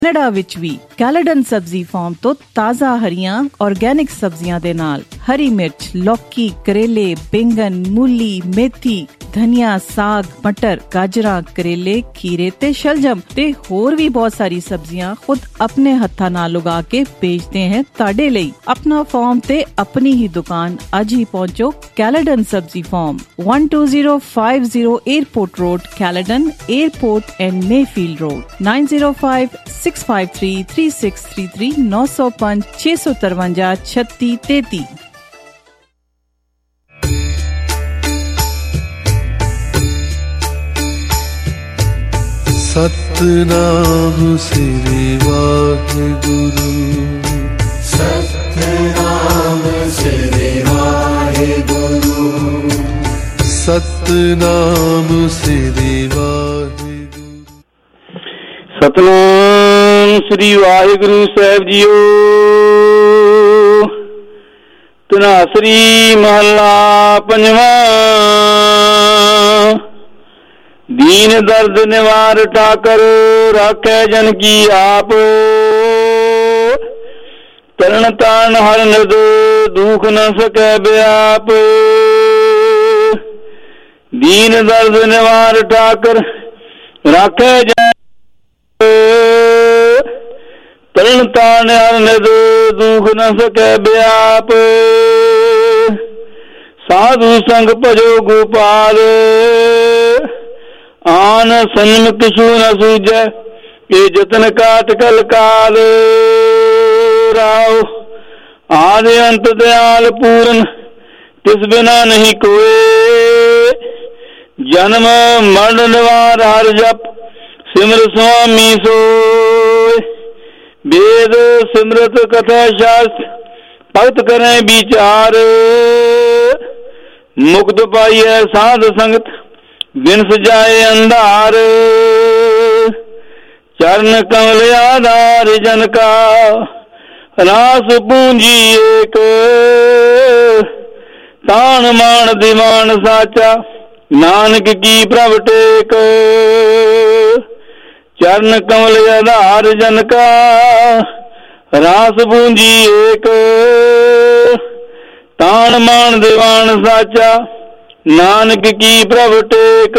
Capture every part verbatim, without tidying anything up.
Canada ਵਿੱਚ ਵੀ ਕੈਲੇਡਨ ਸਬਜ਼ੀ farm ਤੋਂ ਤਾਜ਼ਾ ਹਰੀਆਂ ਆਰਗੈਨਿਕ ਸਬਜ਼ੀਆਂ ਦੇ ਨਾਲ ਹਰੀ ਮਿਰਚ, ਲੌਕੀ, ਕਰੇਲੇ, ਬੈਂਗਨ, ਮੂਲੀ, ਮੇਥੀ, ਧਨੀਆ, ਸਾਗ, ਮਟਰ, ਗਾਜਰਾਂ, ਕਰੇਲੇ, ਖੀਰੇ ਤੇ ਸ਼ਲਜਮ ਤੇ ਹੋਰ ਵੀ ਬਹੁਤ ਸਾਰੀ ਸਬਜ਼ੀਆਂ ਖੁਦ ਆਪਣੇ ਹੱਥਾਂ ਨਾਲ ਉਗਾ ਕੇ ਵੇਚਦੇ हैं ਤੁਹਾਡੇ ਲਈ। ਆਪਣਾ ਫਾਰਮ ਤੇ ਆਪਣੀ ਹੀ ਦੁਕਾਨ ਅੱਜ ਹੀ ਪਹੁੰਚੋ। ਕੈਲੇਡਨ ਸਬਜ਼ੀ farm one two zero five zero airport road, Caledon airport and Mayfield road nine zero five six five three three six three three nine zero five six five three six three three। Satnam Shri Waheguru, Satnam Shri Waheguru, Satnam Shri Waheguru. Satnam Shri Waheguru Sahib जीओ। तनासरी महला पंजवा। दीन दर्द निवार ठाकर राखे जन की आप, तरण तारण हर नद दुख न सके व्याप। दीन दर्द निवार ठाकर राखे जन, तरण तारण हर नद दुख न सके व्याप। साधु संग भजो गोपाल, आन सन्म किशु न सूझे ये जतन काट कल काल। राव आदि अंत दयाल पूरन तिस बिना नहीं कोई, जन्म मरण निवार हर जप सिमर स्वामी सोय। वेद सिमरत कथा शास्त्र भक्त करें विचार, मुक्त पाइए साध संगत बिन सजाए अंधार। चरण कमल आधार जन का रास पूंजी एक, तान मान दीवान साचा नानक की प्रभ टेक। चरण कमल आधार जन का रास पूंजी एक, तान मान दीवान साचा नानक की प्रभ टेक।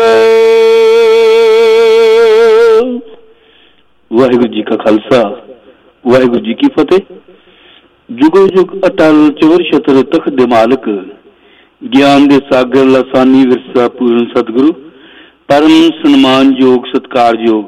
वाहिगुरु जी का खालसा, वाहिगुरु जी की फतेह। जुगो जुग अटल चोर छतर तख्त दे मालक, ज्ञान दे सागर लासानी विरसा पूर्ण सतगुरु, परम सन्मान योग सत्कार योग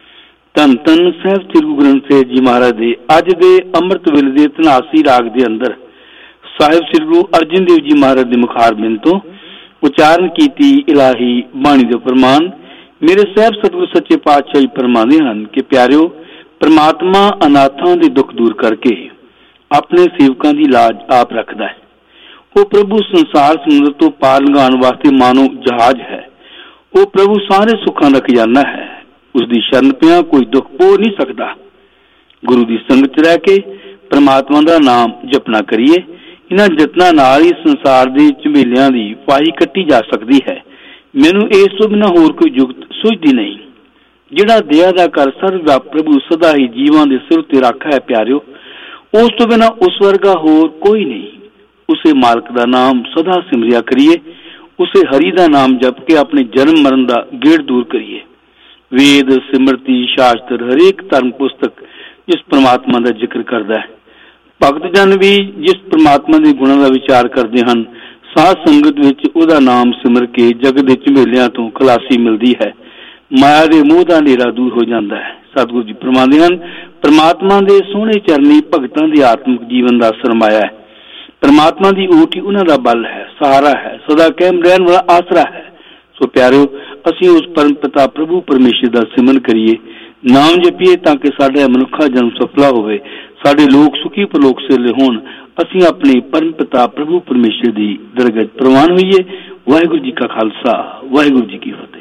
धन धन साहिब श्री गुरु ग्रंथ साहिब जी महाराज दे अज दे अमृत वेले दे धनासी राग दे अंदर साहिब श्री गुरु अर्जन देव जी महाराज दे मुखार बिन तो उचारण कीती इलाही बाणी दे प्रमाण मेरे साहब सतगुरु सच्चे पातशाह जी फरमाते हैं कि प्यारिओ, परमात्मा अनाथां दे दुख दूर करके अपने सेवकां दी लाज आप रखदा है। वो प्रभु संसार समुद्र तो पार लंघाउण वास्ते मानो जहाज है। वो प्रभु सारे सुखां दा खजाना है। उसदी शरण पिया कोई दुख पो नहीं सकदा। गुरु दी संगत रह के परमात्मा दा नाम जपना करिए। इन्हां जतनां नाल ही संसार दे झमेलियां दी फाही कट्टी जा सकदी है। मैनू इस तो बिना होर कोई जुगत सुझदी नहीं। जिहड़ा दया दा कर सर्वव्यापक प्रभु सदा ही जीवां दे सिर ते रखा है प्यारिओ, उस तो बिना उस वर्गा होर कोई नहीं। उसे मालक दा नाम सदा सिमरिया करिए। उसे हरि दा नाम जप के अपने जन्म मरण दा गेड़ दूर करिए। वेद सिमरती शास्त्र हरेक धर्म पुस्तक जिस परमात्मा दा जिक्र करदा है। भगत जन भी जिस परमात्मा दे गुणां दा विचार करदे हन, साध संगत विच उहदा नाम सिमर के जग दे झमेलियां तो खलासी मिलदी है। माया दे मोह दा हनेरा दूर हो जांदा है। सतगुरु जी फरमांदे हन, परमात्मा दे सोहणे चरनी भगतां दे आत्मिक जीवन दा सरमाया है। परमात्मा दी ओट ही उन्हां दा बल है, सहारा है, सदा कायम रहण वाला आसरा है। सो प्यारिओ, असीं उस परम पिता प्रभु परमेश्वर दा सिमरन करिए, नाम जपीए ताकि साडा मनुखा जन्म सफला होवे, साडे लोक सुखी परलोक सिरले होण। असीं अपने परम पिता प्रभु परमेश्वर दी दरगज प्रवान होइए। वाहिगुरु जी का खालसा, वाहिगुरु जी की फतेह।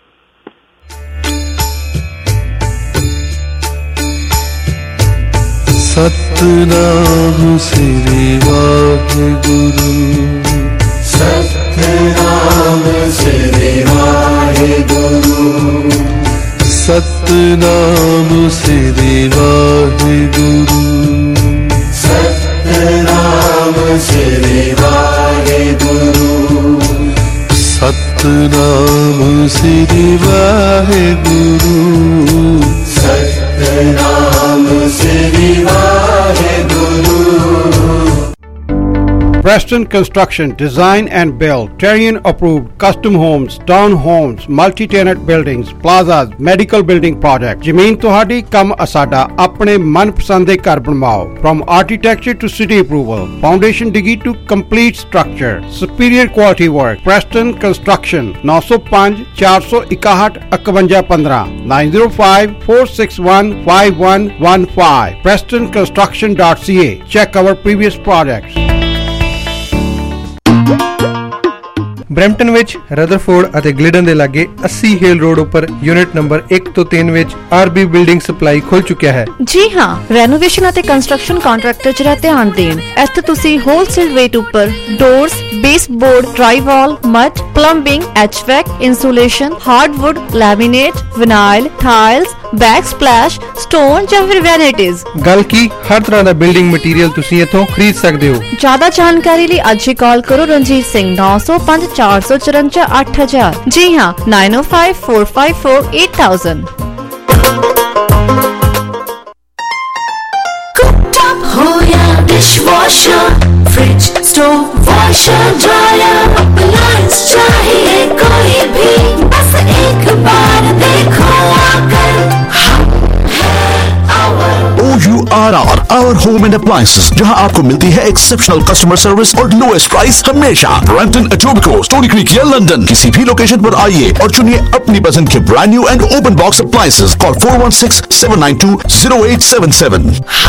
सतनाम श्री वाहिगुरु, सतनाम श्री वाहिगुरु, सत Satnam Shri Waheguru Satnam Shri Waheguru Satnam Shri Waheguru Satnam Shri Waheguru Preston Construction Design and Build Terrian approved custom homes, town homes, multi-tenant buildings, plazas, medical building projects. ਜ਼ਮੀਨ ਤੁਹਾਡੀ ਕੰਮ ਅਸਾਡਾ ਆਪਣੇ ਮਨਪਸੰਦ ਦੇ ਘਰ ਬਣਵਾਓ. From architecture to city approval, foundation digi to complete structure, superior quality work. Preston Construction nine oh five four one one one one one five nine oh five four six one five one one five preston construction dot c a. Check our previous projects. Brampton ਵਿੱਚ Rutherford ਅਤੇ Glidden ਦੇ ਲਾਗੇ अस्सी Hale road ਉੱਪਰ unit number ਇੱਕ ਤੋਂ ਤਿੰਨ ਵਿੱਚ ਆਰਬੀ ਬਿਲਡਿੰਗ ਸਪਲਾਈ ਖੁੱਲ ਚੁੱਕਿਆ ਹੈ। ਜੀ ਹਾਂ, ਰੈਨੋਵੇਸ਼ਨ ਅਤੇ ਕੰਸਟਰਕਸ਼ਨ ਕੰਟਰੈਕਟਰ ਜਰਾ ਧਿਆਨ ਦੇਣ। ਇੱਥੇ ਤੁਸੀਂ ਹੋਲਸੇਲ ਰੇਟ ਉੱਪਰ doors, baseboard, drywall, mud, plumbing, HVAC, insulation, hardwood, laminate, vinyl, tiles, backsplash, stone ਜਾਂ ਫਿਰ ਵੈਨਿਟੀਜ਼। ਗੱਲ ਕੀ ਹਰ ਤਰ੍ਹਾਂ ਦਾ ਬਿਲਡਿੰਗ ਮਟੀਰੀਅਲ ਤੁਸੀਂ ਇੱਥੋਂ ਖਰੀਦ ਸਕਦੇ ਹੋ। ਜ਼ਿਆਦਾ ਜਾਣਕਾਰੀ ਲਈ ਅੱਜ ਹੀ ਕਾਲ ਕਰੋ ਰਣਜੀਤ ਸਿੰਘ नौ सौ पाँच चार सौ चौरानवे आठ हजार। जी हाँ, nine o five four five four eight thousand. Cooktop हो या dishwasher, fridge, stove, washer, dryer, appliance चाहिए कोई भी, बस एक बार देखो आकर। हम O U R R Our Home and Appliances, जहां आपको मिलती है एक्सेप्शनल कस्टमर सर्विस और लोएस्ट प्राइस हमेशा। ब्रैम्पटन, एटोबिकोस, स्टोनी क्रीक या लंदन, किसी भी लोकेशन पर आइए और चुनिए अपनी पसंद के brand new and open box appliances. Call four one six seven nine two zero eight seven seven.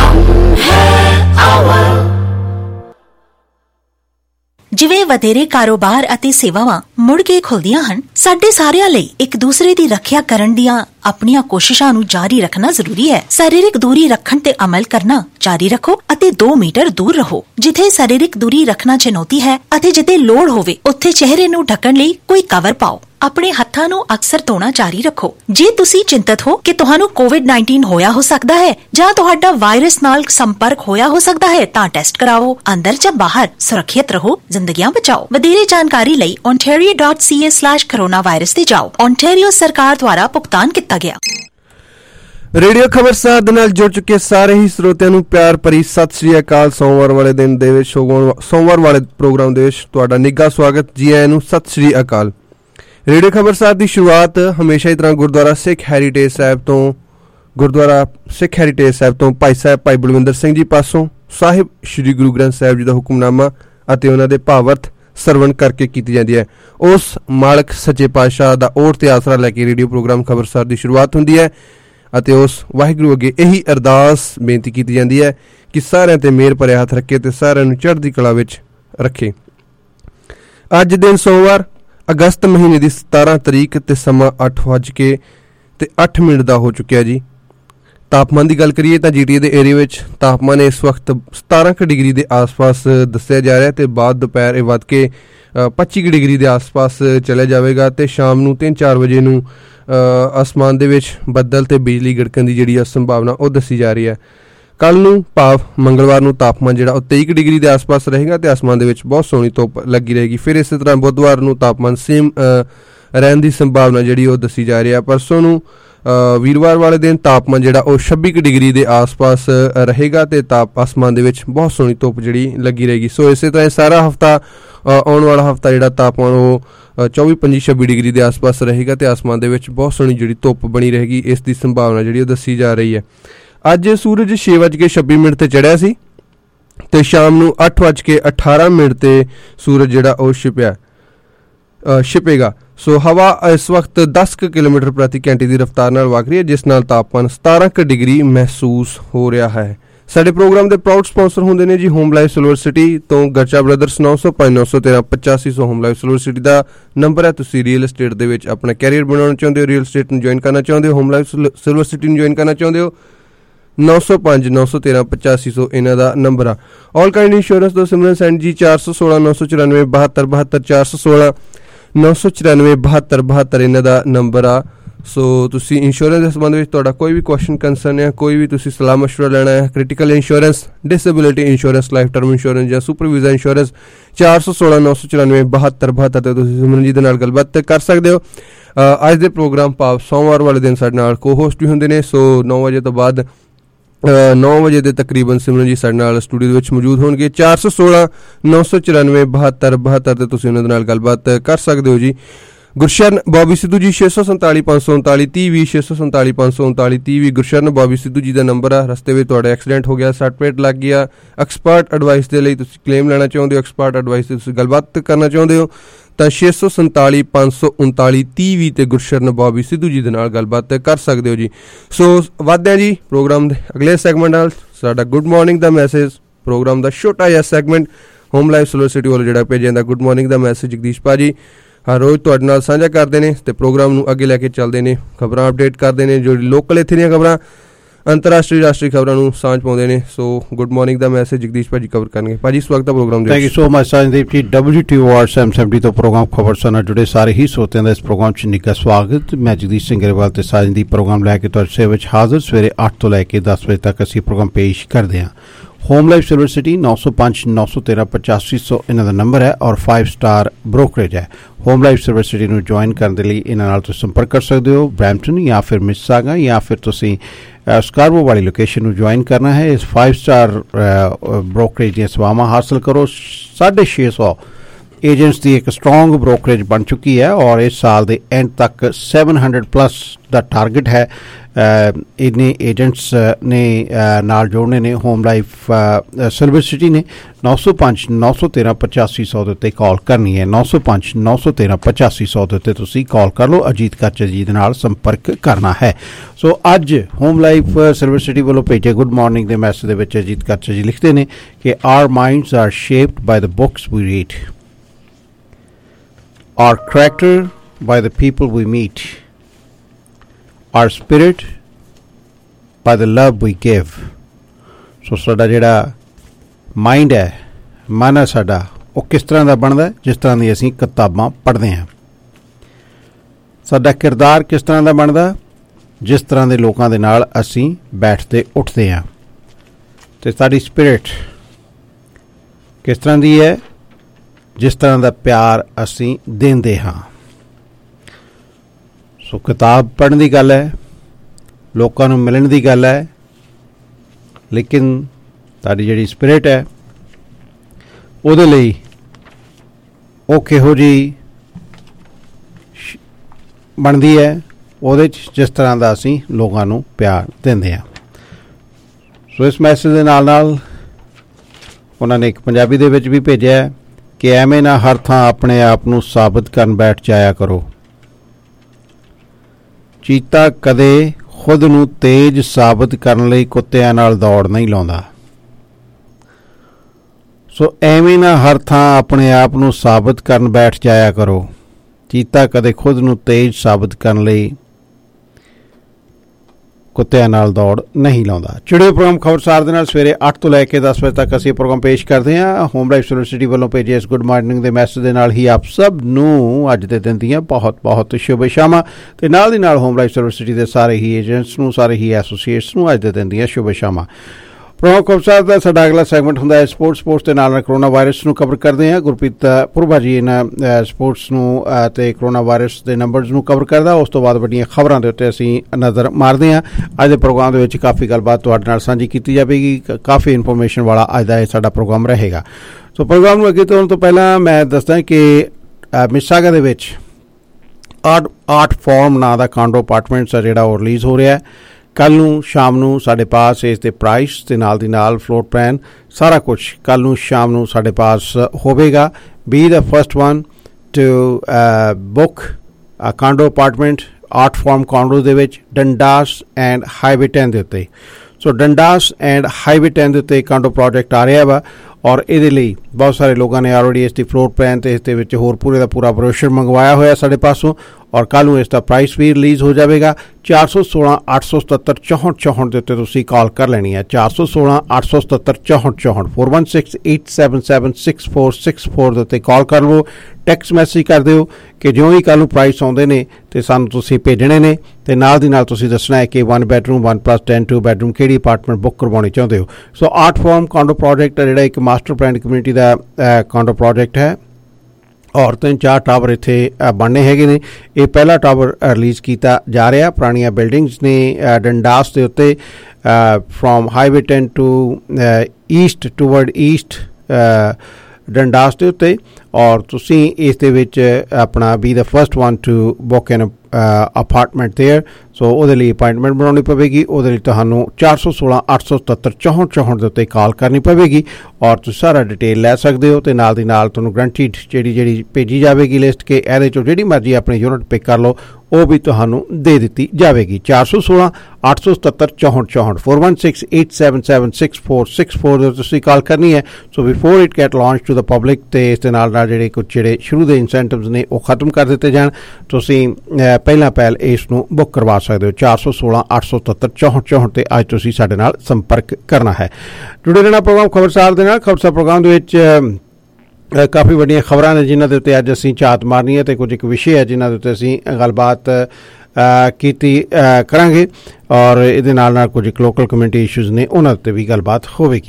ਜਿਵੇਂ ਵਧੇਰੇ ਕਾਰੋਬਾਰ ਅਤੇ ਸੇਵਾਵਾਂ ਮੁੜ ਕੇ ਖੁੱਲਦੀਆਂ ਹਨ, ਸਾਡੇ ਸਾਰਿਆਂ ਲਈ ਇੱਕ ਦੂਸਰੇ ਦੀ ਰੱਖਿਆ ਕਰਨ ਦੀਆਂ ਆਪਣੀਆਂ ਕੋਸ਼ਿਸ਼ਾਂ ਨੂੰ ਜਾਰੀ ਰੱਖਣਾ ਜ਼ਰੂਰੀ ਹੈ। ਸਰੀਰਕ ਦੂਰੀ ਰੱਖਣ ਤੇ ਅਮਲ ਕਰਨਾ ਜਾਰੀ ਰੱਖੋ ਅਤੇ ਦੋ ਮੀਟਰ ਦੂਰ ਰਹੋ। ਜਿੱਥੇ ਸਰੀਰਕ ਦੂਰੀ ਰੱਖਣਾ ਚੁਣੌਤੀ ਹੈ ਅਤੇ ਜਿੱਥੇ ਲੋੜ ਹੋਵੇ ਉੱਥੇ ਚਿਹਰੇ ਨੂੰ ਢੱਕਣ ਲਈ ਕੋਈ ਕਵਰ ਪਾਓ। ਆਪਣੇ ਹੱਥਾਂ ਨੂੰ ਅਕਸਰ ਧੋਣਾ ਜਾਰੀ ਰੱਖੋ। ਜੇ ਤੁਸੀਂ ਚਿੰਤਤ ਹੋ ਕਿ ਤੁਹਾਨੂੰ ਕੋਵਿਡ ਨਾਈਨਟੀਨ ਹੋਇਆ ਹੋ ਸਕਦਾ ਹੈ ਜਾਂ ਤੁਹਾਡਾ ਵਾਇਰਸ ਨਾਲ ਸੰਪਰਕ ਹੋਇਆ ਹੋ ਸਕਦਾ ਹੈ ਤਾਂ ਟੈਸਟ ਕਰਾਓ। ਅੰਦਰ ਜਾਂ ਬਾਹਰ ਸੁਰੱਖਿਅਤ ਰਹੋ, ਜ਼ਿੰਦਗੀਆਂ ਬਚਾਓ। ਵਧੇਰੇ ਜਾਣਕਾਰੀ ਲਈ ontario dot c a slash coronavirus ਤੇ ਜਾਓ। ontario ਸਰਕਾਰ ਦੁਆਰਾ ਭੁਗਤਾਨ ਕੀਤਾ ਗਿਆ। ਰੇਡੀਓ ਖਬਰਸਾਰ ਦੇ ਨਾਲ ਜੁੜ ਚੁੱਕੇ ਸਾਰੇ ਹੀ ਸਰੋਤਿਆਂ ਨੂੰ ਪਿਆਰ ਭਰੀ ਸਤਿ ਸ੍ਰੀ ਅਕਾਲ। ਸੋਮਵਾਰ ਵਾਲੇ ਦਿਨ ਦੇ ਵਿੱਚ ਸੋਮਵਾਰ ਵਾਲੇ ਪ੍ਰੋਗਰਾਮ ਦੇ ਵਿੱਚ ਤੁਹਾਡਾ ਨਿੱਘਾ ਸਵਾਗਤ। ਜੀ ਆਇਆਂ ਨੂੰ ਸਤਿ ਸ੍ਰੀ ਅਕਾਲ। ਰੇਡੀਓ ਖਬਰਸਾਰ ਦੀ ਸ਼ੁਰੂਆਤ ਹਮੇਸ਼ਾ ਹੀ ਤਰ੍ਹਾਂ ਗੁਰਦੁਆਰਾ ਸਿੱਖ ਹੈਰੀਟੇਜ ਸਾਹਿਬ ਤੋਂ ਗੁਰਦੁਆਰਾ ਸਿੱਖ ਹੈਰੀਟੇਜ ਸਾਹਿਬ ਤੋਂ ਭਾਈ ਸਾਹਿਬ ਭਾਈ ਬਲਵਿੰਦਰ ਸਿੰਘ ਜੀ ਪਾਸੋਂ ਸਾਹਿਬ ਸ਼੍ਰੀ ਗੁਰੂ ਗ੍ਰੰਥ ਸਾਹਿਬ ਜੀ ਦਾ ਹੁਕਮਨਾਮਾ ਅਤੇ ਉਹਨਾਂ ਦੇ ਭਾਵਰਥ ਸਰਵਣ ਕਰਕੇ ਕੀਤੀ ਜਾਂਦੀ ਹੈ। ਉਸ ਮਾਲਕ ਸੱਚੇ ਪਾਤਸ਼ਾਹ ਦਾ ਓਟ ਤੇ ਆਸਰਾ ਲੈ ਕੇ ਰੇਡੀਓ ਪ੍ਰੋਗਰਾਮ ਖਬਰਸਾਰ ਦੀ ਸ਼ੁਰੂਆਤ ਹੁੰਦੀ ਹੈ ਅਤੇ ਉਸ ਵਾਹਿਗੁਰੂ ਅੱਗੇ ਇਹੀ ਅਰਦਾਸ ਬੇਨਤੀ ਕੀਤੀ ਜਾਂਦੀ ਹੈ ਕਿ ਸਾਰਿਆਂ ਤੇ ਮਿਹਰ ਭਰਿਆ ਹੱਥ ਰੱਖੇ ਤੇ ਸਾਰਿਆਂ ਨੂੰ ਚੜ੍ਹਦੀ ਕਲਾ ਵਿੱਚ ਰੱਖੇ। ਅੱਜ ਦਿਨ ਸੋਮਵਾਰ ਅਗਸਤ ਮਹੀਨੇ ਦੀ ਸਤਾਰਾਂ ਤਰੀਕ ਤੇ ਸਮਾਂ ਅੱਠ ਵੱਜ ਕੇ ਤੇ ਅੱਠ ਮਿੰਟ ਦਾ ਹੋ ਚੁੱਕਿਆ ਜੀ। ਤਾਪਮਾਨ ਦੀ ਗੱਲ ਕਰੀਏ ਤਾਂ ਜੀਟੀਏ ਦੇ ਏਰੀਆ ਵਿੱਚ ਤਾਪਮਾਨ ਇਸ ਵਕਤ ਸਤਾਰਾਂ ਕੁ ਡਿਗਰੀ ਦੇ ਆਸ-ਪਾਸ ਦੱਸਿਆ ਜਾ ਰਿਹਾ ਤੇ ਬਾਅਦ ਦੁਪਹਿਰ ਇਹ ਵੱਧ ਕੇ ਪੱਚੀ ਕੁ ਡਿਗਰੀ ਦੇ ਆਸ-ਪਾਸ ਚਲਿਆ ਜਾਵੇਗਾ ਤੇ ਸ਼ਾਮ ਨੂੰ ਤਿੰਨ ਚਾਰ ਵਜੇ ਨੂੰ ਅਸਮਾਨ ਦੇ ਵਿੱਚ ਬੱਦਲ ਤੇ ਬਿਜਲੀ ਗੜਕਣ ਦੀ ਜਿਹੜੀ ਆ ਸੰਭਾਵਨਾ ਉਹ ਦੱਸੀ ਜਾ ਰਹੀ ਹੈ। ਕੱਲ ਨੂੰ ਭਾਵ ਮੰਗਲਵਾਰ ਨੂੰ ਤਾਪਮਾਨ ਜਿਹੜਾ ਉਹ ਤੇਈ ਕੁ ਡਿਗਰੀ ਦੇ ਆਸ-ਪਾਸ ਰਹੇਗਾ ਤੇ ਆਸਮਾਨ ਦੇ ਵਿੱਚ ਬਹੁਤ ਸੋਹਣੀ ਧੁੱਪ ਲੱਗੀ ਰਹੇਗੀ। ਫਿਰ ਇਸੇ ਤਰ੍ਹਾਂ ਬੁੱਧਵਾਰ ਨੂੰ ਤਾਪਮਾਨ ਸੇਮ ਰਹਿਣ ਦੀ ਸੰਭਾਵਨਾ ਜਿਹੜੀ ਉਹ ਦੱਸੀ ਜਾ ਰਹੀ ਹੈ। ਪਰਸੋਂ ਨੂੰ ਵੀਰਵਾਰ ਵਾਲੇ ਦਿਨ ਤਾਪਮਾਨ ਜਿਹੜਾ ਉਹ ਛੱਬੀ ਕੁ ਡਿਗਰੀ ਦੇ ਆਸ-ਪਾਸ ਰਹੇਗਾ ਤੇ ਤਾਪ ਆਸਮਾਨ ਦੇ ਵਿੱਚ ਬਹੁਤ ਸੋਹਣੀ ਧੁੱਪ ਜਿਹੜੀ ਲੱਗੀ ਰਹੇਗੀ। ਸੋ ਇਸੇ ਤਰ੍ਹਾਂ ਸਾਰਾ ਹਫ਼ਤਾ ਆਉਣ ਵਾਲਾ ਹਫ਼ਤਾ ਜਿਹੜਾ ਤਾਪਮਾਨ ਉਹ ਚੌਵੀ ਪੰਜੀ ਛੱਬੀ ਡਿਗਰੀ ਦੇ ਆਸ-ਪਾਸ ਰਹੇਗਾ ਤੇ ਆਸਮਾਨ ਦੇ ਵਿੱਚ ਬਹੁਤ ਸੋਹਣੀ ਜਿਹੜੀ ਧੁੱਪ ਬਣੀ ਰਹੇਗੀ। ਇਸ ਦੀ ਸੰਭਾਵਨਾ ਜਿਹੜੀ ਉਹ ਦੱਸੀ ਜਾ ਰਹੀ ਹੈ। ਅੱਜ ਸੂਰਜ ਛੇ ਵੱਜ ਕੇ ਛੱਬੀ ਮਿੰਟ ਤੇ ਚੜ੍ਹਿਆ ਸੀ ਤੇ ਸ਼ਾਮ ਨੂੰ ਅੱਠ ਵੱਜ ਕੇ ਅਠਾਰਾਂ ਮਿੰਟ ਤੇ ਸੂਰਜ ਜਿਹੜਾ ਉਹ ਛਿਪਿਆ ਛਿਪੇਗਾ। ਸੋ ਹਵਾ ਇਸ ਵਕਤ ਦਸ ਕੁ ਕਿਲੋਮੀਟਰ ਪ੍ਰਤੀ ਘੰਟੇ ਦੀ ਰਫ਼ਤਾਰ ਨਾਲ ਵਗ ਰਹੀ ਹੈ, ਜਿਸ ਨਾਲ ਤਾਪਮਾਨ ਸਤਾਰਾਂ ਕੁ ਡਿਗਰੀ ਮਹਿਸੂਸ ਹੋ ਰਿਹਾ ਹੈ। ਸਾਡੇ ਪ੍ਰੋਗਰਾਮ ਦੇ ਪ੍ਰਾਊਡ ਸਪਾਂਸਰ ਹੁੰਦੇ ਨੇ ਜੀ ਹੋਮ ਲਾਈਫ ਸਿਲਵਰ ਸਿਟੀ ਤੋਂ ਗਰਚਾ ਬ੍ਰਦਰਸ ਨੌ ਸੌ ਪੰਜ ਨੌ ਸੌ ਤੇਰਾਂ ਪਚਾਸੀ ਸੌ। ਹੋਮ ਲਾਈਫ ਸਿਲਵਰ ਸਿਟੀ ਦਾ ਨੰਬਰ ਹੈ। ਤੁਸੀਂ ਰੀਅਲ ਐਸਟੇਟ ਦੇ ਵਿੱਚ ਆਪਣਾ ਕੈਰੀਅਰ ਬਣਾਉਣਾ ਚਾਹੁੰਦੇ ਹੋ, ਰੀਅਲ ਐਸਟੇਟ ਨੂੰ ਜੁਆਇਨ ਕਰਨਾ ਚਾਹੁੰਦੇ ਹੋ, ਹੋਮ ਲਾਈਫ ਸਿਲਵਰ ਸਿਟੀ ਨੂੰ ਜੁਆਇਨ ਕਰਨਾ ਚਾਹੁੰਦੇ ਹੋ, ਨੌ ਸੌ ਪੰਜ ਨੌ ਸੌ ਤੇਰਾਂ ਪਚਾਸੀ ਸੌ ਇਹਨਾਂ ਦਾ ਨੰਬਰ ਆ। ਆਲ ਕਾਇੰਡ ਇੰਸ਼ੋਰੈਂਸ ਤੋਂ ਸਿਮਰਨ ਸੈਂਡ ਜੀ ਚਾਰ ਸੌ ਸੋਲਾਂ ਨੌ ਸੌ ਚੁਰਾਨਵੇਂ ਬਹੱਤਰ ਬਹੱਤਰ ਚਾਰ ਸੌ ਸੋਲਾਂ ਨੌ ਸੌ ਚੁਰਾਨਵੇਂ ਬਹੱਤਰ ਬਹੱਤਰ ਇਹਨਾਂ ਦਾ ਨੰਬਰ ਆ। ਸੋ ਤੁਸੀਂ ਇੰਸ਼ੋਰੈਂਸ ਦੇ ਸੰਬੰਧ ਵਿੱਚ ਤੁਹਾਡਾ ਕੋਈ ਵੀ ਕੁਐਸਚਨ ਕੰਸਰਨ ਹੈ, ਕੋਈ ਵੀ ਤੁਸੀਂ ਸਲਾਹ ਮਸ਼ਵਰਾ ਲੈਣਾ ਹੈ, critical insurance, disability insurance, life term insurance ਜਾਂ ਸੁਪਰ ਵੀਜ਼ਾ ਇੰਸ਼ੋਰੈਂਸ, ਚਾਰ ਸੌ ਸੋਲਾਂ ਨੌ ਸੌ ਚੁਰਾਨਵੇਂ ਬਹੱਤਰ ਬਹੱਤਰ 'ਤੇ ਤੁਸੀਂ ਸਿਮਰਨਜੀਤ ਦੇ ਨਾਲ ਗੱਲਬਾਤ ਕਰ ਸਕਦੇ ਹੋ। ਅੱਜ ਦੇ ਪ੍ਰੋਗਰਾਮ ਭਾਵ ਸੋਮਵਾਰ ਵਾਲੇ ਦਿਨ ਸਾਡੇ ਨਾਲ ਕੋ ਹੋਸਟ ਵੀ ਹੁੰਦੇ ਨੇ। ਸੋ ਨੌ ਵਜੇ ਤੋਂ ਬਾਅਦ ਨੌ ਵਜੇ ਦੇ ਤਕਰੀਬਨ ਸਿਮਰਨਜੀਤ ਸਾਡੇ ਨਾਲ ਸਟੂਡੀਓ ਦੇ ਵਿੱਚ ਮੌਜੂਦ ਹੋਣਗੇ। ਚਾਰ ਸੌ ਸੋਲਾਂ ਨੌ ਸੌ ਚੁਰਾਨਵੇਂ ਬਹੱਤਰ ਬਹੱਤਰ 'ਤੇ ਤੁਸੀਂ ਉਹਨਾਂ ਦੇ ਨਾਲ ਗੱਲਬਾਤ ਕਰ ਸਕਦੇ ਹੋ ਜੀ। ਗੁਰਸ਼ਰਨ ਬੋਬੀ ਸਿੱਧੂ ਜੀ ਛੇ ਸੌ ਸੰਤਾਲੀ ਪੰਜ ਸੌ ਉਨਤਾਲੀ ਤੀਹ ਵੀਹ ਛੇ ਸੌ ਸੰਤਾਲੀ ਪੰਜ ਸੌ ਉਨਤਾਲੀ ਤੀਹ ਵੀਹ ਗੁਰਸ਼ਰਨ ਬੋਬੀ ਸਿੱਧੂ ਜੀ ਦਾ ਨੰਬਰ ਆ। ਰਸਤੇ ਵਿੱਚ ਤੁਹਾਡਾ ਐਕਸੀਡੈਂਟ ਹੋ ਗਿਆ, ਸੱਟ ਪੇਟ ਲੱਗ ਗਿਆ, ਐਕਸਪਰਟ ਐਡਵਾਈਸ ਦੇ ਲਈ ਤੁਸੀਂ ਕਲੇਮ ਲੈਣਾ ਚਾਹੁੰਦੇ ਹੋ, ਐਕਸਪਰਟ ਐਡਵਾਈਸ 'ਤੇ ਤੁਸੀਂ ਗੱਲਬਾਤ ਕਰਨਾ ਚਾਹੁੰਦੇ ਹੋ ਤਾਂ ਛੇ ਸੌ ਸੰਤਾਲੀ ਪੰਜ ਸੌ ਉਨਤਾਲੀ ਤੀਹ ਵੀਹ 'ਤੇ ਗੁਰਸ਼ਰਨ ਬੋਬੀ ਸਿੱਧੂ ਜੀ ਦੇ ਨਾਲ ਗੱਲਬਾਤ ਕਰ ਸਕਦੇ ਹੋ ਜੀ। ਸੋ ਵੱਧਦੇ ਹਾਂ ਜੀ ਪ੍ਰੋਗਰਾਮ ਦੇ ਅਗਲੇ ਸੈਗਮੈਂਟ ਨਾਲ। ਸਾਡਾ ਗੁੱਡ ਮਾਰਨਿੰਗ ਦਾ ਮੈਸੇਜ ਪ੍ਰੋਗਰਾਮ ਦਾ ਛੋਟਾ ਜਿਹਾ ਸੈਗਮੈਂਟ ਹੋਮ ਲਾਈਫ ਸੋਲਿਸਿਟੀ ਵੱਲੋਂ ਜਿਹੜਾ ਭੇਜਿਆ ਜਾਂਦਾ ਗੁੱਡ ਮਾਰਨਿੰਗ ਦਾ ਮੈਸੇਜ ਜਗਦੀਸ਼ ਭਾਜੀ ਹਰ ਰੋਜ਼ ਤੁਹਾਡੇ ਨਾਲ ਸਾਂਝਾ ਕਰਦੇ ਨੇ ਅਤੇ ਪ੍ਰੋਗਰਾਮ ਨੂੰ ਅੱਗੇ ਲੈ ਕੇ ਚੱਲਦੇ ਨੇ, ਖਬਰਾਂ ਅਪਡੇਟ ਕਰਦੇ ਨੇ, ਜੋ ਲੋਕਲ ਇੱਥੇ ਦੀਆਂ ਖਬਰਾਂ, ਅੰਤਰਰਾਸ਼ਟਰੀ ਰਾਸ਼ਟਰੀ ਖਬਰਾਂ ਨੂੰ ਸਾਂਝ ਪਾਉਂਦੇ ਨੇ। ਸੋ ਗੁੱਡ ਮਾਰਨਿੰਗ ਦਾ ਮੈਸੇਜ ਜਗਦੀਸ਼ ਭਾਜੀ ਕਵਰ ਕਰਨਗੇ। ਭਾਜੀ ਸਵਾਗਤ ਹੈ ਪ੍ਰੋਗਰਾਮ ਦੇ। Thank you so much Sanjhdeep ji. W T O R seven seventy ਤੋਂ ਪ੍ਰੋਗਰਾਮ ਖਬਰ ਨਾਲ ਜੁੜੇ ਸਾਰੇ ਹੀ ਸਰੋਤਿਆਂ ਦਾ ਇਸ ਪ੍ਰੋਗਰਾਮ 'ਚ ਨਿੱਘਾ ਸਵਾਗਤ। ਮੈਂ ਜਗਦੀਸ਼ ਸਿੰਘ ਗਰੇਵਾਲ ਤੇ ਸਾਂਝਦੀਪ ਪ੍ਰੋਗਰਾਮ ਲੈ ਕੇ ਤੁਹਾਡੇ ਸੇਵਾ ਵਿੱਚ ਹਾਜ਼ਰ। ਸਵੇਰੇ ਅੱਠ ਤੋਂ ਲੈ ਕੇ ਦਸ ਵਜੇ ਤੱਕ ਅਸੀਂ ਪ੍ਰੋਗਰਾਮ ਪੇਸ਼ ਕਰਦੇ ਹਾਂ। ਹੋਮ ਲਾਈਫ ਸਿਲਵਰ ਸਿਟੀ ਨੌ ਸੌ ਪੰਜ ਨੌ ਸੌ ਤੇਰਾਂ ਪਚਾਸੀ ਸੌ ਇਹਨਾਂ ਦਾ ਨੰਬਰ ਹੈ ਔਰ ਫਾਈਵ ਸਟਾਰ ਬ੍ਰੋਕਰੇਜ ਹੈ। ਹੋਮ ਲਾਈਫ ਸਿਲਵਰ ਸਿਟੀ ਨੂੰ ਜੁਆਇਨ ਕਰਨ ਦੇ ਲਈ ਇਹਨਾਂ ਨਾਲ ਤੁਸੀਂ ਸੰਪਰਕ ਕਰ ਸਕਦੇ ਹੋ। ਬਰੈਂਪਟਨ ਜਾਂ ਫਿਰ ਮਿਸਿਸਾਗਾ ਜਾਂ ਫਿਰ ਤੁਸੀਂ ਸਕਾਰਬੋ ਵਾਲੀ ਲੋਕੇਸ਼ਨ ਨੂੰ ਜੁਆਇਨ ਕਰਨਾ ਹੈ। ਇਸ ਫਾਈਵ ਸਟਾਰ ਬ੍ਰੋਕਰੇਜ ਦੀਆਂ ਸੇਵਾਵਾਂ ਹਾਸਲ ਕਰੋ। ਸਾਢੇ ਛੇ ਸੌ ਏਜੰਟਸ ਦੀ ਇੱਕ ਸਟਰੋਂਗ ਬ੍ਰੋਕਰੇਜ ਬਣ ਚੁੱਕੀ ਹੈ ਔਰ ਇਸ ਸਾਲ ਦੇ ਐਂਡ ਤੱਕ ਸੈਵਨ ਹੰਡਰਡ ਪਲੱਸ ਦਾ ਟਾਰਗੇਟ ਹੈ। ਇੰਨੇ ਏਜੰਟਸ ਨੇ ਨਾਲ ਜੋੜਨੇ ਨੇ ਹੋਮ ਲਾਈਫ ਸਿਲਵਰ ਸਿਟੀ ਨੇ। ਨੌ ਸੌ ਪੰਜ ਨੌ ਸੌ ਤੇਰਾਂ ਪਚਾਸੀ ਸੌ ਦੇ ਉੱਤੇ ਕਾਲ ਕਰਨੀ ਹੈ। ਨੌ ਸੌ ਪੰਜ ਨੌ ਸੌ ਤੇਰਾਂ ਪਚਾਸੀ ਸੌ ਦੇ ਉੱਤੇ ਤੁਸੀਂ ਕਾਲ ਕਰ ਲਓ। ਅਜੀਤ ਕਰਚਾ ਜੀ ਦੇ ਨਾਲ ਸੰਪਰਕ ਕਰਨਾ ਹੈ। ਸੋ ਅੱਜ ਹੋਮ ਲਾਈਫ ਸਿਲਵਰ ਸਿਟੀ ਵੱਲੋਂ ਭੇਜੇ ਗੁੱਡ ਮਾਰਨਿੰਗ ਦੇ ਮੈਸੇਜ ਦੇ ਵਿੱਚ ਅਜੀਤ ਕਰਚਾ ਜੀ ਲਿਖਦੇ ਨੇ ਕਿ our minds are shaped by the books we read, our character by the people we meet, our spirit by the love we give. So ਸਾਡਾ ਜਿਹੜਾ ਮਾਈਂਡ ਹੈ, ਮਨ ਹੈ ਸਾਡਾ, ਉਹ ਕਿਸ ਤਰ੍ਹਾਂ ਦਾ ਬਣਦਾ ਜਿਸ ਤਰ੍ਹਾਂ ਦੀ ਅਸੀਂ ਕਿਤਾਬਾਂ ਪੜ੍ਹਦੇ ਹਾਂ। ਸਾਡਾ ਕਿਰਦਾਰ ਕਿਸ ਤਰ੍ਹਾਂ ਦਾ ਬਣਦਾ ਜਿਸ ਤਰ੍ਹਾਂ ਦੇ ਲੋਕਾਂ ਦੇ ਨਾਲ ਅਸੀਂ ਬੈਠਦੇ ਉੱਠਦੇ ਹਾਂ। ਅਤੇ ਸਾਡੀ ਸਪਿਰਿਟ ਕਿਸ ਤਰ੍ਹਾਂ ਦੀ ਹੈ ਜਿਸ ਤਰ੍ਹਾਂ ਦਾ ਪਿਆਰ ਅਸੀਂ ਦਿੰਦੇ ਹਾਂ। ਸੋ ਕਿਤਾਬ ਪੜ੍ਹਨ ਦੀ ਗੱਲ ਹੈ, ਲੋਕਾਂ ਨੂੰ ਮਿਲਣ ਦੀ ਗੱਲ ਹੈ, ਲੇਕਿਨ ਤੁਹਾਡੀ ਜਿਹੜੀ ਸਪਿਰਿਟ ਹੈ ਉਹਦੇ ਲਈ ਉਹ ਕਿਹੋ ਜਿਹੀ ਬਣਦੀ ਹੈ ਉਹਦੇ 'ਚ ਜਿਸ ਤਰ੍ਹਾਂ ਦਾ ਅਸੀਂ ਲੋਕਾਂ ਨੂੰ ਪਿਆਰ ਦਿੰਦੇ ਹਾਂ। ਸੋ ਇਸ ਮੈਸੇਜ ਦੇ ਨਾਲ ਨਾਲ ਉਹਨਾਂ ਨੇ ਇੱਕ ਪੰਜਾਬੀ ਦੇ ਵਿੱਚ ਵੀ ਭੇਜਿਆ ਕਿ ਐਵੇਂ ਨਾ ਹਰ ਥਾਂ ਆਪਣੇ ਆਪ ਨੂੰ ਸਾਬਤ ਕਰਨ ਬੈਠ ਜਾਇਆ ਕਰੋ। ਚੀਤਾ ਕਦੇ ਖੁਦ ਨੂੰ ਤੇਜ਼ ਸਾਬਤ ਕਰਨ ਲਈ ਕੁੱਤਿਆਂ ਨਾਲ ਦੌੜ ਨਹੀਂ ਲਾਉਂਦਾ। ਸੋ ਐਵੇਂ ਨਾ ਹਰ ਥਾਂ ਆਪਣੇ ਆਪ ਨੂੰ ਸਾਬਤ ਕਰਨ ਬੈਠ ਜਾਇਆ ਕਰੋ। ਚੀਤਾ ਕਦੇ ਖੁਦ ਨੂੰ ਤੇਜ਼ ਸਾਬਤ ਕਰਨ ਲਈ ਕੁੱਤਿਆਂ ਨਾਲ ਦੌੜ ਨਹੀਂ ਲਾਉਂਦਾ। ਚਿੜੀਓ ਪ੍ਰੋਗਰਾਮ ਖਬਰਸਾਰ ਦੇ ਨਾਲ ਸਵੇਰੇ ਅੱਠ ਤੋਂ ਲੈ ਕੇ ਦਸ ਵਜੇ ਤੱਕ ਅਸੀਂ ਪ੍ਰੋਗਰਾਮ ਪੇਸ਼ ਕਰਦੇ ਹਾਂ। ਹੋਮ ਲਾਈਫ ਸਿਲਵਰ ਸਿਟੀ ਵੱਲੋਂ ਭੇਜੇ ਇਸ ਗੁੱਡ ਮਾਰਨਿੰਗ ਦੇ ਮੈਸੇਜ ਦੇ ਨਾਲ ਹੀ ਆਪ ਸਭ ਨੂੰ ਅੱਜ ਦੇ ਦਿਨ ਦੀਆਂ ਬਹੁਤ ਬਹੁਤ ਸ਼ੁਭ ਸ਼ਾਮਾਂ ਅਤੇ ਨਾਲ ਦੀ ਨਾਲ ਹੋਮ ਲਾਈਫ ਸਿਲਵਰ ਸਿਟੀ ਦੇ ਸਾਰੇ ਹੀ ਏਜੰਟਸ ਨੂੰ, ਸਾਰੇ ਹੀ ਐਸੋਸੀਏਟਸ ਨੂੰ ਅੱਜ ਦੇ ਦਿਨ ਦੀਆਂ ਸ਼ੁਭ ਸ਼ਾਮਾਂ। ਪ੍ਰੋਗਰਾਮ ਖਬਰਸਾਰ ਦਾ ਸਾਡਾ ਅਗਲਾ ਸੈਗਮੈਂਟ ਹੁੰਦਾ ਹੈ ਸਪੋਰਟਸ। ਸਪੋਰਟਸ ਦੇ ਨਾਲ ਨਾਲ ਕਰੋਨਾ ਵਾਇਰਸ ਨੂੰ ਕਵਰ ਕਰਦੇ ਹਾਂ। ਗੁਰਪ੍ਰੀਤ ਪੁਰਬਾ ਜੀ ਇਹਨਾਂ ਸਪੋਰਟਸ ਨੂੰ ਅਤੇ ਕਰੋਨਾ ਵਾਇਰਸ ਦੇ ਨੰਬਰਸ ਨੂੰ ਕਵਰ ਕਰਦਾ। ਉਸ ਤੋਂ ਬਾਅਦ ਵੱਡੀਆਂ ਖਬਰਾਂ ਦੇ ਉੱਤੇ ਅਸੀਂ ਨਜ਼ਰ ਮਾਰਦੇ ਹਾਂ। ਅੱਜ ਦੇ ਪ੍ਰੋਗਰਾਮ ਦੇ ਵਿੱਚ ਕਾਫੀ ਗੱਲਬਾਤ ਤੁਹਾਡੇ ਨਾਲ ਸਾਂਝੀ ਕੀਤੀ ਜਾਵੇਗੀ। ਕਾਫੀ ਇਨਫੋਰਮੇਸ਼ਨ ਵਾਲਾ ਅੱਜ ਦਾ ਇਹ ਸਾਡਾ ਪ੍ਰੋਗਰਾਮ ਰਹੇਗਾ। ਸੋ ਪ੍ਰੋਗਰਾਮ ਨੂੰ ਅੱਗੇ ਤੋਰਨ ਤੋਂ ਪਹਿਲਾਂ ਮੈਂ ਦੱਸਦਾ ਕਿ ਮਿਸਿਸਾਗਾ ਦੇ ਵਿੱਚ ਆਰਟ ਆਰਟ ਫਾਰਮ ਨਾਂ ਦਾ ਕਾਂਡੋ ਅਪਾਰਟਮੈਂਟਸ ਆ ਜਿਹੜਾ ਉਹ ਰਿਲੀਜ਼ ਹੋ ਰਿਹਾ। ਕੱਲ੍ਹ ਨੂੰ ਸ਼ਾਮ ਨੂੰ ਸਾਡੇ ਪਾਸ ਇਸ ਦੇ ਪ੍ਰਾਈਸ ਦੇ ਨਾਲ ਦੀ ਨਾਲ ਫਲੋਰ ਪਲਾਨ ਸਾਰਾ ਕੁਛ ਕੱਲ੍ਹ ਨੂੰ ਸ਼ਾਮ ਨੂੰ ਸਾਡੇ ਪਾਸ ਹੋਵੇਗਾ। Be the first one to book condo apartment Art Form condo ਦੇ ਵਿੱਚ ਡੰਡਾਸ ਐਂਡ ਹਾਈਵੇ ਟੈਨ ਦੇ ਉੱਤੇ। So Dundas and highway ten ਦੇ ਉੱਤੇ ਕਾਂਡੋ ਪ੍ਰੋਜੈਕਟ ਆ ਰਿਹਾ ਵਾ ਔਰ ਇਹਦੇ ਲਈ ਬਹੁਤ ਸਾਰੇ ਲੋਕਾਂ ਨੇ ਆਲਰੇਡੀ ਇਸ ਦੀ ਫਲੋਰ ਪਲਾਨ ਅਤੇ ਇਸ ਦੇ ਵਿੱਚ ਹੋਰ ਪੂਰੇ ਦਾ ਪੂਰਾ ਬਰੋਸ਼ਰ ਮੰਗਵਾਇਆ ਹੋਇਆ ਸਾਡੇ ਪਾਸੋਂ ਔਰ ਕੱਲ੍ਹ ਨੂੰ ਇਸ ਦਾ ਪ੍ਰਾਈਸ ਵੀ ਰਿਲੀਜ਼ ਹੋ ਜਾਵੇਗਾ। ਚਾਰ ਸੌ ਸੋਲਾਂ ਅੱਠ ਸੌ ਸਤੱਤਰ ਚੌਂਹਠ ਚੌਂਹਠ ਦੇ ਉੱਤੇ ਤੁਸੀਂ ਕਾਲ ਕਰ ਲੈਣੀ ਹੈ। ਚਾਰ ਸੌ ਸੋਲਾਂ ਅੱਠ ਸੌ ਸਤੱਤਰ ਚੌਂਹਠ ਚੌਂਹਠ four one six eight seven seven six four six four ਦੇ ਉੱਤੇ ਕਾਲ ਕਰ ਲਵੋ। ਟੈਕਸਟ ਮੈਸੇਜ ਕਰ ਦਿਓ ਕਿ ਜਿਉਂ ਹੀ ਕੱਲ੍ਹ ਨੂੰ ਪ੍ਰਾਈਸ ਆਉਂਦੇ ਨੇ ਤੇ ਸਾਨੂੰ ਤੁਸੀਂ ਭੇਜਣੇ ਨੇ, ਤੇ ਨਾਲ ਦੀ ਨਾਲ ਤੁਸੀਂ ਦੱਸਣਾ ਹੈ ਕਿ one bedroom one plus den two bedroom ਕਿਹੜੀ ਅਪਾਰਟਮੈਂਟ ਬੁੱਕ ਕਰਵਾਉਣੀ ਚਾਹੁੰਦੇ ਹੋ। So Art Form condo project ਜਿਹੜਾ ਇੱਕ ਮਾਸਟਰ ਪਲਾਨ ਕਮਿਊਨਿਟੀ ਦਾ ਕਾਂਡੋ ਪ੍ਰੋਜੈਕਟ ਹੈ ਔਰ ਤਿੰਨ ਚਾਰ ਟਾਵਰ ਇੱਥੇ ਬਣਨੇ ਹੈਗੇ ਨੇ। ਇਹ ਪਹਿਲਾ ਟਾਵਰ ਰਿਲੀਜ਼ ਕੀਤਾ ਜਾ ਰਿਹਾ। ਪੁਰਾਣੀਆਂ ਬਿਲਡਿੰਗਸ ਨੇ ਡੰਡਾਸ ਦੇ ਉੱਤੇ from highway ten to east toward east Dundas ਦੇ ਉੱਤੇ, ਔਰ ਤੁਸੀਂ ਇਸ ਦੇ ਵਿੱਚ ਆਪਣਾ be the first one to book an apartment there. So ਉਹਦੇ ਲਈ ਅਪਾਇੰਟਮੈਂਟ ਬਣਾਉਣੀ ਪਵੇਗੀ। ਉਹਦੇ ਲਈ ਤੁਹਾਨੂੰ ਚਾਰ ਸੌ ਸੋਲਾਂ ਅੱਠ ਸੌ ਸਤੱਤਰ ਚੌਂਹਠ ਚੌਂਹਠ ਦੇ ਉੱਤੇ ਕਾਲ ਕਰਨੀ ਪਵੇਗੀ ਔਰ ਤੁਸੀਂ ਸਾਰਾ ਡਿਟੇਲ ਲੈ ਸਕਦੇ ਹੋ। ਅਤੇ ਨਾਲ ਦੀ ਨਾਲ ਤੁਹਾਨੂੰ ਗਰੰਟੀਡ ਜਿਹੜੀ ਜਿਹੜੀ ਭੇਜੀ ਜਾਵੇਗੀ ਲਿਸਟ ਕਿ ਇਹਦੇ 'ਚੋਂ ਜਿਹੜੀ ਮਰਜ਼ੀ ਆਪਣੀ ਯੂਨਿਟ ਪਿਕ ਕਰ ਲਓ, ਉਹ ਵੀ ਤੁਹਾਨੂੰ ਦੇ ਦਿੱਤੀ ਜਾਵੇਗੀ। ਚਾਰ ਸੌ ਸੋਲਾਂ ਅੱਠ ਸੌ ਸਤੱਤਰ ਚੌਂਹਠ ਚੌਂਹਠ four one six eight seven seven six four six four ਦੇ ਤੁਸੀਂ ਕਾਲ ਕਰਨੀ ਹੈ। So before it get launch to the public, ਅਤੇ ਇਸ ਦੇ ਨਾਲ ਨਾਲ ਜਿਹੜੇ ਕੁਝ ਜਿਹੜੇ ਸ਼ੁਰੂ ਦੇ ਇਨਸੈਂਟਿਵਸ ਨੇ ਉਹ ਖਤਮ ਕਰ ਦਿੱਤੇ ਜਾਣ। ਤੁਸੀਂ ਪਹਿਲਾਂ ਪਹਿਲ ਇਸ ਨੂੰ ਬੁੱਕ ਕਰਵਾ ਸਕਦੇ ਹੋ। ਚਾਰ ਸੌ ਸੋਲਾਂ ਅੱਠ ਸੌ ਸਤੱਤਰ ਚੌਂਹਠ ਚੌਂਹਠ 'ਤੇ ਅੱਜ ਤੁਸੀਂ ਸਾਡੇ ਨਾਲ ਸੰਪਰਕ ਕਰਨਾ ਹੈ। ਜੁੜੇ ਰਹਿਣਾ ਪ੍ਰੋਗਰਾਮ ਖਬਰਸਾਰ ਦੇ ਨਾਲ। ਖਬਰਸਾਰ ਪ੍ਰੋਗਰਾਮ ਦੇ ਵਿੱਚ ਕਾਫੀ ਵੱਡੀਆਂ ਖਬਰਾਂ ਨੇ ਜਿਨ੍ਹਾਂ ਦੇ ਉੱਤੇ ਅੱਜ ਅਸੀਂ ਝਾਤ ਮਾਰਨੀ ਹੈ, ਅਤੇ ਕੁਝ ਇੱਕ ਵਿਸ਼ੇ ਹੈ ਜਿਨ੍ਹਾਂ ਦੇ ਉੱਤੇ ਅਸੀਂ ਗੱਲਬਾਤ ਕੀਤੀ ਕਰਾਂਗੇ, ਔਰ ਇਹਦੇ ਨਾਲ ਨਾਲ ਕੁਝ ਇੱਕ ਲੋਕਲ ਕਮਿਊਨਿਟੀ ਇਸ਼ੂਜ਼ ਨੇ ਉਹਨਾਂ ਉੱਤੇ ਵੀ ਗੱਲਬਾਤ ਹੋਵੇਗੀ।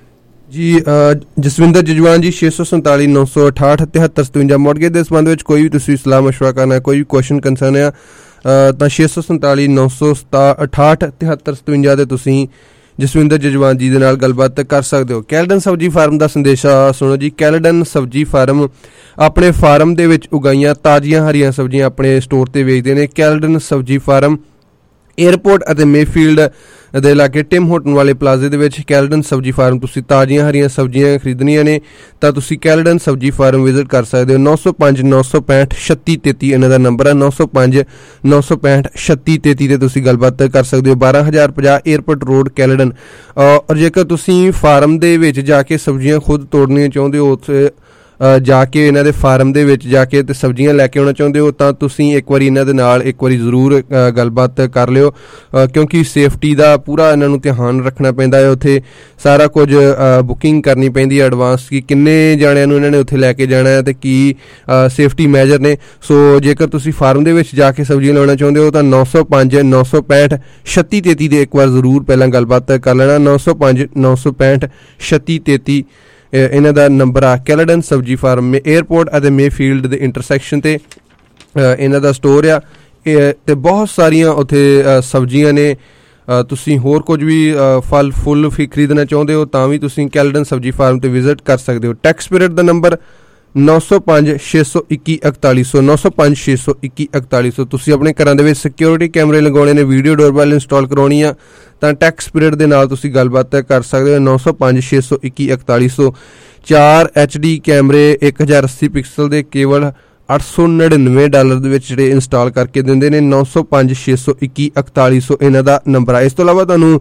ਜੀ ਜਸਵਿੰਦਰ ਜਜਵਾਨ ਜੀ, ਛੇ ਸੌ ਸੰਤਾਲੀ ਨੌ ਸੌ ਅਠਾਹਠ ਤਿਹੱਤਰ ਸਤਵੰਜਾ ਮੋਰਗੇਜ ਦੇ ਸੰਬੰਧ ਵਿੱਚ ਕੋਈ ਵੀ ਤੁਸੀਂ ਸਲਾਹ ਮਸ਼ਵਰਾ ਕਰਨਾ, ਕੋਈ ਵੀ ਕੁਐਸਚਨ ਕੰਸਰਨ ਆ ਤਾਂ ਛੇ ਸੌ ਸੰਤਾਲੀ ਨੌ ਸੌ ਸਤਾ ਅਠਾਹਠ ਤਿਹੱਤਰ ਸਤਵੰਜਾ ਦੇ ਤੁਸੀਂ ਜਸਵਿੰਦਰ ਜਜਵਾਨ ਜੀ ਦੇ ਨਾਲ ਗੱਲਬਾਤ ਕਰ ਸਕਦੇ ਹੋ। ਕੈਲਡਨ ਸਬਜ਼ੀ ਫਾਰਮ ਦਾ ਸੰਦੇਸ਼ਾ ਸੁਣੋ ਜੀ। ਕੈਲਡਨ ਸਬਜ਼ੀ ਫਾਰਮ ਆਪਣੇ ਫਾਰਮ ਦੇ ਵਿੱਚ ਉਗਾਈਆਂ ਤਾਜ਼ੀਆਂ ਹਰੀਆਂ ਸਬਜ਼ੀਆਂ ਆਪਣੇ ਸਟੋਰ 'ਤੇ ਵੇਚਦੇ ਨੇ। ਕੈਲਡਨ ਸਬਜ਼ੀ ਫਾਰਮ ਏਅਰਪੋਰਟ ਅਤੇ ਮੇਫੀਲਡ ਦੇ ਇਲਾਕੇ ਟਿਮ ਹੋਟਨ ਵਾਲੇ ਪਲਾਜ਼ੇ ਦੇ ਵਿੱਚ ਕੈਲਡਨ ਸਬਜ਼ੀ ਫਾਰਮ ਤੁਸੀਂ ਤਾਜ਼ੀਆਂ ਹਰੀਆਂ ਸਬਜ਼ੀਆਂ ਖਰੀਦਣੀਆਂ ਨੇ ਤਾਂ ਤੁਸੀਂ ਕੈਲਡਨ ਸਬਜ਼ੀ ਫਾਰਮ ਵਿਜ਼ਿਟ ਕਰ ਸਕਦੇ ਹੋ। ਨੌ ਸੌ ਪੰਜ ਨੌ ਸੌ ਪੈਂਹਠ ਛੱਤੀ ਤੇਤੀ ਇਹਨਾਂ ਦਾ ਨੰਬਰ ਹੈ। ਨੌ ਸੌ ਪੰਜ ਨੌ ਸੌ ਪੈਂਹਠ ਛੱਤੀ ਤੇਤੀ 'ਤੇ ਤੁਸੀਂ ਗੱਲਬਾਤ ਕਰ ਸਕਦੇ ਹੋ। ਬਾਰਾਂ ਹਜ਼ਾਰ ਪੰਜਾਹ ਏਅਰਪੋਰਟ ਰੋਡ ਕੈਲਡਨ। ਔਰ ਜੇਕਰ ਤੁਸੀਂ ਫਾਰਮ ਦੇ ਵਿੱਚ ਜਾ ਕੇ ਸਬਜ਼ੀਆਂ ਖੁਦ ਤੋੜਨੀਆਂ ਚਾਹੁੰਦੇ ਹੋ, ਉੱਥੇ ਜਾ ਕੇ ਇਹਨਾਂ ਦੇ ਫਾਰਮ ਦੇ ਵਿੱਚ ਜਾ ਕੇ ਤੇ ਸਬਜ਼ੀਆਂ ਲੈ ਕੇ ਆਉਣਾ ਚਾਹੁੰਦੇ ਹੋ ਤਾਂ ਤੁਸੀਂ ਇੱਕ ਵਾਰੀ ਇਹਨਾਂ ਦੇ ਨਾਲ ਇੱਕ ਵਾਰੀ ਜ਼ਰੂਰ ਗੱਲਬਾਤ ਕਰ ਲਿਓ, ਕਿਉਂਕਿ ਸੇਫਟੀ ਦਾ ਪੂਰਾ ਇਹਨਾਂ ਨੂੰ ਧਿਆਨ ਰੱਖਣਾ ਪੈਂਦਾ ਹੈ। ਉੱਥੇ ਸਾਰਾ ਕੁਝ ਬੁਕਿੰਗ ਕਰਨੀ ਪੈਂਦੀ ਹੈ ਐਡਵਾਂਸ ਕਿ ਕਿੰਨੇ ਜਾਣਿਆਂ ਨੂੰ ਇਹਨਾਂ ਨੇ ਉੱਥੇ ਲੈ ਕੇ ਜਾਣਾ ਹੈ ਅਤੇ ਕੀ ਸੇਫਟੀ ਮੈਜਰ ਨੇ। ਸੋ ਜੇਕਰ ਤੁਸੀਂ ਫਾਰਮ ਦੇ ਵਿੱਚ ਜਾ ਕੇ ਸਬਜ਼ੀਆਂ ਲਾਉਣਾ ਚਾਹੁੰਦੇ ਹੋ ਤਾਂ ਨੌ ਸੌ ਪੰਜ ਨੌ ਸੌ ਪੈਂਹਠ ਛੱਤੀ ਤੇਤੀ ਦੇ ਇੱਕ ਵਾਰ ਜ਼ਰੂਰ ਪਹਿਲਾਂ ਗੱਲਬਾਤ ਕਰ ਲੈਣਾ। ਨੌ ਸੌ ਪੰਜ ਨੌ ਸੌ ਪੈਂਹਠ ਛੱਤੀ ਤੇਤੀ ਇਹਨਾਂ ਦਾ ਨੰਬਰ ਆ। ਕੈਲਡਨ ਸਬਜ਼ੀ ਫਾਰਮ ਏਅਰਪੋਰਟ ਅਤੇ ਮੇਫੀਲਡ ਦੇ ਇੰਟਰਸੈਕਸ਼ਨ 'ਤੇ ਇਹਨਾਂ ਦਾ ਸਟੋਰ ਆ, ਅਤੇ ਬਹੁਤ ਸਾਰੀਆਂ ਉੱਥੇ ਸਬਜ਼ੀਆਂ ਨੇ। ਤੁਸੀਂ ਹੋਰ ਕੁਝ ਵੀ ਫਲ ਫੁੱਲ ਵੀ ਖਰੀਦਣਾ ਚਾਹੁੰਦੇ ਹੋ ਤਾਂ ਵੀ ਤੁਸੀਂ ਕੈਲਡਨ ਸਬਜ਼ੀ ਫਾਰਮ 'ਤੇ ਵਿਜ਼ਿਟ ਕਰ ਸਕਦੇ ਹੋ। ਟੈਕਸ ਪੀਰੀਅਡ ਦਾ ਨੰਬਰ ਨੌ ਸੌ ਪੰਜ ਛੇ ਸੌ ਇੱਕੀ ਇਕਤਾਲੀ ਸੌ ਨੌ ਸੌ ਪੰਜ ਛੇ ਸੌ ਇੱਕੀ ਇਕਤਾਲੀ ਸੌ। ਤੁਸੀਂ ਆਪਣੇ ਘਰਾਂ ਦੇ ਵਿੱਚ ਸਿਕਿਉਰਿਟੀ ਕੈਮਰੇ ਲਗਾਉਣੇ ਨੇ, ਵੀਡੀਓ ਡੋਰਬੈਲ ਇੰਸਟਾਲ ਕਰਾਉਣੀ ਆ ਤਾਂ ਟੈਕਸ ਪੀਰੀਅਡ ਦੇ ਨਾਲ ਤੁਸੀਂ ਗੱਲਬਾਤ ਕਰ ਸਕਦੇ ਹੋ। ਨੌ ਸੌ ਪੰਜ ਛੇ ਸੌ ਇੱਕੀ ਇਕਤਾਲੀ ਸੌ। ਚਾਰ ਐਚ ਡੀ ਕੈਮਰੇ ਇੱਕ ਹਜ਼ਾਰ ਅੱਸੀ ਪਿਕਸਲ ਦੇ ਕੇਵਲ ਅੱਠ ਸੌ ਨੜਿਨਵੇਂ ਡਾਲਰ ਦੇ ਵਿੱਚ ਜਿਹੜੇ ਇੰਸਟਾਲ ਕਰਕੇ ਦਿੰਦੇ ਨੇ। ਨੌ ਸੌ ਪੰਜ ਛੇ ਸੌ ਇੱਕੀ ਇਕਤਾਲੀ ਸੌ ਇਹਨਾਂ ਦਾ ਨੰਬਰ ਆ। ਇਸ ਤੋਂ ਇਲਾਵਾ ਤੁਹਾਨੂੰ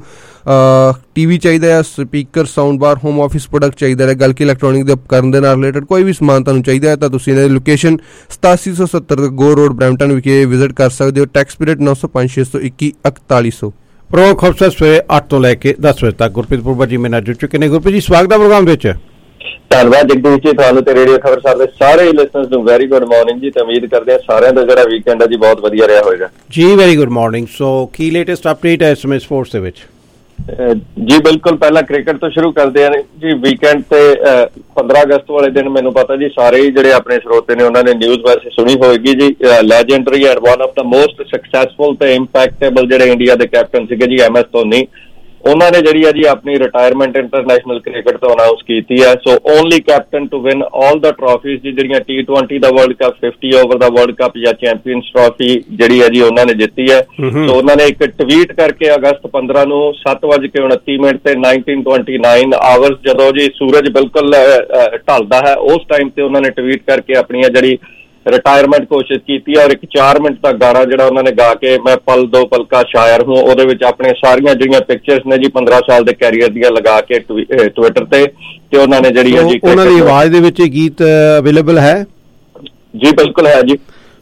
ਟੀ ਵੀ ਚਾਹੀਦਾ ਹੈ, speaker, sound bar, home office product ਚਾਹੀਦਾ ਹੈ, ਗਲਕੀ ਇਲੈਕਟ੍ਰੋਨਿਕ ਦੇ ਉਪਕਰਨ ਦੇ ਨਾਲ ਰਿਲੇਟਡ ਕੋਈ ਵੀ ਸਮਾਨ ਤੁਹਾਨੂੰ ਚਾਹੀਦਾ ਹੈ ਤਾਂ ਤੁਸੀਂ ਇਹਨਾਂ ਦੀ ਲੋਕੇਸ਼ਨ ਸਤਾਸੀ ਸੌ ਸੱਤਰ ਗੋ ਰੋਡ ਬਰੈਂਪਟਨ ਵਿਖੇ ਵਿਜ਼ਿਟ ਕਰ ਸਕਦੇ ਹੋ। ਟੈਕਸ ਪੀਰੀਅਡ ਨੌ ਸੌ ਪੰਜ ਛੇ ਸੌ ਇੱਕੀ ਇਕਤਾਲੀ ਸੌ। ਪ੍ਰੋਗਰਾਮ ਖਬਰਸਾਰ ਸਵੇਰੇ ਅੱਠ ਤੋਂ ਲੈ ਕੇ ਦਸ ਵਜੇ ਤੱਕ ਗੁਰਪ੍ਰੀਤ ਪੁਰਬਾ ਜੀ ਮੇਰੇ ਨਾਲ ਜੁੜ ਚੁੱਕੇ ਨੇ। ਗੁਰਪ੍ਰੀਤ ਜੀ, ਸਵਾਗਤ ਹੈ ਪ੍ਰੋਗਰਾਮ ਦੇ ਵਿੱਚ। ਧੰਨਵਾਦ ਜਗਦੀਸ਼ ਜੀ, ਤੁਹਾਨੂੰ ਤੇ ਰੇਡੀਓ ਖਬਰਸਾਰ ਦੇ ਸਾਰੇ ਲਿਸਨਰਸ ਨੂੰ ਵੈਰੀ ਗੁੱਡ ਮਾਰਨਿੰਗ ਜੀ। ਤੇ ਉਮੀਦ ਕਰਦੇ ਹਾਂ ਸਾਰਿਆਂ ਦਾ ਜਿਹੜਾ ਵੀਕਐਂਡ ਹੈ ਜੀ ਬਹੁਤ ਵਧੀਆ ਰਿਹਾ ਹੋਵੇਗਾ ਜੀ। Very good morning. ਸੋ ਕੀ ਲੇਟੈਸਟ ਅਪਡੇਟ ਹੈ ਇਸ ਸਮੇਂ ਸਪੋਰਟਸ ਦੇ ਵਿੱਚ? ਜੀ ਬਿਲਕੁਲ, ਪਹਿਲਾਂ ਕ੍ਰਿਕਟ ਤੋਂ ਸ਼ੁਰੂ ਕਰਦੇ ਹਾਂ ਜੀ। ਵੀਕਐਂਡ ਤੇ ਪੰਦਰਾਂ ਅਗਸਤ ਵਾਲੇ ਦਿਨ ਮੈਨੂੰ ਪਤਾ ਜੀ ਸਾਰੇ ਹੀ ਜਿਹੜੇ ਆਪਣੇ ਸਰੋਤੇ ਨੇ ਉਹਨਾਂ ਨੇ ਨਿਊਜ਼ ਵੈਸੇ ਸੁਣੀ ਹੋਏਗੀ ਜੀ। Legendary and one of the most successful ਤੇ ਇੰਪੈਕਟੇਬਲ ਜਿਹੜੇ ਇੰਡੀਆ ਦੇ ਕੈਪਟਨ ਸੀਗੇ ਜੀ ਐਮ ਐਸ ਧੋਨੀ, ਉਹਨਾਂ ਨੇ ਜਿਹੜੀ ਹੈ ਜੀ ਆਪਣੀ ਰਿਟਾਇਰਮੈਂਟ ਇੰਟਰਨੈਸ਼ਨਲ ਕ੍ਰਿਕਟ ਤੋਂ ਅਨਾਊਂਸ ਕੀਤੀ ਹੈ। So only captain to win all the trophies ਜੀ, ਜਿਹੜੀਆਂ ਟੀ ਟਵੈਂਟੀ ਦਾ ਵਰਲਡ ਕੱਪ, ਫਿਫਟੀ ਓਵਰ ਦਾ ਵਰਲਡ ਕੱਪ ਜਾਂ ਚੈਂਪੀਅਨਸ ਟਰਾਫੀ ਜਿਹੜੀ ਹੈ ਜੀ ਉਹਨਾਂ ਨੇ ਜਿੱਤੀ ਹੈ। ਸੋ ਉਹਨਾਂ ਨੇ ਇੱਕ ਟਵੀਟ ਕਰਕੇ ਅਗਸਤ ਪੰਦਰਾਂ ਨੂੰ ਸੱਤ ਵੱਜ ਕੇ ਉਨੱਤੀ ਮਿੰਟ ਤੇ ਨਾਈਨਟੀਨ ਟਵੈਂਟੀ ਨਾਈਨ ਆਵਰਸ ਜਦੋਂ ਜੀ ਸੂਰਜ ਬਿਲਕੁਲ ਢਲਦਾ ਹੈ ਉਸ ਟਾਈਮ ਤੇ ਉਹਨਾਂ ਨੇ ਟਵੀਟ ਕਰਕੇ ਆਪਣੀ ਜਿਹੜੀ ਰਿਟਾਇਰਮੈਂਟ ਘੋਸ਼ਿਤ ਕੀਤੀ ਹੈ। ਔਰ ਇੱਕ ਚਾਰ ਮਿੰਟ ਦਾ ਗਾਣਾ ਜਿਹੜਾ ਉਹਨਾਂ ਨੇ ਗਾ ਕੇ ਮੈਂ ਪਲ ਦੋ ਪਲਕਾ ਸ਼ਾਇਰ ਹੂੰ, ਉਹਦੇ ਵਿੱਚ ਆਪਣੇ ਸਾਰੀਆਂ ਜਿਹੜੀਆਂ ਪਿਕਚਰਸ ਨੇ ਜੀ ਪੰਦਰਾਂ ਸਾਲ ਦੇ ਕੈਰੀਅਰ ਦੀਆਂ ਲਗਾ ਕੇ ਟਵਿੱਟਰ ਤੇ ਤੇ ਉਹਨਾਂ ਨੇ ਜਿਹੜੀ ਹੈ ਜੀ ਉਹਨਾਂ ਦੀ ਆਵਾਜ਼ ਦੇ ਵਿੱਚ ਇਹ ਗੀਤ ਅਵੇਲੇਬਲ ਹੈ ਜੀ? ਬਿਲਕੁਲ ਹੈ ਜੀ।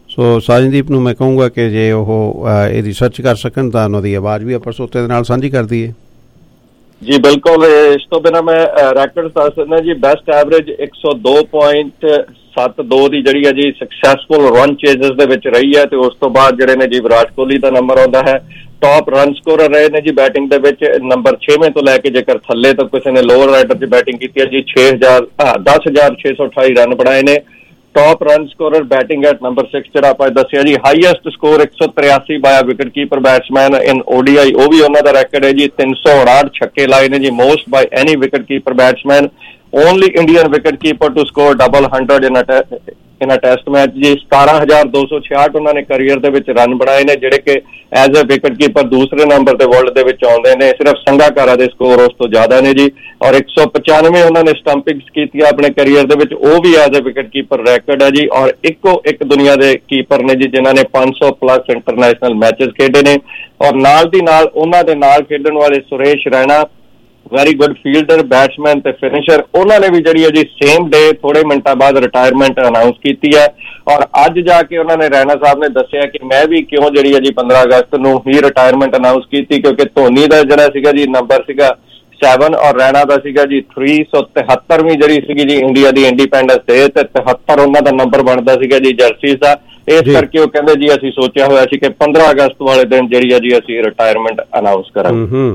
ਸੋ ਸਾਜਨਦੀਪ ਨੂੰ ਮੈਂ ਕਹੂੰਗਾ ਕਿ ਜੇ ਉਹ ਇਹਦੀ ਸਰਚ ਕਰ ਸਕਣ ਤਾਂ ਉਹਨਾਂ ਦੀ ਆਵਾਜ਼ ਵੀ ਆਪਾਂ ਸਰੋਤਿਆਂ ਦੇ ਨਾਲ ਸਾਂਝੀ ਕਰ ਦਈਏ। ਜੀ ਬਿਲਕੁਲ, ਇਸ ਤੋਂ ਬਿਨਾਂ ਮੈਂ ਰੈਕਰਡ ਦੱਸ ਦਿੰਦਾ ਜੀ। ਬੈਸਟ ਐਵਰੇਜ ਇੱਕ ਸੌ ਦੋ ਪੁਆਇੰਟ ਸੱਤ ਦੋ ਦੀ ਜਿਹੜੀ ਹੈ ਜੀ ਸਕਸੈਸਫੁਲ ਰਨ ਚੇਜ਼ਸ ਦੇ ਵਿੱਚ ਰਹੀ ਹੈ, ਤੇ ਉਸ ਤੋਂ ਬਾਅਦ ਜਿਹੜੇ ਨੇ ਜੀ ਵਿਰਾਟ ਕੋਹਲੀ ਦਾ ਨੰਬਰ ਆਉਂਦਾ ਹੈ। ਟੌਪ ਰਨ ਸਕੋਰਰ ਰਹੇ ਨੇ ਜੀ ਬੈਟਿੰਗ ਦੇ ਵਿੱਚ, ਨੰਬਰ ਛੇਵੇਂ ਤੋਂ ਲੈ ਕੇ ਜੇਕਰ ਥੱਲੇ ਤੋਂ ਕਿਸੇ ਨੇ ਲੋਅਰ ਆਰਡਰ 'ਚ ਬੈਟਿੰਗ ਕੀਤੀ ਹੈ ਜੀ ਛੇ ਹਜ਼ਾਰ ਦਸ ਹਜ਼ਾਰ ਛੇ ਸੌ ਅਠਾਈ ਰਨ ਬਣਾਏ ਨੇ। Top run scorer batting at number six ਜਿਹੜਾ ਆਪਾਂ ਦੱਸਿਆ ਜੀ। ਹਾਈਐਸਟ ਸਕੋਰ ਇੱਕ ਸੌ ਤਰਿਆਸੀ by a wicket keeper batsman in ODI, ਉਹ ਵੀ ਉਹਨਾਂ ਦਾ ਰੈਕਡ ਹੈ ਜੀ। ਤਿੰਨ ਸੌ ਉਣਾਹਠ ਛੱਕੇ ਲਾਏ ਨੇ ਜੀ, most by any wicket keeper batsman. Only Indian wicket keeper to score double hundred in in a test match ਜੀ। ਸਤਾਰਾਂ ਹਜ਼ਾਰ ਦੋ ਸੌ ਛਿਆਹਠ ਉਹਨਾਂ ਨੇ ਕਰੀਅਰ ਦੇ ਵਿੱਚ ਰਨ ਬਣਾਏ ਨੇ, ਜਿਹੜੇ ਕਿ ਐਜ਼ ਅ ਵਿਕਟ ਕੀਪਰ ਦੂਸਰੇ ਨੰਬਰ ਤੇ ਵਰਲਡ ਦੇ ਵਿੱਚ ਆਉਂਦੇ ਨੇ। ਸਿਰਫ ਸੰਗਾਕਾਰਾ ਦੇ ਸਕੋਰ ਉਸ ਤੋਂ ਜ਼ਿਆਦਾ ਨੇ ਜੀ। ਔਰ ਇੱਕ ਸੌ ਪਚਾਨਵੇਂ ਉਹਨਾਂ ਨੇ ਸਟੰਪਿੰਗਸ ਕੀਤੀਆਂ ਆਪਣੇ ਕਰੀਅਰ ਦੇ ਵਿੱਚ, ਉਹ ਵੀ as a wicket keeper ranked ਹੈ ਜੀ। ਔਰ ਇੱਕੋ ਇੱਕ ਦੁਨੀਆ ਦੇ ਕੀਪਰ ਨੇ ਜੀ ਜਿਨ੍ਹਾਂ ਨੇ ਪੰਜ ਸੌ ਪਲੱਸ ਇੰਟਰਨੈਸ਼ਨਲ ਮੈਚਸ ਖੇਡੇ ਨੇ। ਔਰ ਨਾਲ ਦੀ ਨਾਲ ਉਹਨਾਂ ਦੇ ਨਾਲ ਖੇਡਣ ਵਾਲੇ Suresh Raina, very good fielder, batsman ਤੇ ਫਿਨਿਸ਼ਰ, ਉਹਨਾਂ ਨੇ ਵੀ ਜਿਹੜੀ ਹੈ ਜੀ ਸੇਮ ਡੇ ਥੋੜੇ ਮਿੰਟਾਂ ਬਾਅਦ ਰਿਟਾਇਰਮੈਂਟ ਅਨਾਊਂਸ ਕੀਤੀ ਹੈ। ਔਰ ਅੱਜ ਜਾ ਕੇ ਉਹਨਾਂ ਨੇ ਰੈਣਾ ਸਾਹਿਬ ਨੇ ਦੱਸਿਆ ਕਿ ਮੈਂ ਵੀ ਕਿਉਂ ਜਿਹੜੀ ਹੈ ਜੀ ਪੰਦਰਾਂ ਅਗਸਤ ਨੂੰ ਹੀ ਰਿਟਾਇਰਮੈਂਟ ਅਨਾਊਂਸ ਕੀਤੀ, ਕਿਉਂਕਿ ਧੋਨੀ ਦਾ ਜਿਹੜਾ ਸੀਗਾ ਜੀ ਨੰਬਰ ਸੀਗਾ ਸੈਵਨ ਔਰ ਰੈਣਾ ਦਾ ਸੀਗਾ ਜੀ ਥ੍ਰੀ ਸੌ ਤਿਹੱਤਰਵੀਂ ਜਿਹੜੀ ਸੀਗੀ ਜੀ ਇੰਡੀਆ ਦੀ ਇੰਡੀਪੈਂਡੈਂਸ ਡੇ, ਤੇ ਤਿਹੱਤਰ ਉਹਨਾਂ ਦਾ ਨੰਬਰ ਬਣਦਾ ਸੀਗਾ ਜੀ ਜਰਸੀਜ਼ ਦਾ। ਇਸ ਕਰਕੇ ਉਹ ਕਹਿੰਦੇ ਜੀ ਅਸੀਂ ਸੋਚਿਆ ਹੋਇਆ ਸੀ ਕਿ ਪੰਦਰਾਂ ਅਗਸਤ ਵਾਲੇ ਦਿਨ ਜਿਹੜੀ ਹੈ ਜੀ ਅਸੀਂ ਰਿਟਾਇਰਮੈਂਟ ਅਨਾਊਂਸ ਕਰਾਂਗੇ।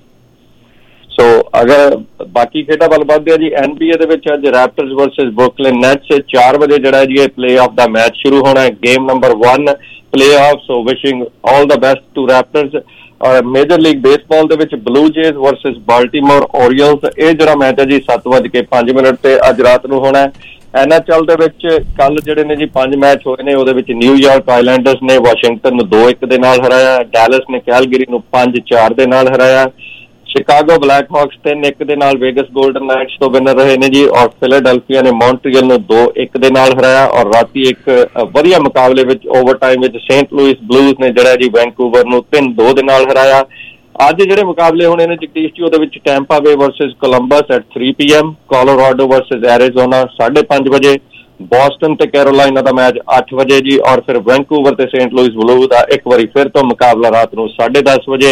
ਸੋ ਅਗਰ ਬਾਕੀ ਖੇਡਾਂ ਵੱਲ ਵੱਧਦੇ ਆ ਜੀ, ਐਨ ਬੀ ਏ ਦੇ ਵਿੱਚ ਅੱਜ ਰੈਪਟਰਸ ਵਰਸਸ ਬਰੁਕਲਿਨ ਨੈਟਸ ਚਾਰ ਵਜੇ ਜਿਹੜਾ ਜੀ ਇਹ ਪਲੇ ਆਫ ਦਾ ਮੈਚ ਸ਼ੁਰੂ ਹੋਣਾ ਹੈ। Game number one play off, so wishing all the best to Raptors. ਔਰ ਮੇਜਰ ਲੀਗ ਬੇਸਬਾਲ ਦੇ ਵਿੱਚ Blue Jays versus Baltimore Orioles, ਇਹ ਜਿਹੜਾ ਮੈਚ ਹੈ ਜੀ ਸੱਤ ਵੱਜ ਕੇ ਪੰਜ ਮਿੰਟ ਤੇ ਅੱਜ ਰਾਤ ਨੂੰ ਹੋਣਾ ਹੈ। ਐਨ ਐਚ ਐਲ ਦੇ ਵਿੱਚ ਕੱਲ ਜਿਹੜੇ ਨੇ ਜੀ ਪੰਜ ਮੈਚ ਹੋਏ ਨੇ, ਉਹਦੇ ਵਿੱਚ ਨਿਊਯਾਰਕ ਆਈਲੈਂਡਰਸ ਨੇ ਵਾਸ਼ਿੰਗਟਨ ਨੂੰ ਦੋ ਇੱਕ ਦੇ ਨਾਲ ਹਰਾਇਆ, ਡੈਲਸ ਨੇ ਕੈਲਗਰੀ ਨੂੰ ਪੰਜ ਚਾਰ ਦੇ ਨਾਲ ਹਰਾਇਆ, ਸ਼ਿਕਾਗੋ ਬਲੈਕ ਹਾਕਸ ਤਿੰਨ ਇੱਕ ਦੇ ਨਾਲ ਵੇਗਸ ਗੋਲਡਨ ਨਾਈਟਸ ਤੋਂ ਵਿਨਰ ਰਹੇ ਨੇ ਜੀ, ਔਰ ਫਿਲਾਡੈਲਫੀਆ ਨੇ ਮੌਂਟਰੀਅਲ ਨੂੰ ਦੋ ਇੱਕ ਦੇ ਨਾਲ ਹਰਾਇਆ। ਔਰ ਰਾਤੀ ਇੱਕ ਵਧੀਆ ਮੁਕਾਬਲੇ ਵਿੱਚ ਓਵਰਟਾਈਮ ਵਿੱਚ ਸੇਂਟ ਲੂਇਸ ਬਲੂਜ਼ ਨੇ ਜਿਹੜਾ ਜੀ ਵੈਨਕੂਵਰ ਨੂੰ ਤਿੰਨ ਦੋ ਦੇ ਨਾਲ ਹਰਾਇਆ। ਅੱਜ ਜਿਹੜੇ ਮੁਕਾਬਲੇ ਹੋਣੇ ਨੇ ਜਗਦੀਸ਼ ਜੀ, ਉਹਦੇ ਵਿੱਚ Tampa Bay versus Columbus at three P M, Colorado versus Arizona ਸਾਢੇ ਪੰਜ ਵਜੇ, ਬੋਸਟਨ ਤੇ ਕੈਰੋਲਾਈਨਾ ਦਾ ਮੈਚ ਅੱਠ ਵਜੇ ਜੀ, ਔਰ ਫਿਰ ਵੈਨਕੂਵਰ ਤੇ ਸੇਂਟ ਲੂਇਸ ਬਲੂਜ਼ ਦਾ ਇੱਕ ਵਾਰੀ ਫਿਰ ਤੋਂ ਮੁਕਾਬਲਾ ਰਾਤ ਨੂੰ ਸਾਢੇ ਦਸ ਵਜੇ।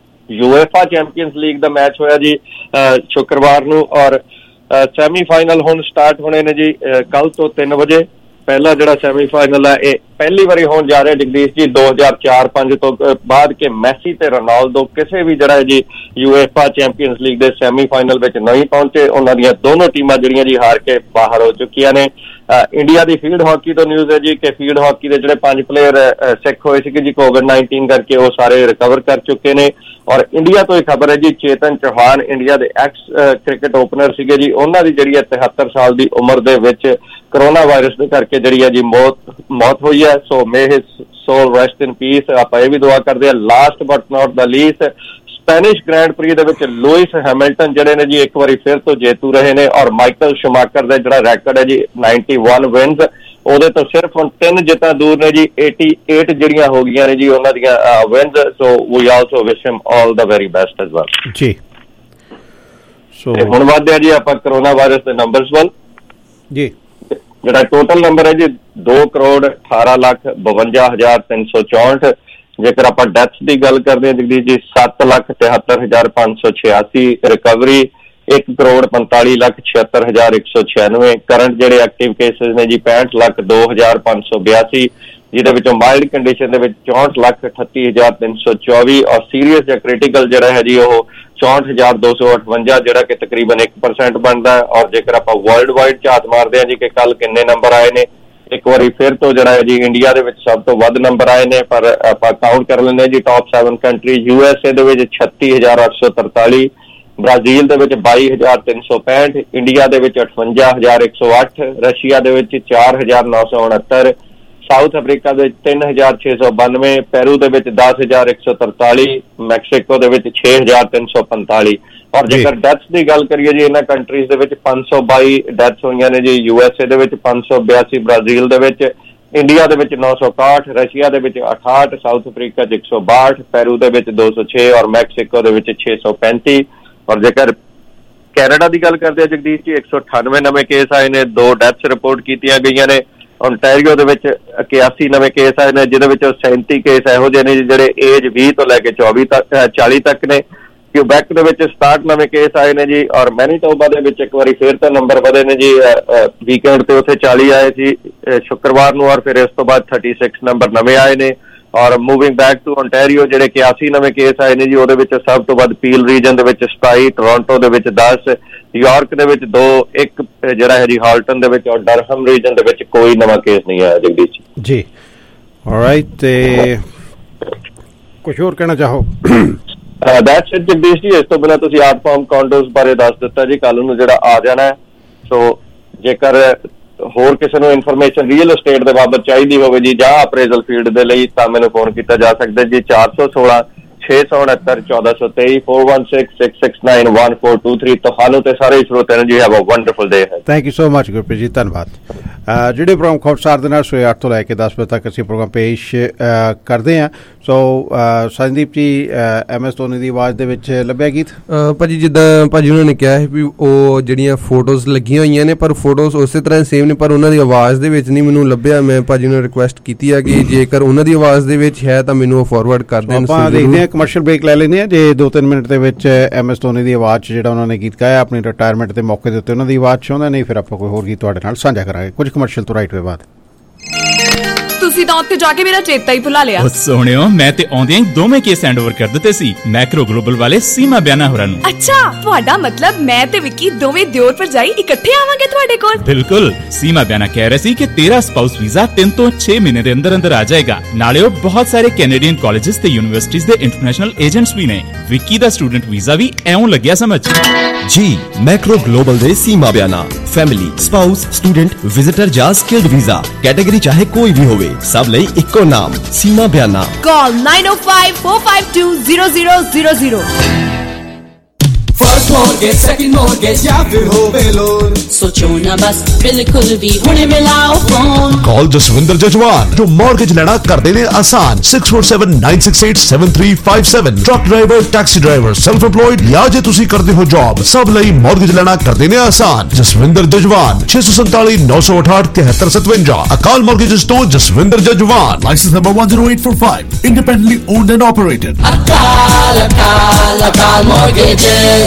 ਯੂਐਫਏ ਚੈਂਪੀਅਨਸ ਲੀਗ ਦਾ ਮੈਚ ਹੋਇਆ ਜੀ ਸ਼ੁੱਕਰਵਾਰ ਨੂੰ, ਔਰ ਸੈਮੀਫਾਈਨਲ ਹੁਣ ਸਟਾਰਟ ਹੋਣੇ ਨੇ ਜੀ ਕੱਲ ਤੋਂ ਤਿੰਨ ਵਜੇ। ਪਹਿਲਾ ਜਿਹੜਾ ਸੈਮੀਫਾਈਨਲ ਹੈ ਇਹ ਪਹਿਲੀ ਵਾਰੀ ਹੋਣ ਜਾ ਰਿਹਾ ਜਗਦੀਸ਼ ਜੀ ਦੋ ਹਜ਼ਾਰ ਚਾਰ ਪੰਜ ਤੋਂ ਬਾਅਦ ਕਿ ਮੈਸੀ ਤੇ ਰੋਨਾਲਡੋ ਕਿਸੇ ਵੀ ਜਿਹੜਾ ਜੀ ਯੂਐਫਏ ਚੈਂਪੀਅਨਸ ਲੀਗ ਦੇ ਸੈਮੀਫਾਈਨਲ ਵਿੱਚ ਨਹੀਂ ਪਹੁੰਚੇ। ਉਹਨਾਂ ਦੀਆਂ ਦੋਨੋਂ ਟੀਮਾਂ ਜਿਹੜੀਆਂ ਜੀ ਹਾਰ ਕੇ ਬਾਹਰ ਹੋ ਚੁੱਕੀਆਂ ਨੇ। ਇੰਡੀਆ ਦੀ ਫੀਲਡ ਹਾਕੀ ਤੋਂ ਨਿਊਜ਼ ਹੈ ਜੀ ਕਿ ਫੀਲਡ ਹਾਕੀ ਦੇ ਜਿਹੜੇ ਪੰਜ ਪਲੇਅਰ ਸਿੱਖ ਹੋਏ ਸੀਗੇ ਜੀ ਕੋਵਿਡ ਨਾਈਨਟੀਨ ਕਰਕੇ, ਉਹ ਸਾਰੇ ਰਿਕਵਰ ਕਰ ਚੁੱਕੇ ਨੇ। ਔਰ ਇੰਡੀਆ ਤੋਂ ਇਹ ਖਬਰ ਹੈ ਜੀ ਚੇਤਨ ਚੌਹਾਨ ਇੰਡੀਆ ਦੇ ਐਕਸ ਕ੍ਰਿਕਟ ਓਪਨਰ ਸੀਗੇ ਜੀ, ਉਹਨਾਂ ਦੀ ਜਿਹੜੀ ਹੈ ਤਿਹੱਤਰ ਸਾਲ ਦੀ ਉਮਰ ਦੇ ਵਿੱਚ ਕਰੋਨਾ ਵਾਇਰਸ ਦੇ ਕਰਕੇ ਜਿਹੜੀ ਹੈ ਜੀ ਮੌਤ ਮੌਤ ਹੋਈ ਹੈ। So may his soul rest in peace. ਆਪਾਂ ਇਹ ਵੀ ਦੁਆ ਕਰਦੇ ਹਾਂ। Last but not the least, Spanish Grand Prix ਦੇ ਵਿੱਚ ਲੂਇਸ ਹੈਮਿਲਟਨ ਜਿਹੜੇ ਨੇ ਜੀ ਇੱਕ ਵਾਰੀ ਫਿਰ ਤੋਂ ਜੇਤੂ ਰਹੇ ਨੇ, ਔਰ ਮਾਈਕਲ ਸ਼ੂਮਾਕਰ ਦਾ ਜਿਹੜਾ ਰੈਕਡ ਹੈ ਜੀ ਇਕਾਨਵੇਂ ਵਿਨਸ, ਉਹਦੇ ਤੋਂ ਸਿਰਫ ਹੁਣ ਤਿੰਨ ਜਿੱਤਾਂ ਦੂਰ ਨੇ ਜੀ। ਅਠਾਸੀ ਜਿਹੜੀਆਂ ਹੋ ਗਈਆਂ ਨੇ ਜੀ ਉਹਨਾਂ ਦੀਆਂ wins. So we also wish him all the very best as well ਜੀ। ਸੋ ਹੁਣ ਵਧਦੇ ਆ ਜੀ ਆਪਾਂ ਕਰੋਨਾ ਵਾਇਰਸ ਦੇ ਨੰਬਰਸ ਵੱਲ ਜੀ। ਜਿਹੜਾ ਟੋਟਲ ਨੰਬਰ ਹੈ ਜੀ ਦੋ ਕਰੋੜ ਅਠਾਰਾਂ ਲੱਖ ਬਵੰਜਾ ਹਜ਼ਾਰ ਤਿੰਨ ਸੌ ਚੌਂਹਠ। ਜੇਕਰ ਆਪਾਂ ਡੈਥ ਦੀ ਗੱਲ ਕਰਦੇ ਹਾਂ ਜਗਦੀਸ਼ ਜੀ, ਸੱਤ ਲੱਖ ਤਿਹੱਤਰ ਹਜ਼ਾਰ ਪੰਜ ਸੌ ਛਿਆਸੀ। ਰਿਕਵਰੀ ਇੱਕ ਕਰੋੜ ਪੰਤਾਲੀ ਲੱਖ ਛਿਹੱਤਰ ਹਜ਼ਾਰ ਇੱਕ ਸੌ ਛਿਆਨਵੇਂ। ਕਰੰਟ ਜਿਹੜੇ ਐਕਟਿਵ ਕੇਸਿਸ ਨੇ ਜੀ ਪੈਂਹਠ ਲੱਖ ਦੋ ਹਜ਼ਾਰ ਪੰਜ ਸੌ ਬਿਆਸੀ, ਜਿਹਦੇ ਵਿੱਚੋਂ ਮਾਈਲਡ ਕੰਡੀਸ਼ਨ ਦੇ ਵਿੱਚ ਚੌਂਹਠ ਲੱਖ ਅਠੱਤੀ ਹਜ਼ਾਰ ਤਿੰਨ ਸੌ ਚੌਵੀ, ਔਰ ਸੀਰੀਅਸ ਜਾਂ ਕ੍ਰਿਟੀਕਲ ਜਿਹੜਾ ਹੈ ਜੀ ਉਹ ਚੌਂਹਠ ਹਜ਼ਾਰ ਦੋ ਸੌ ਅਠਵੰਜਾ, ਜਿਹੜਾ ਕਿ ਤਕਰੀਬਨ ਇੱਕ ਪਰਸੈਂਟ ਬਣਦਾ ਹੈ। ਔਰ ਜੇਕਰ ਆਪਾਂ ਵਰਲਡ ਵਾਈਡ ਝਾਤ ਮਾਰਦੇ ਹਾਂ ਜੀ ਕਿ ਕੱਲ ਕਿੰਨੇ ਨੰਬਰ ਆਏ ਨੇ, ਇੱਕ ਵਾਰੀ ਫਿਰ ਤੋਂ ਜਿਹੜਾ ਹੈ ਜੀ ਇੰਡੀਆ ਦੇ ਵਿੱਚ ਸਭ ਤੋਂ ਵੱਧ ਨੰਬਰ ਆਏ ਨੇ, ਪਰ ਆਪਾਂ ਕਾਊਂਟ ਕਰ ਲੈਂਦੇ ਜੀ top seven country. U S A ਦੇ ਵਿੱਚ ਛੱਤੀ ਹਜ਼ਾਰ ਅੱਠ ਸੌ ਤਰਤਾਲੀ, ਬ੍ਰਾਜ਼ੀਲ ਦੇ ਵਿੱਚ ਬਾਈ ਹਜ਼ਾਰ ਤਿੰਨ ਸੌ ਪੈਂਹਠ, ਇੰਡੀਆ ਦੇ ਵਿੱਚ ਅਠਵੰਜਾ ਹਜ਼ਾਰ ਇੱਕ ਸੌ ਅੱਠ, ਰਸ਼ੀਆ ਦੇ ਵਿੱਚ ਚਾਰ ਹਜ਼ਾਰ ਨੌ ਸੌ ਉਣਹੱਤਰ, ਸਾਊਥ ਅਫਰੀਕਾ ਦੇ ਵਿੱਚ ਤਿੰਨ ਹਜ਼ਾਰ ਛੇ ਸੌ ਬਾਨਵੇਂ, ਪੈਰੂ ਦੇ ਵਿੱਚ ਦਸ ਹਜ਼ਾਰ ਇੱਕ ਸੌ ਤਰਤਾਲੀ, ਮੈਕਸੀਕੋ ਦੇ ਵਿੱਚ ਛੇ ਹਜ਼ਾਰ ਤਿੰਨ ਸੌ ਪੰਤਾਲੀ। ਔਰ ਜੇਕਰ ਡੈਥਸ ਦੀ ਗੱਲ ਕਰੀਏ ਜੀ ਇਹਨਾਂ ਕੰਟਰੀਜ਼ ਦੇ ਵਿੱਚ ਪੰਜ ਸੌ ਬਾਈ ਡੈਥਸ ਹੋਈਆਂ ਨੇ ਜੀ। ਯੂ ਐਸ ਏ ਦੇ ਵਿੱਚ ਪੰਜ ਸੌ ਬਿਆਸੀ, ਬ੍ਰਾਜ਼ੀਲ ਦੇ ਵਿੱਚ, ਇੰਡੀਆ ਦੇ ਵਿੱਚ ਨੌ ਸੌ ਇਕਾਹਠ, ਰਸ਼ੀਆ ਦੇ ਵਿੱਚ ਅਠਾਹਠ, ਸਾਊਥ ਅਫਰੀਕਾ ਚ ਇੱਕ ਸੌ ਬਾਹਠ, ਪੈਰੂ ਦੇ ਵਿੱਚ ਦੋ ਸੌ ਛੇ, ਔਰ ਮੈਕਸੀਕੋ ਦੇ ਵਿੱਚ ਛੇ ਸੌ ਪੈਂਤੀ। ਔਰ ਜੇਕਰ ਕੈਨੇਡਾ ਦੀ ਗੱਲ ਕਰਦੇ ਆ ਜਗਦੀਸ਼ ਜੀ, ਇੱਕ ਸੌ ਅਠਾਨਵੇਂ ਨਵੇਂ ਕੇਸ ਆਏ ਨੇ, ਦੋ ਡੈਥਸ ਰਿਪੋਰਟ ਕੀਤੀਆਂ ਗਈਆਂ ਨੇ। ਓਨਟਾਰੀਓ ਦੇ ਵਿੱਚ ਇਕਿਆਸੀ ਨਵੇਂ ਕੇਸ ਆਏ ਨੇ, ਜਿਹਦੇ ਵਿੱਚ ਸੈਂਤੀ ਕੇਸ ਇਹੋ ਜਿਹੇ ਨੇ ਜਿਹੜੇ ਏਜ ਵੀਹ ਤੋਂ ਲੈ ਕੇ ਚੌਵੀ ਤੱਕ ਚਾਲੀ ਤੱਕ ਨੇ। ਕਿਊਬੈਕ ਦੇ ਵਿੱਚ ਸਤਾਹਠ ਨਵੇਂ ਕੇਸ ਆਏ ਨੇ ਜੀ, ਔਰ ਮੈਨੀਟੋਬਾ ਦੇ ਵਿੱਚ ਇੱਕ ਵਾਰੀ ਫੇਰ ਤਾਂ ਨੰਬਰ ਵਧੇ ਨੇ ਜੀ। ਵੀਕਐਂਡ ਤੇ ਉੱਥੇ ਚਾਲੀ ਆਏ ਸੀ ਸ਼ੁੱਕਰਵਾਰ ਨੂੰ, ਔਰ ਫਿਰ ਇਸ ਤੋਂ ਬਾਅਦ ਥਰਟੀ ਸਿਕਸ ਨੰਬਰ ਨਵੇਂ ਆਏ ਨੇ। ਔਰ ਮੂਵਿੰਗ ਬੈਕ ਟੂ ਓਨਟਾਰੀਓ ਜਿਹੜੇ ਇਕਿਆਸੀ ਨਵੇਂ ਕੇਸ ਆਏ ਨੇ ਜੀ, ਉਹਦੇ ਵਿੱਚ ਸਭ ਤੋਂ ਵੱਧ ਪੀਲ ਰੀਜਨ ਦੇ ਵਿੱਚ ਸਤਾਈ, ਟੋਰਾਂਟੋ ਦੇ ਵਿੱਚ ਦਸ, ਯਾਰਕ ਦੇ ਵਿੱਚ ਦੋ, ਇੱਕ ਜਿਹੜਾ ਹੈ ਜੀ ਹਾਲਟਨ ਦੇ ਵਿੱਚ, ਔਰ ਡਰਹਮ ਰੀਜਨ ਦੇ ਵਿੱਚ ਕੋਈ ਨਵਾਂ ਕੇਸ ਨਹੀਂ ਆਇਆ ਜਗਦੀਸ਼ ਜੀ। ਆਲਰਾਈਟ, ਤੇ ਕੁਝ ਹੋਰ ਕਹਿਣਾ ਚਾਹੋ? ਦੈਟਸ ਇਟ ਜਗਦੀਸ਼ ਜੀ। ਇਸ ਤੋਂ ਬਿਨਾਂ ਤੁਸੀਂ ਆਰਟ ਫਾਰਮ ਕੌਂਡੋਸ ਬਾਰੇ ਦੱਸ ਦਿੱਤਾ ਜੀ, ਕੱਲ ਨੂੰ ਜਿਹੜਾ ਆ ਜਾਣਾ ਹੈ। ਸੋ ਜੇਕਰ ਹੋਰ ਕਿਸੇ ਨੂੰ ਇਨਫੋਰਮੇਸ਼ਨ ਰੀਅਲ estate ਦੇ ਬਾਬਤ ਚਾਹੀਦੀ ਹੋਵੇ ਜੀ, ਜਾਂ ਅਪਰੇਜ਼ਲ ਫੀਲਡ ਦੇ ਲਈ, ਤਾਂ ਮੈਨੂੰ ਫੋਨ ਕੀਤਾ ਜਾ ਸਕਦਾ ਜੀ ਚਾਰ ਸੌ ਸੋਲਾਂ ਛੇ ਸੌ ਉਣਹੱਤਰ ਚੌਦਾਂ ਸੌ ਤੇਈ four one six six six nine one four two three। ਤੁਹਾਨੂੰ ਤੇ ਸਾਰੇ ਸਰੋਤਿਆਂ ਨੂੰ ਜੀ have a wonderful day. Thank you so much Gurpreet ji, ਧੰਨਵਾਦ। ਜਿਹੜੇ ਪ੍ਰੋਗਰਾਮ ਖਬਰਸਾਰ ਦੇ ਨਾਲ ਸਵੇਰੇ ਅੱਠ ਤੋਂ ਲੈ ਕੇ ਦਸ ਵਜੇ ਤੱਕ ਅਸੀਂ ਪ੍ਰੋਗਰਾਮ ਪੇਸ਼ ਕਰਦੇ ਹਾਂ। ਸੋ ਸੰਦੀਪ ਜੀ, ਐਮ ਐਸ ਧੋਨੀ ਦੀ ਆਵਾਜ਼ ਦੇ ਵਿੱਚ ਲੱਭਿਆ ਗੀਤ? ਭਾਜੀ ਜਿੱਦਾਂ ਭਾਜੀ ਉਹਨਾਂ ਨੇ ਕਿਹਾ ਹੈ ਵੀ ਉਹ ਜਿਹੜੀਆਂ ਫੋਟੋਜ਼ ਲੱਗੀਆਂ ਹੋਈਆਂ ਨੇ, ਪਰ ਫੋਟੋਜ਼ ਉਸੇ ਤਰ੍ਹਾਂ ਸੇਮ ਨੇ, ਪਰ ਉਹਨਾਂ ਦੀ ਆਵਾਜ਼ ਦੇ ਵਿੱਚ ਨਹੀਂ ਮੈਨੂੰ ਲੱਭਿਆ। ਮੈਂ ਭਾਜੀ ਨੂੰ ਰਿਕੁਐਸਟ ਕੀਤੀ ਹੈ ਕਿ ਜੇਕਰ ਉਹਨਾਂ ਦੀ ਆਵਾਜ਼ ਦੇ ਵਿੱਚ ਹੈ ਤਾਂ ਮੈਨੂੰ ਉਹ ਫਾਰਵਰਡ ਕਰ ਦੇਣ। ਆਪਾਂ ਦੇਖਦੇ ਹਾਂ, ਕਮਰਸ਼ੀਅਲ ਬ੍ਰੇਕ ਲੈ ਲੈਂਦੇ ਹਾਂ। ਜੇ ਦੋ ਤਿੰਨ ਮਿੰਟ ਦੇ ਵਿੱਚ ਐਮ ਐਸ ਧੋਨੀ ਦੀ ਆਵਾਜ਼ 'ਚ ਜਿਹੜਾ ਉਹਨਾਂ ਨੇ ਗੀਤ ਗਾਇਆ ਆਪਣੀ ਰਿਟਾਇਰਮੈਂਟ ਦੇ ਮੌਕੇ ਦੇ ਉੱਤੇ, ਉਹਨਾਂ ਦੀ ਆਵਾਜ਼ ਚਾਹੁੰਦਾ, ਨਹੀਂ ਫਿਰ ਆਪਾਂ ਕੋਈ ਹੋਰ ਗੀਤ ਤੁਹਾਡੇ ਨਾਲ ਸਾਂਝਾ ਕਰਾਂਗੇ ਕੁਝ ਕਮਰਸ਼ੀਅਲ ਤੋਂ ਰਾਈਟ ਹੋਏ ਬਾਅਦ। ਤੁਸੀਂ ਤਾਂ ਉੱਥੇ ਜਾ ਕੇ ਮੇਰਾ ਚੇਤਾ ਹੀ ਭੁਲਾ ਲਿਆ। ਸੋਹਣਿਓ, ਮੈਂ ਤੇ ਆਉਂਦਿਆਂ ਹੀ ਦੋਵੇਂ ਕੇਸ ਹੈਂਡ ਓਵਰ ਕਰ ਦਿੱਤੇ ਸੀ ਮੈਕਰੋ ਗਲੋਬਲ ਵਾਲੇ ਸੀਮਾ ਬਿਆਨਾ ਹੋਰਾਂ ਨੂੰ। ਅੱਛਾ, ਤੁਹਾਡਾ ਮਤਲਬ ਮੈਂ ਤੇ ਵਿੱਕੀ ਦੋਵੇਂ ਦਿਓਰ ਭਰਜਾਈ ਇਕੱਠੇ ਆਵਾਂਗੇ ਤੁਹਾਡੇ ਕੋਲ? ਬਿਲਕੁਲ। ਸੀਮਾ ਬਿਆਨਾ ਕਹਿ ਰਹੇ ਸੀ ਕਿ ਤੇਰਾ ਸਪਾਊਸ ਵੀਜ਼ਾ ਤਿੰਨ ਤੋਂ ਛੇ ਮਹੀਨੇ ਦੇ ਅੰਦਰ ਅੰਦਰ ਆ ਜਾਏਗਾ। ਨਾਲੇ ਉਹ ਬਹੁਤ ਸਾਰੇ ਕੈਨੇਡੀਅਨ ਕਾਲਜਿਸ ਤੇ ਯੂਨੀਵਰਸਿਟੀਜ਼ ਦੇ ਇੰਟਰਨੈਸ਼ਨਲ ਏਜੰਟਸ ਵੀ ਨੇ। ਵਿੱਕੀ ਦਾ ਸਟੂਡੈਂਟ ਵੀਜ਼ਾ ਵੀ ਐਉਂ ਲੱਗਿਆ ਸਮਝ ਜੀ। ਮੈਕਰੋ ਗਲੋਬਲ ਦੇ Seema Biana family, spouse, student, visitor ਜਾਂ ਸਕਿਲਡ ਵੀਜ਼ਾ, ਕੈਟਾਗਰੀ ਚਾਹੇ ਕੋਈ ਵੀ ਹੋਵੇ, ਸਭ ਲਈ ਇੱਕੋ ਨਾਮ Seema Biana. Call nine oh five four five two zero zero zero zero। First mortgage, second mortgage या फिर होवे लोन, सोचो ना बस बिल्कुल भी हुणे मिलाओ फोन। कॉल जसविंदर जजवान जो मॉर्गेज लेना कर देने आसान। Six four seven nine six eight seven three five seven. Truck driver, taxi driver, self employed या जे तुसी करते हो जॉब, सब लई मॉर्गेज लेना कर देने आसान। जसविंदर जजवान छे सौ संताली नौ सौ अठाठ तिहत्तर सतवंजा। अकाल मॉर्गेजेस तो Jaswinder Jajwan. License number one zero eight four five। Independently owned and operated. Akal Akal Akal mortgages.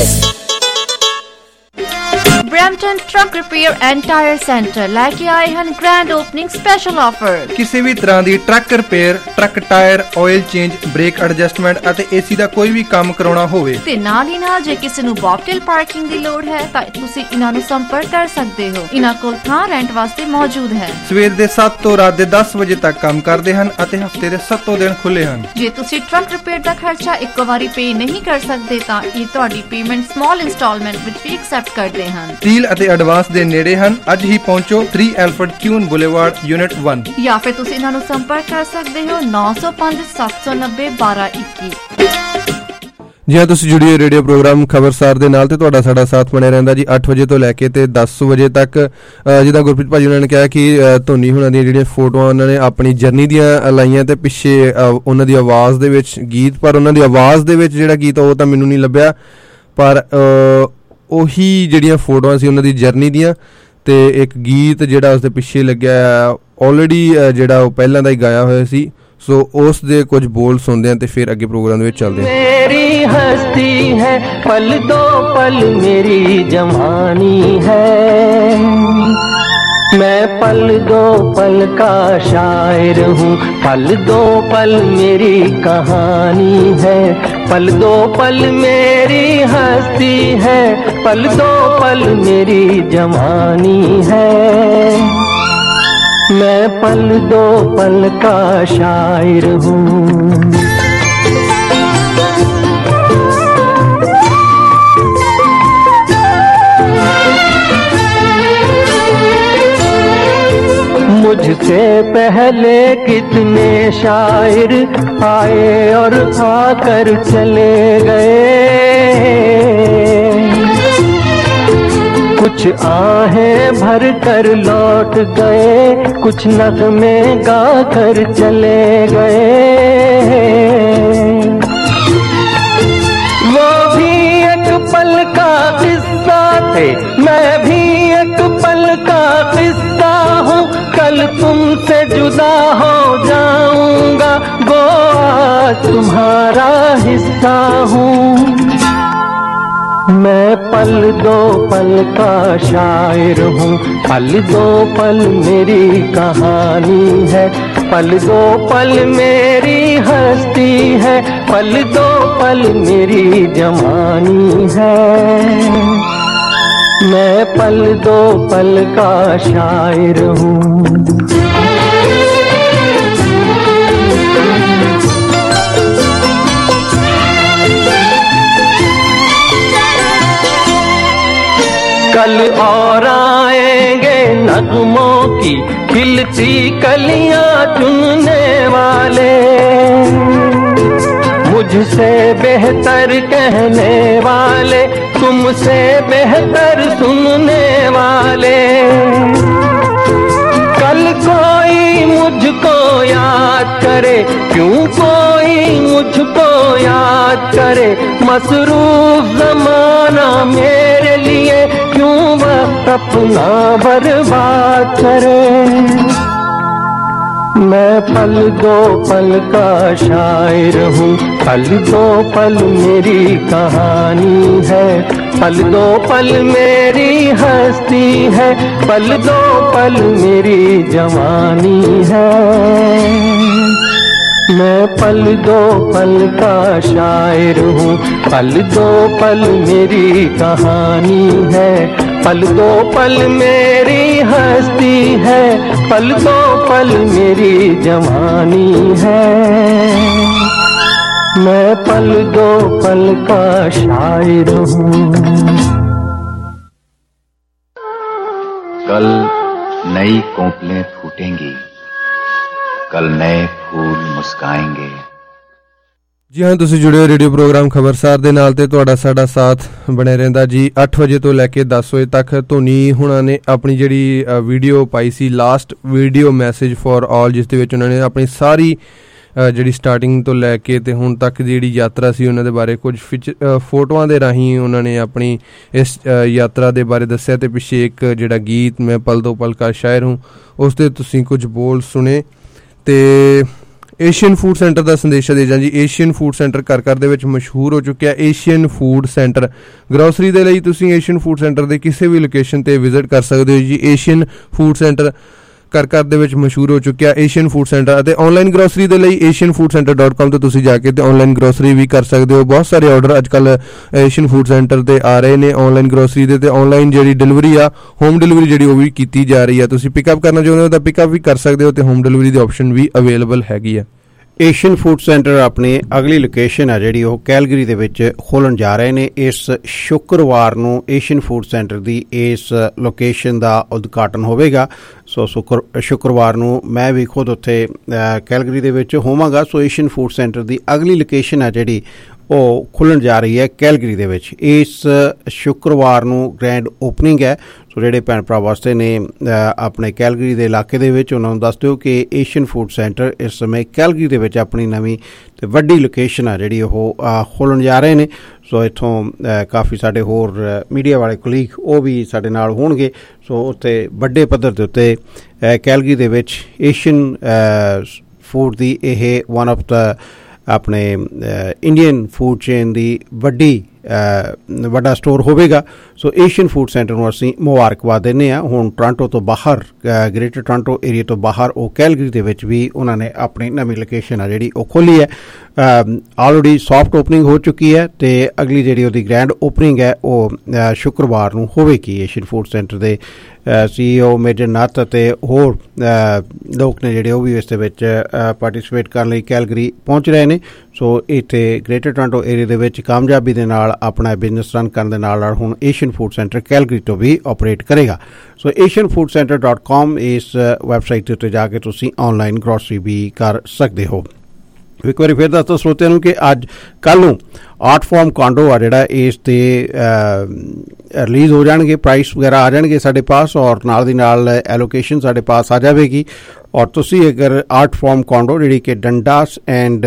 Brampton truck repair and tyre centre लेके आए हैं ग्रैंड ओपनिंग स्पेशल ऑफर। किसी भी तरह की truck repair, truck tyre, oil change, brake adjustment ਅਤੇ AC ਦਾ ਕੋਈ ਵੀ ਕੰਮ ਕਰਾਉਣਾ ਹੋਵੇ ਤੇ ਨਾਲ ਹੀ ਨਾਲ ਜੇ ਕਿਸੇ ਨੂੰ ਬੌਕਟੇਲ ਪਾਰਕਿੰਗ ਦੀ ਲੋੜ ਹੈ ਤਾਂ ਤੁਸੀਂ ਇਹਨਾਂ ਨੂੰ ਸੰਪਰਕ ਕਰ ਸਕਦੇ ਹੋ। ਇਹਨਾਂ ਕੋਲ ਥਾਂ ਰੈਂਟ ਵਾਸਤੇ ਮੌਜੂਦ ਹੈ। ਸਵੇਰ ਦੇ ਸੱਤ ਤੋਂ ਰਾਤ ਦੇ ਦਸ ਵਜੇ ਤੱਕ ਕੰਮ ਕਰਦੇ ਹਨ ਅਤੇ ਹਫਤੇ ਦੇ ਸੱਤੋਂ ਦਿਨ ਖੁੱਲੇ ਹਨ। ਜੇ ਤੁਸੀਂ ਟਰੱਕ ਰਿਪੇਅਰ ਦਾ ਖਰਚਾ ਇੱਕੋ ਵਾਰੀ ਪੇ ਨਹੀਂ ਕਰ ਸਕਦੇ ਤਾਂ ਇਹ ਤੁਹਾਡੀ ਪੇਮੈਂਟ ਸਮਾਲ ਇੰਸਟਾਲਮੈਂਟ ਵਿੱਚ ਵੀ ਐਕਸੈਪਟ ਕਰਦੇ ਹਨ। ਡੀਲ ਅਤੇ ਐਡਵਾਂਸ ਦੇ ਨੇੜੇ ਹਨ। ਅੱਜ ਹੀ ਪਹੁੰਚੋ three Alfred Kuehne Boulevard unit one। ਜਾਂ ਫਿਰ ਤੁਸੀਂ ਇਹਨਾਂ ਨੂੰ ਸੰਪਰਕ ਕਰ ਸਕਦੇ ਹੋ nine oh five seven nine zero twelve twenty-one। ਜੀ ਹਾਂ, ਤੁਸੀਂ ਜੁੜੀਏ ਰੇਡੀਓ ਪ੍ਰੋਗਰਾਮ ਖਬਰਸਾਰ ਦੇ ਨਾਲ ਤੇ ਤੁਹਾਡਾ ਸਾਡਾ ਸਾਥ ਬਣਿਆ ਰਹਿੰਦਾ ਜੀ ਅੱਠ ਵਜੇ ਤੋਂ ਲੈ ਕੇ ਤੇ ਦਸ ਵਜੇ ਤੱਕ। ਜਿੱਦਾਂ ਗੁਰਪ੍ਰੀਤ ਭਾਜੀ ਉਹਨਾਂ ਨੇ ਕਿਹਾ ਕਿ ਧੋਨੀ ਹੁਣਾਂ ਦੀਆਂ ਜਿਹੜੀਆਂ ਫੋਟੋਆਂ ਉਹਨਾਂ ਨੇ ਆਪਣੀ ਜਰਨੀ ਦੀਆਂ ਲਾਈਆਂ ਤੇ ਪਿੱਛੇ ਉਹਨਾਂ ਦੀ ਆਵਾਜ਼ ਦੇ ਵਿੱਚ ਗੀਤ, ਪਰ ਉਹਨਾਂ ਦੀ ਆਵਾਜ਼ ਦੇ ਵਿੱਚ ਜਿਹੜਾ ਗੀਤ ਉਹ ਤਾਂ ਮੈਨੂੰ ਨਹੀਂ ਲੱਭਿਆ, ਪਰ ਉਹੀ ਜਿਹੜੀਆਂ ਫੋਟੋਆਂ ਸੀ ਉਹਨਾਂ ਦੀ ਜਰਨੀ ਦੀਆਂ ਤੇ ਇੱਕ ਗੀਤ ਜਿਹੜਾ ਉਸਦੇ ਪਿੱਛੇ ਲੱਗਿਆ ਆਲਰੇਡੀ ਜਿਹੜਾ ਉਹ ਪਹਿਲਾਂ ਦਾ ਹੀ ਗਾਇਆ ਹੋਇਆ ਸੀ। ਸੋ ਉਸ ਦੇ ਕੁਝ ਬੋਲ ਸੁਣਦੇ ਹਾਂ ਤੇ ਫਿਰ ਅੱਗੇ ਪ੍ਰੋਗਰਾਮ ਦੇ ਵਿੱਚ ਚੱਲਦੇ ਹਾਂ। मेरी हस्ती है पल दो पल मेरी जवानी है, मैं पल दो पल का शायर हूँ, पल दो पल मेरी कहानी है, पल दो पल मेरी हस्ती है, पल दो पल मेरी जवानी है, मैं पल दो पल का शायर हूँ। मुझसे पहले कितने शायर आए और आकर चले गए, कुछ आहें भर कर लौट गए, कुछ नग़्मे गा कर चले गए। वो भी एक पल का किस्सा थे, मैं भी एक पल का किस्सा हूँ, कल तू सा हूँ। मैं पल दो पल का शायर हूँ, पल दो पल मेरी कहानी है, पल दो पल मेरी हस्ती है, पल दो पल मेरी जवानी है। मैं पल दो पल का शायर हूँ। कल और आएंगे नगमों की खिलती कलियां चुनने वाले, मुझसे बेहतर कहने वाले, तुमसे बेहतर सुनने वाले। कल कोई मुझको याद करे, क्यों कोई मुझको याद करे, मसरूफ ज़माना मेरे लिए क्यों वक्त अपना बर्बाद करे। मैं पल दो पल का शायर हूँ, पल दो पल मेरी कहानी है, पल दो पल मेरी हस्ती है, पल दो पल मेरी जवानी है। मैं पल दो पल का शायर हूँ, पल दो पल मेरी कहानी है, पल दो पल मेरी हस्ती है, पल दो पल मेरी जवानी है। मैं पल दो पल का शायर हूँ। कल नई कोपलें फूटेंगी, कल नए फूल मुस्काएंगे। ਜੀ ਹਾਂ, ਤੁਸੀਂ ਜੁੜੇ ਹੋ ਰੇਡੀਓ ਪ੍ਰੋਗਰਾਮ ਖਬਰਸਾਰ ਦੇ ਨਾਲ ਤੇ ਤੁਹਾਡਾ ਸਾਡਾ ਸਾਥ ਬਣੇ ਰਹਿੰਦਾ ਜੀ। ਅੱਠ ਵਜੇ ਤੋਂ ਲੈ ਕੇ ਦਸ ਵਜੇ ਤੱਕ ਧੋਨੀ ਹੁਣਾਂ ਨੇ ਆਪਣੀ ਜਿਹੜੀ ਵੀਡੀਓ ਪਾਈ ਸੀ, last video message for all, ਜਿਸ ਦੇ ਵਿੱਚ ਉਹਨਾਂ ਨੇ ਆਪਣੀ ਸਾਰੀ ਜਿਹੜੀ ਸਟਾਰਟਿੰਗ ਤੋਂ ਲੈ ਕੇ ਤੇ ਹੁਣ ਤੱਕ ਜਿਹੜੀ ਯਾਤਰਾ ਸੀ ਉਹਨਾਂ ਦੇ ਬਾਰੇ ਕੁਝ ਫੋਟੋਆਂ ਦੇ ਰਾਹੀਂ ਉਹਨਾਂ ਨੇ ਆਪਣੀ ਇਸ ਯਾਤਰਾ ਦੇ ਬਾਰੇ ਦੱਸਿਆ। ਤੇ ਪਿੱਛੇ ਇੱਕ ਜਿਹੜਾ ਗੀਤ ਮੈਂ ਪਲ ਦੋ ਪਲ ਕਾ ਸ਼ਾਇਰ ਹੂੰ, ਉਸ ਦੇ ਤੁਸੀਂ ਕੁਝ ਬੋਲ ਸੁਣੇ। ਤੇ ਏਸ਼ੀਅਨ ਫੂਡ ਸੈਂਟਰ ਦਾ ਸੰਦੇਸ਼ਾ ਦੇ ਜਾਂ ਜੀ। ਏਸ਼ੀਅਨ ਫੂਡ ਸੈਂਟਰ ਘਰ ਘਰ ਦੇ ਵਿੱਚ ਮਸ਼ਹੂਰ ਹੋ ਚੁੱਕਿਆ। ਏਸ਼ੀਅਨ ਫੂਡ ਸੈਂਟਰ ਗਰੋਸਰੀ ਦੇ ਲਈ ਤੁਸੀਂ ਏਸ਼ੀਅਨ ਫੂਡ ਸੈਂਟਰ ਦੇ ਕਿਸੇ ਵੀ ਲੋਕੇਸ਼ਨ 'ਤੇ ਵਿਜ਼ਿਟ ਕਰ ਸਕਦੇ ਹੋ ਜੀ। ਏਸ਼ੀਅਨ ਫੂਡ ਸੈਂਟਰ ਘਰ ਘਰ ਦੇ ਵਿੱਚ ਮਸ਼ਹੂਰ ਹੋ ਚੁੱਕਿਆ ਏਸ਼ੀਅਨ ਫੂਡ ਸੈਂਟਰ। ਅਤੇ ਔਨਲਾਈਨ ਗਰੋਸਰੀ ਦੇ ਲਈ ਏਸ਼ੀਅਨ ਫੂਡ ਸੈਂਟਰ ਡੋਟ ਕਾਮ 'ਤੇ ਤੁਸੀਂ ਜਾ ਕੇ ਅਤੇ ਔਨਲਾਈਨ ਗਰੋਸਰੀ ਵੀ ਕਰ ਸਕਦੇ ਹੋ। ਬਹੁਤ ਸਾਰੇ ਔਡਰ ਅੱਜ ਕੱਲ੍ਹ ਏਸ਼ੀਅਨ ਫੂਡ ਸੈਂਟਰ 'ਤੇ ਆ ਰਹੇ ਨੇ ਔਨਲਾਈਨ ਗਰੋਸਰੀ ਦੇ। ਅਤੇ ਔਨਲਾਈਨ ਜਿਹੜੀ ਡਿਲੀਵਰੀ ਆ, ਹੋਮ ਡਿਲੀਵਰੀ ਜਿਹੜੀ ਉਹ ਵੀ ਕੀਤੀ ਜਾ ਰਹੀ ਆ। ਤੁਸੀਂ ਪਿਕਅਪ ਕਰਨਾ ਚਾਹੁੰਦੇ ਹੋ ਤਾਂ ਪਿਕਅਪ ਵੀ ਕਰ ਸਕਦੇ ਹੋ ਅਤੇ ਹੋਮ ਡਿਲੀਵਰੀ ਦੀ ਆਪਸ਼ਨ ਵੀ ਅਵੇਲੇਬਲ ਹੈਗੀ ਆ। ਏਸ਼ੀਅਨ ਫੂਡ ਸੈਂਟਰ ਆਪਣੀ ਅਗਲੀ ਲੋਕੇਸ਼ਨ ਆ ਜਿਹੜੀ ਉਹ ਕੈਲਗਰੀ ਦੇ ਵਿੱਚ ਖੋਲ੍ਹਣ ਜਾ ਰਹੇ ਨੇ। ਇਸ ਸ਼ੁੱਕਰਵਾਰ ਨੂੰ ਏਸ਼ੀਅਨ ਫੂਡ ਸੈਂਟਰ ਦੀ ਇਸ ਲੋਕੇਸ਼ਨ ਦਾ ਉਦਘਾਟਨ ਹੋਵੇਗਾ। ਸੋ ਸ਼ੁੱਕਰ ਸ਼ੁੱਕਰਵਾਰ ਨੂੰ ਮੈਂ ਵੀ ਖੁਦ ਉੱਥੇ ਕੈਲਗਰੀ ਦੇ ਵਿੱਚ ਹੋਵਾਂਗਾ। ਸੋ ਏਸ਼ੀਅਨ ਫੂਡ ਸੈਂਟਰ ਦੀ ਅਗਲੀ ਲੋਕੇਸ਼ਨ ਆ ਜਿਹੜੀ ਉਹ ਖੁੱਲ੍ਹਣ ਜਾ ਰਹੀ ਹੈ ਕੈਲਗਰੀ ਦੇ ਵਿੱਚ। ਇਸ ਸ਼ੁੱਕਰਵਾਰ ਨੂੰ ਗ੍ਰੈਂਡ ਓਪਨਿੰਗ ਹੈ। ਸੋ ਜਿਹੜੇ ਭੈਣ ਭਰਾ ਵਾਸਤੇ ਨੇ ਆਪਣੇ ਕੈਲਗਰੀ ਦੇ ਇਲਾਕੇ ਦੇ ਵਿੱਚ, ਉਹਨਾਂ ਨੂੰ ਦੱਸ ਦਿਓ ਕਿ ਏਸ਼ੀਅਨ ਫੂਡ ਸੈਂਟਰ ਇਸ ਸਮੇਂ ਕੈਲਗਰੀ ਦੇ ਵਿੱਚ ਆਪਣੀ ਨਵੀਂ ਅਤੇ ਵੱਡੀ ਲੋਕੇਸ਼ਨ ਆ ਜਿਹੜੀ ਉਹ ਖੋਲ੍ਹਣ ਜਾ ਰਹੇ ਨੇ। ਸੋ ਇੱਥੋਂ ਕਾਫੀ ਸਾਡੇ ਹੋਰ ਮੀਡੀਆ ਵਾਲੇ ਕੁਲੀਗ ਉਹ ਵੀ ਸਾਡੇ ਨਾਲ ਹੋਣਗੇ। ਸੋ ਉੱਥੇ ਵੱਡੇ ਪੱਧਰ ਦੇ ਉੱਤੇ ਕੈਲਗਰੀ ਦੇ ਵਿੱਚ ਏਸ਼ੀਅਨ ਫੂਡ ਦੀ ਇਹ ਵਨ ਆਫ ਦਾ ਆਪਣੇ ਇੰਡੀਅਨ ਫੂਡ ਚੇਨ ਦੀ ਵੱਡੀ ਵੱਡਾ ਸਟੋਰ ਹੋਵੇਗਾ। ਸੋ ਏਸ਼ੀਅਨ ਫੂਡ ਸੈਂਟਰ ਨੂੰ ਅਸੀਂ ਮੁਬਾਰਕਬਾਦ ਦਿੰਦੇ ਹਾਂ। ਹੁਣ ਟੋਰਾਂਟੋ ਤੋਂ ਬਾਹਰ, ਗ੍ਰੇਟਰ ਟੋਰਾਂਟੋ ਏਰੀਆ ਤੋਂ ਬਾਹਰ ਉਹ ਕੈਲਗਰੀ ਦੇ ਵਿੱਚ ਵੀ ਉਹਨਾਂ ਨੇ ਆਪਣੀ ਨਵੀਂ ਲੋਕੇਸ਼ਨ ਆ ਜਿਹੜੀ ਉਹ ਖੋਲ੍ਹੀ ਹੈ। ਆਲਰੇਡੀ ਸੌਫਟ ਓਪਨਿੰਗ ਹੋ ਚੁੱਕੀ ਹੈ ਅਤੇ ਅਗਲੀ ਜਿਹੜੀ ਉਹਦੀ ਗ੍ਰੈਂਡ ਓਪਨਿੰਗ ਹੈ ਉਹ ਸ਼ੁੱਕਰਵਾਰ ਨੂੰ ਹੋਵੇਗੀ। ਏਸ਼ੀਅਨ ਫੂਡ ਸੈਂਟਰ ਦੇ ਸੀ ਈ ਓ ਮੇਜਰ ਨੱਥ ਅਤੇ ਹੋਰ ਲੋਕ ਨੇ ਜਿਹੜੇ ਉਹ ਵੀ ਇਸ ਦੇ ਵਿੱਚ ਪਾਰਟੀਸਪੇਟ ਕਰਨ ਲਈ ਕੈਲਗਰੀ ਪਹੁੰਚ ਰਹੇ ਨੇ। ਸੋ ਇੱਥੇ ਗ੍ਰੇਟਰ ਟੋਰਾਂਟੋ ਏਰੀਆ ਦੇ ਵਿੱਚ ਕਾਮਯਾਬੀ ਦੇ ਨਾਲ ਆਪਣਾ ਬਿਜ਼ਨਸ ਰਨ ਕਰਨ ਦੇ ਨਾਲ ਨਾਲ ਹੁਣ ਏਸ਼ੀਅਨ ਫੂਡ ਸੈਂਟਰ ਕੈਲਗਰੀ ਤੋਂ ਵੀ ਆਪਰੇਟ ਕਰੇਗਾ। So Asian Food Centre dot com ਇਸ ਵੈਬਸਾਈਟ ਦੇ ਉੱਤੇ ਜਾ ਕੇ ਤੁਸੀਂ ਔਨਲਾਈਨ ਗਰੋਸਰੀ ਵੀ ਕਰ ਸਕਦੇ ਹੋ। ਇੱਕ ਵਾਰੀ ਫਿਰ ਦੱਸਦਾ ਸਰੋਤਿਆਂ ਨੂੰ ਕਿ ਅੱਜ ਕੱਲ੍ਹ ਨੂੰ ਆਰਟ ਫਾਰਮ ਕਾਂਡੋ ਆ ਜਿਹੜਾ ਇਸ 'ਤੇ ਰਿਲੀਜ਼ ਹੋ ਜਾਣਗੇ, ਪ੍ਰਾਈਸ ਵਗੈਰਾ ਆ ਜਾਣਗੇ ਸਾਡੇ ਪਾਸ, ਔਰ ਨਾਲ ਦੀ ਨਾਲ ਐਲੋਕੇਸ਼ਨ ਸਾਡੇ ਪਾਸ ਆ ਜਾਵੇਗੀ। ਔਰ ਤੁਸੀਂ ਅਗਰ ਆਰਟ ਫਾਰਮ ਕਾਂਡੋ ਜਿਹੜੀ ਕਿ ਡੰਡਾਸ ਐਂਡ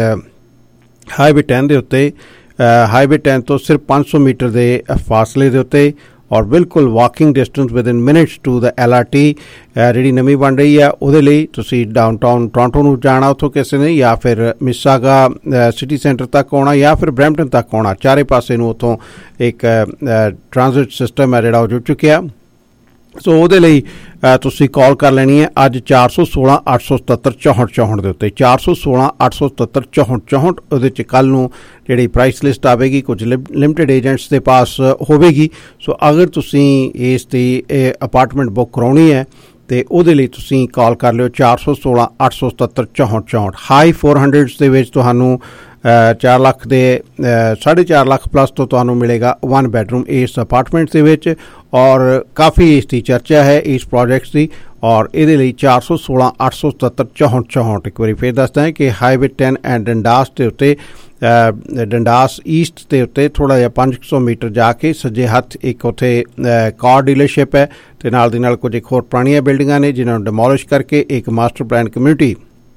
ਹਾਈਵੇ ਟੈਨ ਦੇ ਉੱਤੇ ਹਾਈਵੇ ਟੈਨ ਤੋਂ ਸਿਰਫ ਪੰਜ ਸੌ ਮੀਟਰ ਦੇ ਫਾਸਲੇ ਦੇ ਉੱਤੇ ਔਰ ਬਿਲਕੁਲ walking distance within minutes to the L R T ਜਿਹੜੀ ਨਵੀਂ ਬਣ ਰਹੀ ਹੈ ਉਹਦੇ ਲਈ ਤੁਸੀਂ ਡਾਊਨਟਾਊਨ ਟੋਰਾਂਟੋ ਨੂੰ ਜਾਣਾ ਉੱਥੋਂ ਕਿਸੇ ਨੇ, ਜਾਂ ਫਿਰ ਮਿਸਾਗਾ ਸਿਟੀ ਸੈਂਟਰ ਤੱਕ ਆਉਣਾ, ਜਾਂ ਫਿਰ ਬਰੈਂਪਟਨ ਤੱਕ ਆਉਣਾ, ਚਾਰੇ ਪਾਸੇ ਨੂੰ ਉੱਥੋਂ ਇੱਕ ਟਰਾਂਜ਼ਿਟ ਸਿਸਟਮ ਹੈ ਜਿਹੜਾ ਉਹ ਜੁੜ ਚੁੱਕਿਆ। ਸੋ ਉਹਦੇ ਲਈ ਤੁਸੀਂ ਕਾਲ ਕਰ ਲੈਣੀ ਹੈ ਅੱਜ ਚਾਰ ਸੌ ਸੋਲਾਂ ਅੱਠ ਸੌ ਸਤੱਤਰ ਚੌਂਹਠ ਚੌਂਹਠ ਦੇ ਉੱਤੇ, ਚਾਰ ਸੌ ਸੋਲਾਂ ਅੱਠ ਸੌ ਸਤੱਤਰ ਚੌਂਹਠ ਚੌਂਹਠ। ਉਹਦੇ 'ਚ ਕੱਲ੍ਹ ਨੂੰ ਜਿਹੜੀ ਪ੍ਰਾਈਸ ਲਿਸਟ ਆਵੇਗੀ, ਕੁਝ ਲਿਮਟਿਡ ਏਜੰਟਸ ਦੇ ਪਾਸ ਹੋਵੇਗੀ। ਸੋ ਅਗਰ ਤੁਸੀਂ ਇਸ ਦੀ ਅਪਾਰਟਮੈਂਟ ਬੁੱਕ ਕਰਾਉਣੀ ਹੈ ਤੇ ਉਹਦੇ ਲਈ ਤੁਸੀਂ ਕਾਲ ਕਰ ਲਿਓ ਚਾਰ ਸੌ ਸੋਲਾਂ ਅੱਠ ਸੌ ਸਤੱਤਰ ਚੌਂਹਠ ਚੌਂਹਠ। ਹਾਈ ਫੋਰ ਹੰਡਰਡਸ ਦੇ ਵਿੱਚ ਤੁਹਾਨੂੰ ਚਾਰ ਲੱਖ ਦੇ ਸਾਢੇ ਚਾਰ ਲੱਖ ਪਲੱਸ ਤੋਂ ਤੁਹਾਨੂੰ ਮਿਲੇਗਾ ਵਨ ਬੈਡਰੂਮ ਇਸ ਅਪਾਰਟਮੈਂਟ ਦੇ ਵਿੱਚ, ਔਰ ਕਾਫੀ ਇਸ ਦੀ ਚਰਚਾ ਹੈ ਇਸ ਪ੍ਰੋਜੈਕਟਸ ਦੀ। ਔਰ ਇਹਦੇ ਲਈ ਚਾਰ ਸੌ ਸੋਲਾਂ ਅੱਠ ਸੌ ਸਤੱਤਰ ਚੌਂਹਠ ਚੌਂਹਠ। ਇੱਕ ਵਾਰੀ ਫਿਰ ਦੱਸਦਾ ਹੈ ਕਿ ਹਾਈਵੇ ਟੈਨ ਐਂਡ ਡੰਡਾਸ ਦੇ ਉੱਤੇ, ਡੰਡਾਸ ਈਸਟ ਦੇ ਉੱਤੇ ਥੋੜ੍ਹਾ ਜਿਹਾ ਪੰਜ ਸੌ ਮੀਟਰ ਜਾ ਕੇ ਸੱਜੇ ਹੱਥ ਇੱਕ ਉੱਥੇ ਕਾਰ ਡੀਲਰਸ਼ਿਪ ਹੈ, ਅਤੇ ਨਾਲ ਦੀ ਨਾਲ ਕੁਝ ਇੱਕ ਹੋਰ ਪੁਰਾਣੀਆਂ ਬਿਲਡਿੰਗਾਂ ਨੇ ਜਿਨ੍ਹਾਂ ਨੂੰ ਡਿਮੋਲਿਸ਼ ਕਰਕੇ ਇੱਕ master plan community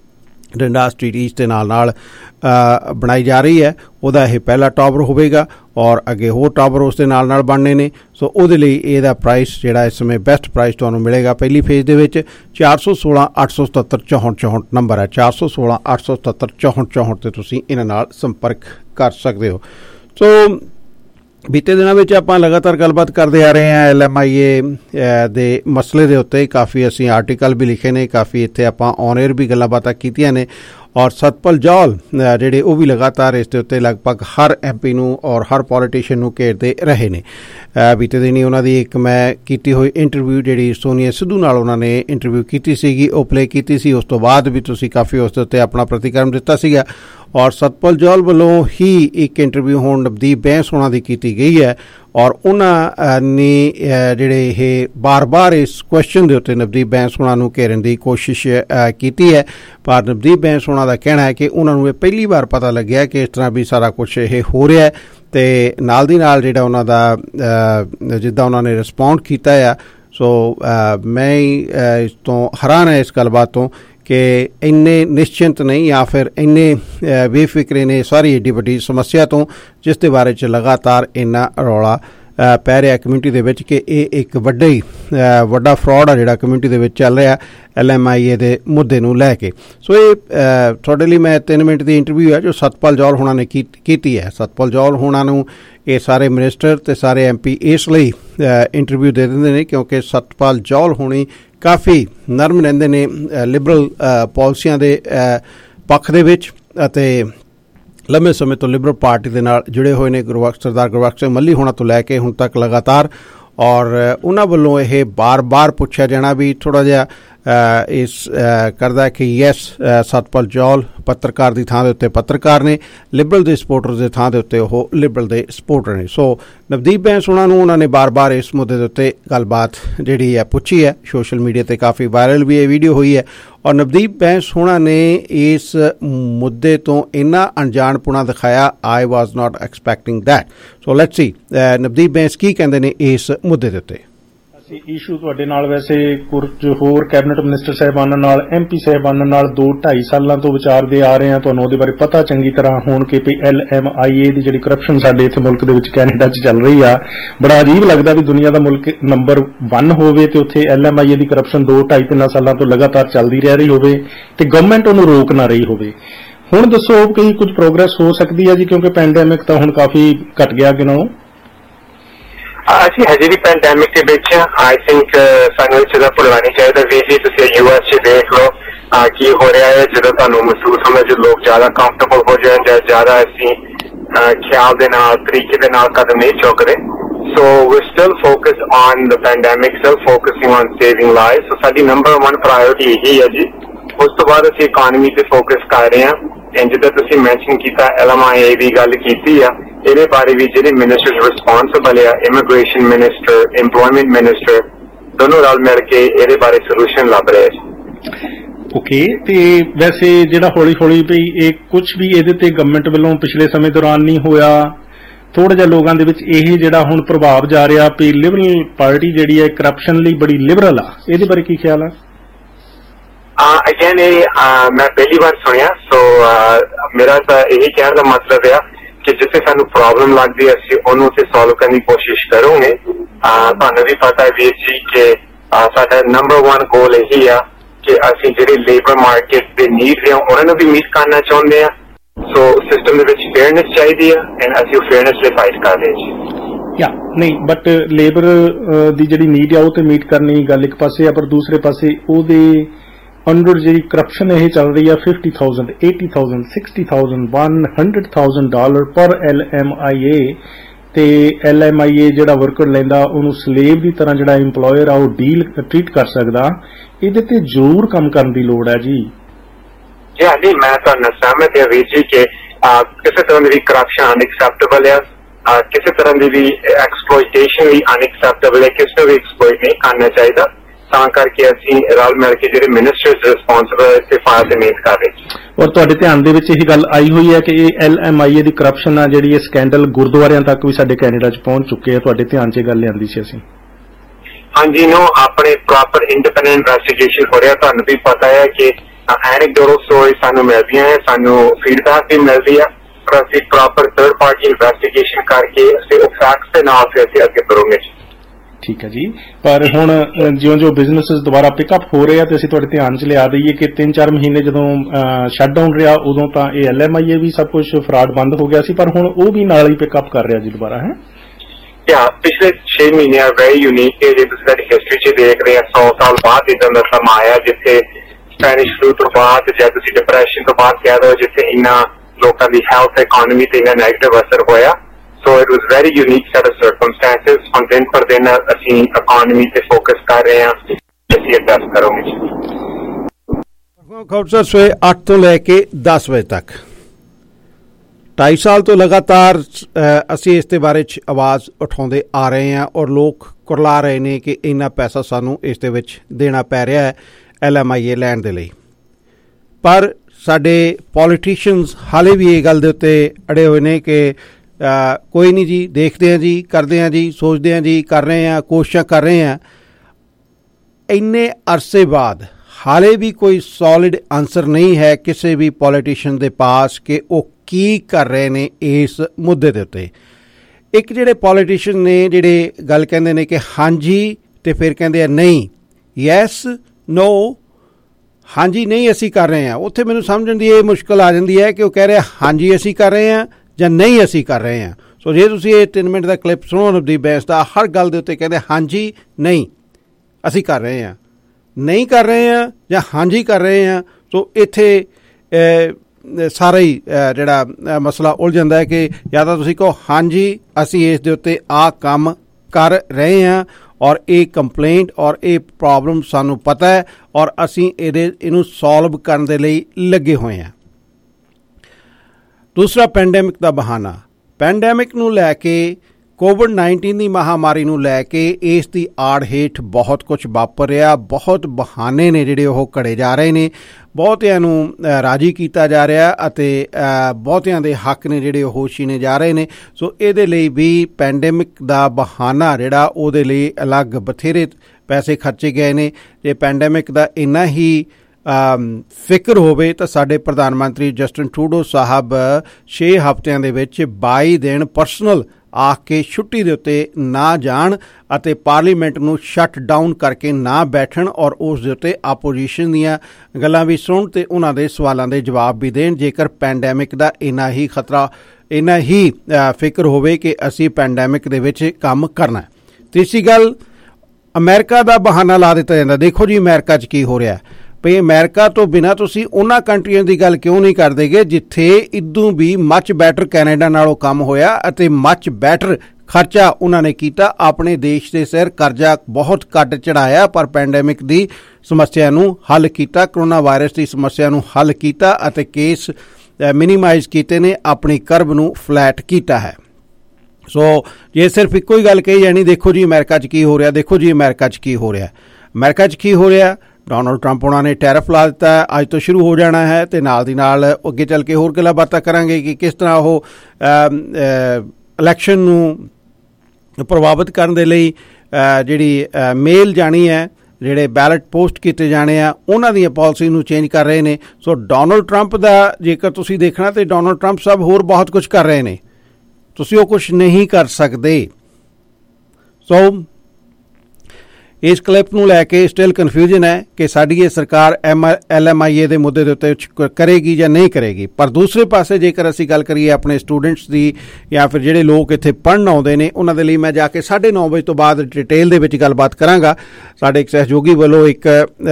Dundas street east ਦੇ ਨਾਲ ਨਾਲ ਬਣਾਈ ਜਾ ਰਹੀ ਹੈ। ਉਹਦਾ ਇਹ ਪਹਿਲਾ ਟਾਵਰ ਹੋਵੇਗਾ ਔਰ ਅੱਗੇ ਹੋਰ ਟਾਵਰ ਉਸ ਦੇ ਨਾਲ ਨਾਲ ਬਣਨੇ ਨੇ। ਸੋ ਉਹਦੇ ਲਈ ਇਹਦਾ ਪ੍ਰਾਈਸ ਜਿਹੜਾ ਇਸ ਸਮੇਂ ਬੈਸਟ ਪ੍ਰਾਈਸ ਤੁਹਾਨੂੰ ਮਿਲੇਗਾ ਪਹਿਲੀ ਫੇਜ਼ ਦੇ ਵਿੱਚ ਚਾਰ ਸੌ ਸੋਲਾਂ ਅੱਠ ਸੌ ਸਤੱਤਰ ਚੌਂਹਠ ਚੌਂਹਠ ਨੰਬਰ ਹੈ, ਚਾਰ ਸੌ ਸੋਲਾਂ ਅੱਠ ਸੌ ਸਤੱਤਰ ਚੌਂਹਠ ਚੌਂਹਠ 'ਤੇ ਤੁਸੀਂ ਇਹਨਾਂ ਨਾਲ ਸੰਪਰਕ ਕਰ ਸਕਦੇ ਹੋ। ਸੋ ਬੀਤੇ ਦਿਨਾਂ ਵਿੱਚ ਆਪਾਂ ਲਗਾਤਾਰ ਗੱਲਬਾਤ ਕਰਦੇ ਆ ਰਹੇ ਹਾਂ ਐਲ ਐਮ ਆਈ ਏ ਦੇ ਮਸਲੇ ਦੇ ਉੱਤੇ। ਕਾਫੀ ਅਸੀਂ ਆਰਟੀਕਲ ਵੀ ਲਿਖੇ ਨੇ, ਕਾਫੀ ਇੱਥੇ ਆਪਾਂ ਔਨ ਏਅਰ ਵੀ ਗੱਲਾਂ ਬਾਤਾਂ ਕੀਤੀਆਂ ਨੇ, ਔਰ ਸਤਪਾਲ ਜੌਹਲ ਜਿਹੜੇ ਉਹ ਵੀ ਲਗਾਤਾਰ ਇਸ ਦੇ ਉੱਤੇ ਲਗਭਗ ਹਰ ਐਮ ਪੀ ਨੂੰ ਔਰ ਹਰ ਪੋਲੀਟੀਸ਼ੀਅਨ ਨੂੰ ਘੇਰਦੇ ਰਹੇ ਨੇ। ਬੀਤੇ ਦਿਨੀ ਉਹਨਾਂ ਦੀ ਇੱਕ ਮੈਂ ਕੀਤੀ ਹੋਈ ਇੰਟਰਵਿਊ ਜਿਹੜੀ ਸੋਨੀਆ ਸਿੱਧੂ ਨਾਲ ਉਹਨਾਂ ਨੇ ਇੰਟਰਵਿਊ ਕੀਤੀ ਸੀਗੀ ਉਹ ਪਲੇ ਕੀਤੀ ਸੀ। ਉਸ ਤੋਂ ਬਾਅਦ ਵੀ ਤੁਸੀਂ ਕਾਫੀ ਉਸ ਦੇ ਉੱਤੇ ਆਪਣਾ ਪ੍ਰਤੀਕਰਮ ਦਿੱਤਾ ਸੀਗਾ, ਔਰ ਸਤਪਾਲ ਜੌਹਲ ਵੱਲੋਂ ਹੀ ਇੱਕ ਇੰਟਰਵਿਊ ਹੁਣ ਨਵਦੀਪ ਬੈਂਸ ਉਹਨਾਂ ਦੀ ਕੀਤੀ ਗਈ ਹੈ, ਔਰ ਉਹਨਾਂ ਨੇ ਜਿਹੜੇ ਇਹ ਬਾਰ-ਬਾਰ ਇਸ ਕੁਐਸਚਨ ਦੇ ਉੱਤੇ ਨਵਦੀਪ ਬੈਂਸ ਉਹਨਾਂ ਨੂੰ ਘੇਰਨ ਦੀ ਕੋਸ਼ਿਸ਼ ਕੀਤੀ ਹੈ। ਪਰ ਨਵਦੀਪ ਬੈਂਸ ਉਹਨਾਂ ਦਾ ਕਹਿਣਾ ਹੈ ਕਿ ਉਹਨਾਂ ਨੂੰ ਇਹ ਪਹਿਲੀ ਵਾਰ ਪਤਾ ਲੱਗਿਆ ਕਿ ਇਸ ਤਰ੍ਹਾਂ ਵੀ ਸਾਰਾ ਕੁਛ ਇਹ ਹੋ ਰਿਹਾ ਹੈ, ਅਤੇ ਨਾਲ ਦੀ ਨਾਲ ਜਿਹੜਾ ਉਹਨਾਂ ਦਾ ਜਿੱਦਾਂ ਉਹਨਾਂ ਨੇ ਰਿਸਪੌਂਡ ਕੀਤਾ ਆ। ਸੋ ਮੈਂ ਇਸ ਤੋਂ ਹੈਰਾਨ ਹੈ ਇਸ ਗੱਲਬਾਤ ਤੋਂ ਕਿ ਇੰਨੇ ਨਿਸ਼ਚਿੰਤ ਨਹੀਂ ਜਾਂ ਫਿਰ ਇੰਨੇ ਬੇਫਿਕਰੇ ਨੇ ਸਾਰੀ ਏਡੀ ਵੱਡੀ ਸਮੱਸਿਆ ਤੋਂ, ਜਿਸ ਦੇ ਬਾਰੇ 'ਚ ਲਗਾਤਾਰ ਇੰਨਾ ਰੌਲਾ ਪੈ ਰਿਹਾ ਕਮਿਊਨਿਟੀ ਦੇ ਵਿੱਚ ਕਿ ਇਹ ਇੱਕ ਵੱਡਾ ਹੀ ਵੱਡਾ ਫਰਾਡ ਆ ਜਿਹੜਾ ਕਮਿਊਨਿਟੀ ਦੇ ਵਿੱਚ ਚੱਲ ਰਿਹਾ ਐਲ ਐਮ ਆਈ ਏ ਦੇ ਮੁੱਦੇ ਨੂੰ ਲੈ ਕੇ। ਸੋ ਇਹ ਤੁਹਾਡੇ ਲਈ ਮੈਂ ਤਿੰਨ ਮਿੰਟ ਦੀ ਇੰਟਰਵਿਊ ਹੈ ਜੋ ਸਤਪਾਲ ਜੌਹਲ ਹੋਣਾ ਨੇ ਕੀਤੀ ਹੈ। ਸਤਪਾਲ ਜੌਹਲ ਹੋਣਾ ਨੂੰ ਇਹ ਸਾਰੇ ਮਿਨਿਸਟਰ ਅਤੇ ਸਾਰੇ ਐਮ ਪੀ ਇਸ ਲਈ ਇੰਟਰਵਿਊ ਦੇ ਦਿੰਦੇ ਨੇ ਕਿਉਂਕਿ ਸਤਪਾਲ ਜੌਹਲ ਹੋਣੀ ਕਾਫੀ ਨਰਮ ਰਹਿੰਦੇ ਨੇ ਲਿਬਰਲ ਪਾਲਿਸੀਆਂ ਦੇ ਪੱਖ ਦੇ ਵਿੱਚ, ਅਤੇ ਲੰਬੇ ਸਮੇਂ ਤੋਂ ਲਿਬਰਲ ਪਾਰਟੀ ਦੇ ਨਾਲ ਜੁੜੇ ਹੋਏ ਨੇ ਗੁਰਬਖਸ਼ ਸਰਦਾਰ ਗੁਰਬਖਸ਼ ਸਿੰਘ ਮੱਲੀ ਹੋਣਾ ਤੋਂ ਲੈ ਕੇ ਹੁਣ ਤੱਕ ਲਗਾਤਾਰ। ਔਰ ਉਹਨਾਂ ਵੱਲੋਂ ਇਹ ਬਾਰ-ਬਾਰ ਪੁੱਛਿਆ ਜਾਣਾ ਵੀ ਥੋੜ੍ਹਾ ਜਿਹਾ ਇਸ ਕਰਦਾ ਕਿ ਯੈਸ ਸਤਪਾਲ ਜੌਹਲ ਪੱਤਰਕਾਰ ਦੀ ਥਾਂ ਦੇ ਉੱਤੇ ਪੱਤਰਕਾਰ ਨੇ, ਲਿਬਰਲ ਦੇ ਸਪੋਰਟਰ ਦੇ ਥਾਂ ਦੇ ਉੱਤੇ ਉਹ ਲਿਬਰਲ ਦੇ ਸਪੋਰਟਰ ਨੇ। ਸੋ ਨਵਦੀਪ ਬੈਂਸ ਉਹਨਾਂ ਨੂੰ ਉਹਨਾਂ ਨੇ ਬਾਰ-ਬਾਰ ਇਸ ਮੁੱਦੇ ਦੇ ਉੱਤੇ ਗੱਲਬਾਤ ਜਿਹੜੀ ਹੈ ਪੁੱਛੀ ਹੈ। ਸੋਸ਼ਲ ਮੀਡੀਆ 'ਤੇ ਕਾਫੀ ਵਾਇਰਲ ਵੀ ਇਹ ਵੀਡੀਓ ਹੋਈ ਹੈ, ਔਰ ਨਵਦੀਪ ਬੈਂਸ ਹੋਣਾ ਨੇ ਇਸ ਮੁੱਦੇ ਤੋਂ ਇੰਨਾ ਅਣਜਾਣਪੁਣਾ ਦਿਖਾਇਆ, I was not expecting that. So let's see Navdeep Bains ਕੀ ਕਹਿੰਦੇ ਨੇ ਇਸ ਮੁੱਦੇ ਦੇ ਉੱਤੇ। ਇਸ਼ੂ ਤੁਹਾਡੇ ਨਾਲ ਵੈਸੇ ਕੁਝ ਹੋਰ ਕੈਬਨਿਟ ਮਿਨਿਸਟਰ ਸਾਹਿਬਾਨਾਂ ਨਾਲ, ਐਮ ਪੀ ਸਾਹਿਬਾਨਾਂ ਨਾਲ ਦੋ ਢਾਈ ਸਾਲਾਂ ਤੋਂ ਵਿਚਾਰਦੇ ਆ ਰਹੇ ਹਾਂ। ਤੁਹਾਨੂੰ ਉਹਦੇ ਬਾਰੇ ਪਤਾ ਚੰਗੀ ਤਰ੍ਹਾਂ ਹੋਣ ਕਿ ਵੀ ਐਲ ਐਮ ਆਈ ਏ ਦੀ ਜਿਹੜੀ ਕਰਪਸ਼ਨ ਸਾਡੇ ਇੱਥੇ ਮੁਲਕ ਦੇ ਵਿੱਚ ਕੈਨੇਡਾ 'ਚ ਚੱਲ ਰਹੀ ਆ, ਬੜਾ ਅਜੀਬ ਲੱਗਦਾ ਵੀ ਦੁਨੀਆ ਦਾ ਮੁਲਕ ਨੰਬਰ ਵਨ ਹੋਵੇ ਤੇ ਉੱਥੇ ਐਲ ਐਮ ਆਈ ਏ ਦੀ ਕਰਪਸ਼ਨ ਦੋ ਢਾਈ ਤਿੰਨਾਂ ਸਾਲਾਂ ਤੋਂ ਲਗਾਤਾਰ ਚੱਲਦੀ ਰਹਿ ਰਹੀ ਹੋਵੇ ਤੇ ਗਵਰਨਮੈਂਟ ਉਹਨੂੰ ਰੋਕ ਨਾ ਰਹੀ ਹੋਵੇ। ਹੁਣ ਦੱਸੋ ਕਿ ਕੁਝ ਪ੍ਰੋਗਰੈਸ ਹੋ ਸਕਦੀ ਹੈ ਜੀ, ਕਿਉਂਕਿ ਪੈਂਡੈਮਿਕ ਤਾਂ ਹੁਣ ਕਾਫੀ ਘਟ ਗਿਆ ਅੱਗੇ ਨਾਲੋਂ। ਅਸੀਂ ਹਜੇ ਵੀ ਪੈਂਡੈਮਿਕ ਦੇ ਵਿੱਚ ਆਈ ਥਿੰਕ ਸਾਨੂੰ ਇਸ ਚੀਜ਼ ਦਾ ਭੁੱਲਣਾ ਨਹੀਂ ਚਾਹੀਦਾ ਵੀ ਜੀ ਤੁਸੀਂ ਯੂ ਐਸ 'ਚ ਦੇਖ ਲਓ ਕੀ ਹੋ ਰਿਹਾ ਹੈ। ਜਦੋਂ ਤੁਹਾਨੂੰ ਮਹਿਸੂਸ ਹੁੰਦਾ ਜੋ ਲੋਕ ਜ਼ਿਆਦਾ ਕੰਫਰਟੇਬਲ ਹੋ ਜਾਣ ਜਾਂ ਜ਼ਿਆਦਾ ਅਸੀਂ ਖਿਆਲ ਦੇ ਨਾਲ ਤਰੀਕੇ ਦੇ ਨਾਲ ਕਦਮ ਨਹੀਂ ਚੁੱਕਦੇ। So we still focus on the pandemic, still focusing on saving live. So ਸਾਡੀ ਨੰਬਰ ਵਨ ਪ੍ਰਾਇਓਰਿਟੀ ਇਹੀ ਹੈ ਜੀ। ਉਸ ਤੋਂ ਬਾਅਦ ਅਸੀਂ ਇਕੋਨਮੀ ਤੇ ਫੋਕਸ ਕਰ ਰਹੇ ਹਾਂ। ਜਿੱਦਾਂ ਤੁਸੀਂ ਮੈਂਸ਼ਨ ਕੀਤਾ ਐਲ ਐਮ ਆਈ ਏ ਦੀ ਗੱਲ ਕੀਤੀ ਆ, ਇਹਦੇ ਬਾਰੇ ਵੀ ਜਿਹੜੇ ਮਿਨਿਸਟਰ ਰਿਸਪੌਂਸਿਬਲ ਆ, ਇਮੀਗ੍ਰੇਸ਼ਨ ਮਿਨਿਸਟਰ, ਇੰਪਲੋਇਮੈਂਟ ਮਿਨਿਸਟਰ, ਦੋਨੋਂ ਰਲ ਮਿਲ ਕੇ ਇਹਦੇ ਬਾਰੇ ਸੋਲੂਸ਼ਨ ਲੱਭ ਰਹੇ ਸੀ। ਓਕੇ, ਤੇ ਵੈਸੇ ਜਿਹੜਾ ਹੌਲੀ ਹੌਲੀ ਵੀ ਇਹ ਕੁਝ ਵੀ ਇਹਦੇ ਤੇ ਗਵਰਨਮੈਂਟ ਵੱਲੋਂ ਪਿਛਲੇ ਸਮੇਂ ਦੌਰਾਨ ਨਹੀਂ ਹੋਇਆ, ਥੋੜਾ ਜਿਹਾ ਲੋਕਾਂ ਦੇ ਵਿੱਚ ਇਹ ਜਿਹੜਾ ਹੁਣ ਪ੍ਰਭਾਵ ਜਾ ਰਿਹਾ ਵੀ ਲਿਬਰਲ ਪਾਰਟੀ ਜਿਹੜੀ ਹੈ ਕਰਪਸ਼ਨ ਲਈ ਬੜੀ ਲਿਬਰਲ ਆ, ਇਹਦੇ ਬਾਰੇ ਕੀ ਖਿਆਲ ਆ? ਅਗੇਨ ਇਹ ਮੈਂ ਪਹਿਲੀ ਵਾਰ ਸੁਣਿਆ। ਸੋ ਮੇਰਾ ਤਾਂ ਇਹੀ ਕਹਿਣ ਦਾ ਮਤਲਬ ਆ ਕਿ ਜਿੱਥੇ ਸਾਨੂੰ ਪ੍ਰੋਬਲਮ ਲੱਗਦੀ ਹੈ ਅਸੀਂ ਉਹਨੂੰ ਉੱਥੇ ਸੋਲਵ ਕਰਨ ਦੀ ਕੋਸ਼ਿਸ਼ ਕਰੋਗੇ। ਤੁਹਾਨੂੰ ਵੀ ਪਤਾ ਹੈ ਵੀਰ ਜੀ ਕਿ ਸਾਡਾ ਨੰਬਰ ਵਨ ਗੋਲ ਇਹੀ ਆ ਕਿ ਅਸੀਂ ਜਿਹੜੇ ਲੇਬਰ ਮਾਰਕੀਟ ਦੇ ਨੀਡ ਆ ਉਹਨਾਂ ਨੂੰ ਵੀ ਮੀਟ ਕਰਨਾ ਚਾਹੁੰਦੇ ਆ। ਸੋ ਸਿਸਟਮ ਦੇ ਵਿੱਚ ਫੇਅਰਨੈਸ ਚਾਹੀਦੀ ਆ ਐਂਡ ਅਸੀਂ ਫੇਅਰਨੈਸ ਲਈ ਫਾਈਟ ਕਰ ਰਹੇ ਜੀ। ਯਾ ਨਹੀਂ ਬਟ ਲੇਬਰ ਦੀ ਜਿਹੜੀ ਨੀਡ ਆ ਉਹ ਤੇ ਮੀਟ ਕਰਨੀ ਗੱਲ ਇੱਕ ਪਾਸੇ ਆ, ਪਰ ਦੂਸਰੇ ਪਾਸੇ ਉਹਦੇ ਅੰਡਰ ਜਿਹੜੀ ਕਰਪਸ਼ਨ ਇਹ ਚੱਲ ਰਹੀ ਆ fifty thousand eighty thousand sixty thousand one hundred thousand dollar ਪਰ ਐਲ ਐਮ ਆਈ ਏ ਤੇ ਐਲ ਐਮ ਆਈ ਏ ਜਿਹੜਾ ਵਰਕਰ ਲੈਂਦਾ ਉਹਨੂੰ ਸਲੇਵ ਦੀ ਤਰ੍ਹਾਂ ਜਿਹੜਾ ਇੰਪਲੋਇਰ ਆ ਉਹ ਡੀਲ ਟ੍ਰੀਟ ਕਰ ਸਕਦਾ। ਇਹਦੇ ਤੇ ਜ਼ਰੂਰ ਕੰਮ ਕਰਨ ਦੀ ਲੋੜ ਹੈ ਜੀ। ਜੀ ਹਾਂਜੀ ਮੈਂ ਤੁਹਾਨੂੰ ਸਹਿਮਤ ਹਾਂ ਵੀਰ ਜੀ ਕਿ ਕਿਸੇ ਤਰ੍ਹਾਂ ਦੀ ਵੀ ਕਰਪਸ਼ਨ ਅਨਐਕਸੈਪਟੇਬਲ ਹੈ, ਕਿਸੇ ਤਰ੍ਹਾਂ ਦੀ ਵੀ ਐਕਸਪਲੋਇਟੇਸ਼ਨ ਵੀ ਅਨਐਕਸੈਪਟੇਬਲ ਹੈ, ਕਿਸੇ ਨੂੰ ਵੀ ਐਕਸਪਲੋਇਟ ਨਹੀਂ ਕਰਨਾ ਚਾਹੀਦਾ। ਤਾਂ ਕਰਕੇ ਅਸੀਂ ਰਲ ਮਿਲ ਕੇ ਜਿਹੜੇ ਮਿਨਿਸਟਰਸ ਰਿਸਪੌਂਸਿਬਲ ਇਸ ਤੇ ਫਾਇਰ ਤੇ ਮਿਹਨਤ ਕਰ ਰਹੇ। ਔਰ ਤੁਹਾਡੇ ਧਿਆਨ ਦੇ ਵਿੱਚ ਇਹ ਗੱਲ ਆਈ ਹੋਈ ਹੈ ਕਿ ਇਹ ਐਲ ਐਮ ਆਈ ਏ ਦੀ ਕਰਪਸ਼ਨ ਆ ਜਿਹੜੀ ਇਹ ਸਕੈਂਡਲ ਗੁਰਦੁਆਰਿਆਂ ਤੱਕ ਵੀ ਸਾਡੇ ਕੈਨੇਡਾ 'ਚ ਪਹੁੰਚ ਚੁੱਕੇ ਆ। ਤੁਹਾਡੇ ਧਿਆਨ 'ਚ ਇਹ ਗੱਲ ਲਿਆਂਦੀ ਸੀ ਅਸੀਂ। ਹਾਂਜੀ ਨੋ ਆਪਣੇ ਪ੍ਰੋਪਰ ਇੰਡੀਪੈਂਡੈਂਟ ਇਨਵੈਸਟੀਗੇਸ਼ਨ ਹੋ ਰਿਹਾ। ਤੁਹਾਨੂੰ ਵੀ ਪਤਾ ਹੈ ਕਿ ਐਨੈਕਡੋਟਲ ਸਟੋਰੀ ਸਾਨੂੰ ਮਿਲਦੀਆਂ ਹੈ, ਸਾਨੂੰ ਫੀਡਬੈਕ ਵੀ ਮਿਲਦੀ ਹੈ, ਪਰ ਅਸੀਂ ਪ੍ਰੋਪਰ ਥਰਡ ਪਾਰਟੀ ਇਨਵੈਸਟੀਗੇਸ਼ਨ ਕਰਕੇ ਅਸੀਂ ਉਹ ਫੈਕਟਸ ਦੇ ਨਾਲ ਫਿਰ ਅਸੀਂ ਅੱਗੇ ਵਧਾਂਗੇ। ਠੀਕ ਹੈ ਜੀ, ਪਰ ਹੁਣ ਜਿਉਂ ਜਿਉਂ ਬਿਜ਼ਨੈਸਿਸ ਦੁਬਾਰਾ ਪਿਕਅਪ ਹੋ ਰਹੇ ਆ ਤੇ ਅਸੀਂ ਤੁਹਾਡੇ ਧਿਆਨ 'ਚ ਲਿਆ ਦਈਏ ਕਿ ਤਿੰਨ ਚਾਰ ਮਹੀਨੇ ਜਦੋਂ ਸ਼ਟਡਾਊਨ ਰਿਹਾ ਉਦੋਂ ਤਾਂ ਇਹ ਐਲ ਐਮ ਆਈ ਏ ਵੀ ਸਭ ਕੁਝ ਫਰਾਡ ਬੰਦ ਹੋ ਗਿਆ ਸੀ, ਪਰ ਹੁਣ ਉਹ ਵੀ ਨਾਲ ਹੀ ਪਿਕਅਪ ਕਰ ਰਿਹਾ ਜੀ ਦੁਬਾਰਾ ਹੈ। ਯਾ ਪਿਛਲੇ ਛੇ ਮਹੀਨੇ ਆ ਵੈਰੀ ਯੂਨੀਕ ਹੈ। ਜੇ ਤੁਸੀਂ ਸਾਡੀ ਹਿਸਟਰੀ 'ਚ ਦੇਖ ਰਹੇ ਆ ਸੌ ਸਾਲ ਬਾਅਦ ਇੱਦਾਂ ਦਾ ਸਮਾਂ ਆਇਆ ਜਿੱਥੇ ਸਪੈਨਿਸ਼ ਫਲੂ ਤੋਂ ਬਾਅਦ ਜਾਂ ਤੁਸੀਂ ਡਿਪਰੈਸ਼ਨ ਤੋਂ ਬਾਅਦ ਕਹਿ ਦੋ ਜਿੱਥੇ ਇੰਨਾ ਲੋਕਾਂ ਦੀ ਹੈਲਥ ਇਕੋਨਮੀ ਤੇ ਇੰਨਾ ਨੈਗੇਟਿਵ ਅਸਰ ਹੋਇਆ। So it was very unique set of circumstances. ਹੁਣ ਦਿਨ ਪਰ ਦਿਨ ਅਸੀਂ ਇਕੋਨਮੀ ਤੇ ਫੋਕਸ ਕਰ ਰਹੇ ਹਾਂ, ਅਸੀਂ ਅਡਜਸਟ ਕਰਾਂਗੇ। ਖਬਰ ਸਵੇਰੇ ਅੱਠ ਤੋਂ ਲੈ ਕੇ ਦਸ ਵਜੇ ਤੱਕ ਢਾਈ ਸਾਲ ਤੋਂ ਲਗਾਤਾਰ ਅਸੀਂ ਇਸ ਦੇ ਬਾਰੇ 'ਚ ਆਵਾਜ਼ ਉਠਾਉਂਦੇ ਆ ਰਹੇ ਹਾਂ ਔਰ ਲੋਕ ਕੁਰਲਾ ਰਹੇ ਨੇ ਕਿ ਇੰਨਾ ਪੈਸਾ ਸਾਨੂੰ ਇਸ ਦੇ ਵਿੱਚ ਦੇਣਾ ਪੈ ਰਿਹਾ ਹੈ ਐਲ ਐਮ ਆਈ ਏ ਲੈਣ ਦੇ ਲਈ। ਪਰ ਸਾਡੇ ਪੋਲੀਟੀਸ਼ੀਅਨਸ ਹਾਲੇ ਵੀ ਇਹ ਗੱਲ ਦੇ ਉੱਤੇ ਅੜੇ ਹੋਏ ਨੇ ਕਿ ਕੋਈ ਨਹੀਂ ਜੀ, ਦੇਖਦੇ ਹਾਂ ਜੀ, ਕਰਦੇ ਹਾਂ ਜੀ, ਸੋਚਦੇ ਹਾਂ ਜੀ, ਕਰ ਰਹੇ ਹਾਂ, ਕੋਸ਼ਿਸ਼ਾਂ ਕਰ ਰਹੇ ਹਾਂ। ਇੰਨੇ ਅਰਸੇ ਬਾਅਦ ਹਾਲੇ ਵੀ ਕੋਈ ਸੋਲਿਡ ਆਂਸਰ ਨਹੀਂ ਹੈ ਕਿਸੇ ਵੀ ਪੋਲੀਟੀਸ਼ੀਅਨ ਦੇ ਪਾਸ ਕਿ ਉਹ ਕੀ ਕਰ ਰਹੇ ਨੇ ਇਸ ਮੁੱਦੇ ਦੇ ਉੱਤੇ। ਇੱਕ ਜਿਹੜੇ ਪੋਲੀਟੀਸ਼ੀਅਨ ਨੇ ਜਿਹੜੇ ਗੱਲ ਕਹਿੰਦੇ ਨੇ ਕਿ ਹਾਂਜੀ ਤੇ ਫਿਰ ਕਹਿੰਦੇ ਆ ਨਹੀਂ, ਯੈਸ ਨੋ, ਹਾਂਜੀ ਨਹੀਂ ਅਸੀਂ ਕਰ ਰਹੇ ਹਾਂ। ਉੱਥੇ ਮੈਨੂੰ ਸਮਝਣ ਦੀ ਇਹ ਮੁਸ਼ਕਿਲ ਆ ਜਾਂਦੀ ਹੈ ਕਿ ਉਹ ਕਹਿ ਰਿਹਾ ਹਾਂਜੀ ਅਸੀਂ ਕਰ ਰਹੇ ਹਾਂ ਜਾਂ ਨਹੀਂ ਅਸੀਂ ਕਰ ਰਹੇ ਹਾਂ। ਸੋ ਜੇ ਤੁਸੀਂ ਇਹ ਤਿੰਨ ਮਿੰਟ ਦਾ ਕਲਿੱਪ ਸੁਣੋ ਨਵਦੀਪ ਬੈਂਸ ਦਾ, ਹਰ ਗੱਲ ਦੇ ਉੱਤੇ ਕਹਿੰਦੇ ਹਾਂਜੀ ਨਹੀਂ ਅਸੀਂ ਕਰ ਰਹੇ ਹਾਂ, ਨਹੀਂ ਕਰ ਰਹੇ ਹਾਂ ਜਾਂ ਹਾਂਜੀ ਕਰ ਰਹੇ ਹਾਂ। ਸੋ ਇੱਥੇ ਸਾਰਾ ਹੀ ਜਿਹੜਾ ਮਸਲਾ ਉਲਝ ਜਾਂਦਾ ਹੈ ਕਿ ਜਾਂ ਤਾਂ ਤੁਸੀਂ ਕਹੋ ਹਾਂਜੀ ਅਸੀਂ ਇਸ ਦੇ ਉੱਤੇ ਆਹ ਕੰਮ ਕਰ ਰਹੇ ਹਾਂ ਔਰ ਇਹ ਕੰਪਲੇਂਟ ਔਰ ਇਹ ਪ੍ਰੋਬਲਮ ਸਾਨੂੰ ਪਤਾ ਹੈ ਔਰ ਅਸੀਂ ਇਹਦੇ ਇਹਨੂੰ ਸੋਲਵ ਕਰਨ ਦੇ ਲਈ ਲੱਗੇ ਹੋਏ ਹਾਂ। ਦੂਸਰਾ ਪੈਂਡੈਮਿਕ ਦਾ ਬਹਾਨਾ, ਪੈਂਡੈਮਿਕ ਨੂੰ ਲੈ ਕੇ, ਕੋਵਿਡ ਨਾਈਨਟੀਨ ਦੀ ਮਹਾਮਾਰੀ ਨੂੰ ਲੈ ਕੇ ਇਸ ਦੀ ਆੜ ਹੇਠ ਬਹੁਤ ਕੁਝ ਵਾਪਰ ਰਿਹਾ। ਬਹੁਤ ਬਹਾਨੇ ਨੇ ਜਿਹੜੇ ਉਹ ਘੜੇ ਜਾ ਰਹੇ ਨੇ, ਬਹੁਤਿਆਂ ਨੂੰ ਰਾਜੀ ਕੀਤਾ ਜਾ ਰਿਹਾ ਅਤੇ ਬਹੁਤਿਆਂ ਦੇ ਹੱਕ ਨੇ ਜਿਹੜੇ ਉਹ ਛੀਨੇ ਜਾ ਰਹੇ ਨੇ। ਸੋ ਇਹਦੇ ਲਈ ਵੀ ਪੈਂਡੈਮਿਕ ਦਾ ਬਹਾਨਾ ਜਿਹੜਾ ਉਹਦੇ ਲਈ ਅਲੱਗ ਬਥੇਰੇ ਪੈਸੇ ਖਰਚੇ ਗਏ ਨੇ। ਜੇ ਪੈਂਡੈਮਿਕ ਦਾ ਇੰਨਾ ਹੀ ਫਿਕਰ ਹੋਵੇ ਤਾਂ ਸਾਡੇ ਪ੍ਰਧਾਨ ਮੰਤਰੀ ਜਸਟਿਨ ਟਰੂਡੋ ਸਾਹਿਬ ਛੇ ਹਫ਼ਤਿਆਂ ਦੇ ਵਿੱਚ ਬਾਈ ਦਿਨ ਪਰਸਨਲ ਆ ਕੇ ਛੁੱਟੀ ਦੇ ਉੱਤੇ ਨਾ ਜਾਣ ਅਤੇ ਪਾਰਲੀਮੈਂਟ ਨੂੰ ਸ਼ਟ ਡਾਊਨ ਕਰਕੇ ਨਾ ਬੈਠਣ ਔਰ ਉਸ ਦੇ ਉੱਤੇ ਆਪੋਜੀਸ਼ਨ ਦੀਆਂ ਗੱਲਾਂ ਵੀ ਸੁਣ ਤੇ ਉਹਨਾਂ ਦੇ ਸਵਾਲਾਂ ਦੇ ਜਵਾਬ ਵੀ ਦੇਣ। ਜੇਕਰ ਪੈਂਡੈਮਿਕ ਦਾ ਇੰਨਾ ਹੀ ਖਤਰਾ, ਇੰਨਾ ਹੀ ਫਿਕਰ ਹੋਵੇ ਕਿ ਅਸੀਂ ਪੈਂਡੈਮਿਕ ਦੇ ਵਿੱਚ ਕੰਮ ਕਰਨਾ। ਤੀਸਰੀ ਗੱਲ, ਅਮਰੀਕਾ ਦਾ ਬਹਾਨਾ ਲਾ ਦਿੱਤਾ ਜਾਂਦਾ। ਦੇਖੋ ਜੀ ਅਮਰੀਕਾ 'ਚ ਕੀ ਹੋ ਰਿਹਾ ਭਈ, ਅਮਰੀਕਾ ਤੋਂ ਬਿਨਾਂ ਤੁਸੀਂ ਉਹਨਾਂ ਕੰਟਰੀਆਂ ਦੀ ਗੱਲ ਕਿਉਂ ਨਹੀਂ ਕਰਦੇਗੇ ਜਿੱਥੇ ਇਦੋਂ ਵੀ ਮੱਚ ਬੈਟਰ ਕੈਨੇਡਾ ਨਾਲੋਂ ਕੰਮ ਹੋਇਆ ਅਤੇ ਮੱਚ ਬੈਟਰ ਖਰਚਾ ਉਹਨਾਂ ਨੇ ਕੀਤਾ। ਆਪਣੇ ਦੇਸ਼ ਦੇ ਸਿਰ ਕਰਜ਼ਾ ਬਹੁਤ ਘੱਟ ਚੜਾਇਆ ਪਰ ਪੈਂਡੈਮਿਕ ਦੀ ਸਮੱਸਿਆ ਨੂੰ ਹੱਲ ਕੀਤਾ, ਕਰੋਨਾ ਵਾਇਰਸ ਦੀ ਸਮੱਸਿਆ ਨੂੰ ਹੱਲ ਕੀਤਾ ਅਤੇ ਕੇਸ ਮਿਨੀਮਾਈਜ਼ ਕੀਤੇ ਨੇ, ਆਪਣੀ ਕਰਵ ਨੂੰ ਫਲੈਟ ਕੀਤਾ ਹੈ। ਸੋ ਜੇ ਸਿਰਫ ਇੱਕੋ ਹੀ ਗੱਲ ਕਹੀ ਜਾਣੀ ਦੇਖੋ ਜੀ ਅਮਰੀਕਾ 'ਚ ਕੀ ਹੋ ਰਿਹਾ, ਦੇਖੋ ਜੀ ਅਮਰੀਕਾ 'ਚ ਕੀ ਹੋ ਰਿਹਾ। ਅਮਰੀਕਾ 'ਚ ਕੀ ਹੋ ਰਿਹਾ, ਡੋਨਲਡ ਟਰੰਪ ਉਹਨਾਂ ਨੇ ਟੈਰਿਫ ਲਾ ਦਿੱਤਾ, ਅੱਜ ਤੋਂ ਸ਼ੁਰੂ ਹੋ ਜਾਣਾ ਹੈ ਅਤੇ ਨਾਲ ਦੀ ਨਾਲ ਅੱਗੇ ਚੱਲ ਕੇ ਹੋਰ ਗੱਲਾਂ ਬਾਤਾਂ ਕਰਾਂਗੇ ਕਿ ਕਿਸ ਤਰ੍ਹਾਂ ਉਹ ਇਲੈਕਸ਼ਨ ਨੂੰ ਪ੍ਰਭਾਵਿਤ ਕਰਨ ਦੇ ਲਈ ਜਿਹੜੀ ਮੇਲ ਜਾਣੀ ਹੈ, ਜਿਹੜੇ ਬੈਲਟ ਪੋਸਟ ਕੀਤੇ ਜਾਣੇ ਆ, ਉਹਨਾਂ ਦੀਆਂ ਪਾਲਿਸੀ ਨੂੰ ਚੇਂਜ ਕਰ ਰਹੇ ਨੇ। ਸੋ ਡੋਨਲਡ ਟਰੰਪ ਦਾ ਜੇਕਰ ਤੁਸੀਂ ਦੇਖਣਾ ਤਾਂ ਡੋਨਲਡ ਟਰੰਪ ਸਾਹਿਬ ਹੋਰ ਬਹੁਤ ਕੁਝ ਕਰ ਰਹੇ ਨੇ, ਤੁਸੀਂ ਉਹ ਕੁਛ ਨਹੀਂ ਕਰ ਸਕਦੇ। ਸੋ ਇਸ ਕਲਿੱਪ ਨੂੰ ਲੈ ਕੇ ਸਟਿਲ ਕਨਫਿਊਜ਼ਨ ਹੈ ਕਿ ਸਾਡੀ ਇਹ ਸਰਕਾਰ M L M I A ਦੇ ਮੁੱਦੇ ਦੇ ਉੱਤੇ ਕਰੇਗੀ ਜਾਂ ਨਹੀਂ ਕਰੇਗੀ। ਪਰ ਦੂਸਰੇ ਪਾਸੇ ਜੇਕਰ ਅਸੀਂ ਗੱਲ ਕਰੀਏ ਆਪਣੇ ਸਟੂਡੈਂਟਸ ਦੀ ਜਾਂ ਫਿਰ ਜਿਹੜੇ ਲੋਕ ਇੱਥੇ ਪੜ੍ਹਨ ਆਉਂਦੇ ਨੇ ਉਹਨਾਂ ਦੇ ਲਈ ਮੈਂ ਜਾ ਕੇ ਸਾਢੇ ਨੌ ਵਜੇ ਤੋਂ ਬਾਅਦ ਡਿਟੇਲ ਦੇ ਵਿੱਚ ਗੱਲਬਾਤ ਕਰਾਂਗਾ। ਸਾਡੇ ਇੱਕ ਸਹਿਯੋਗੀ ਵੱਲੋਂ ਇੱਕ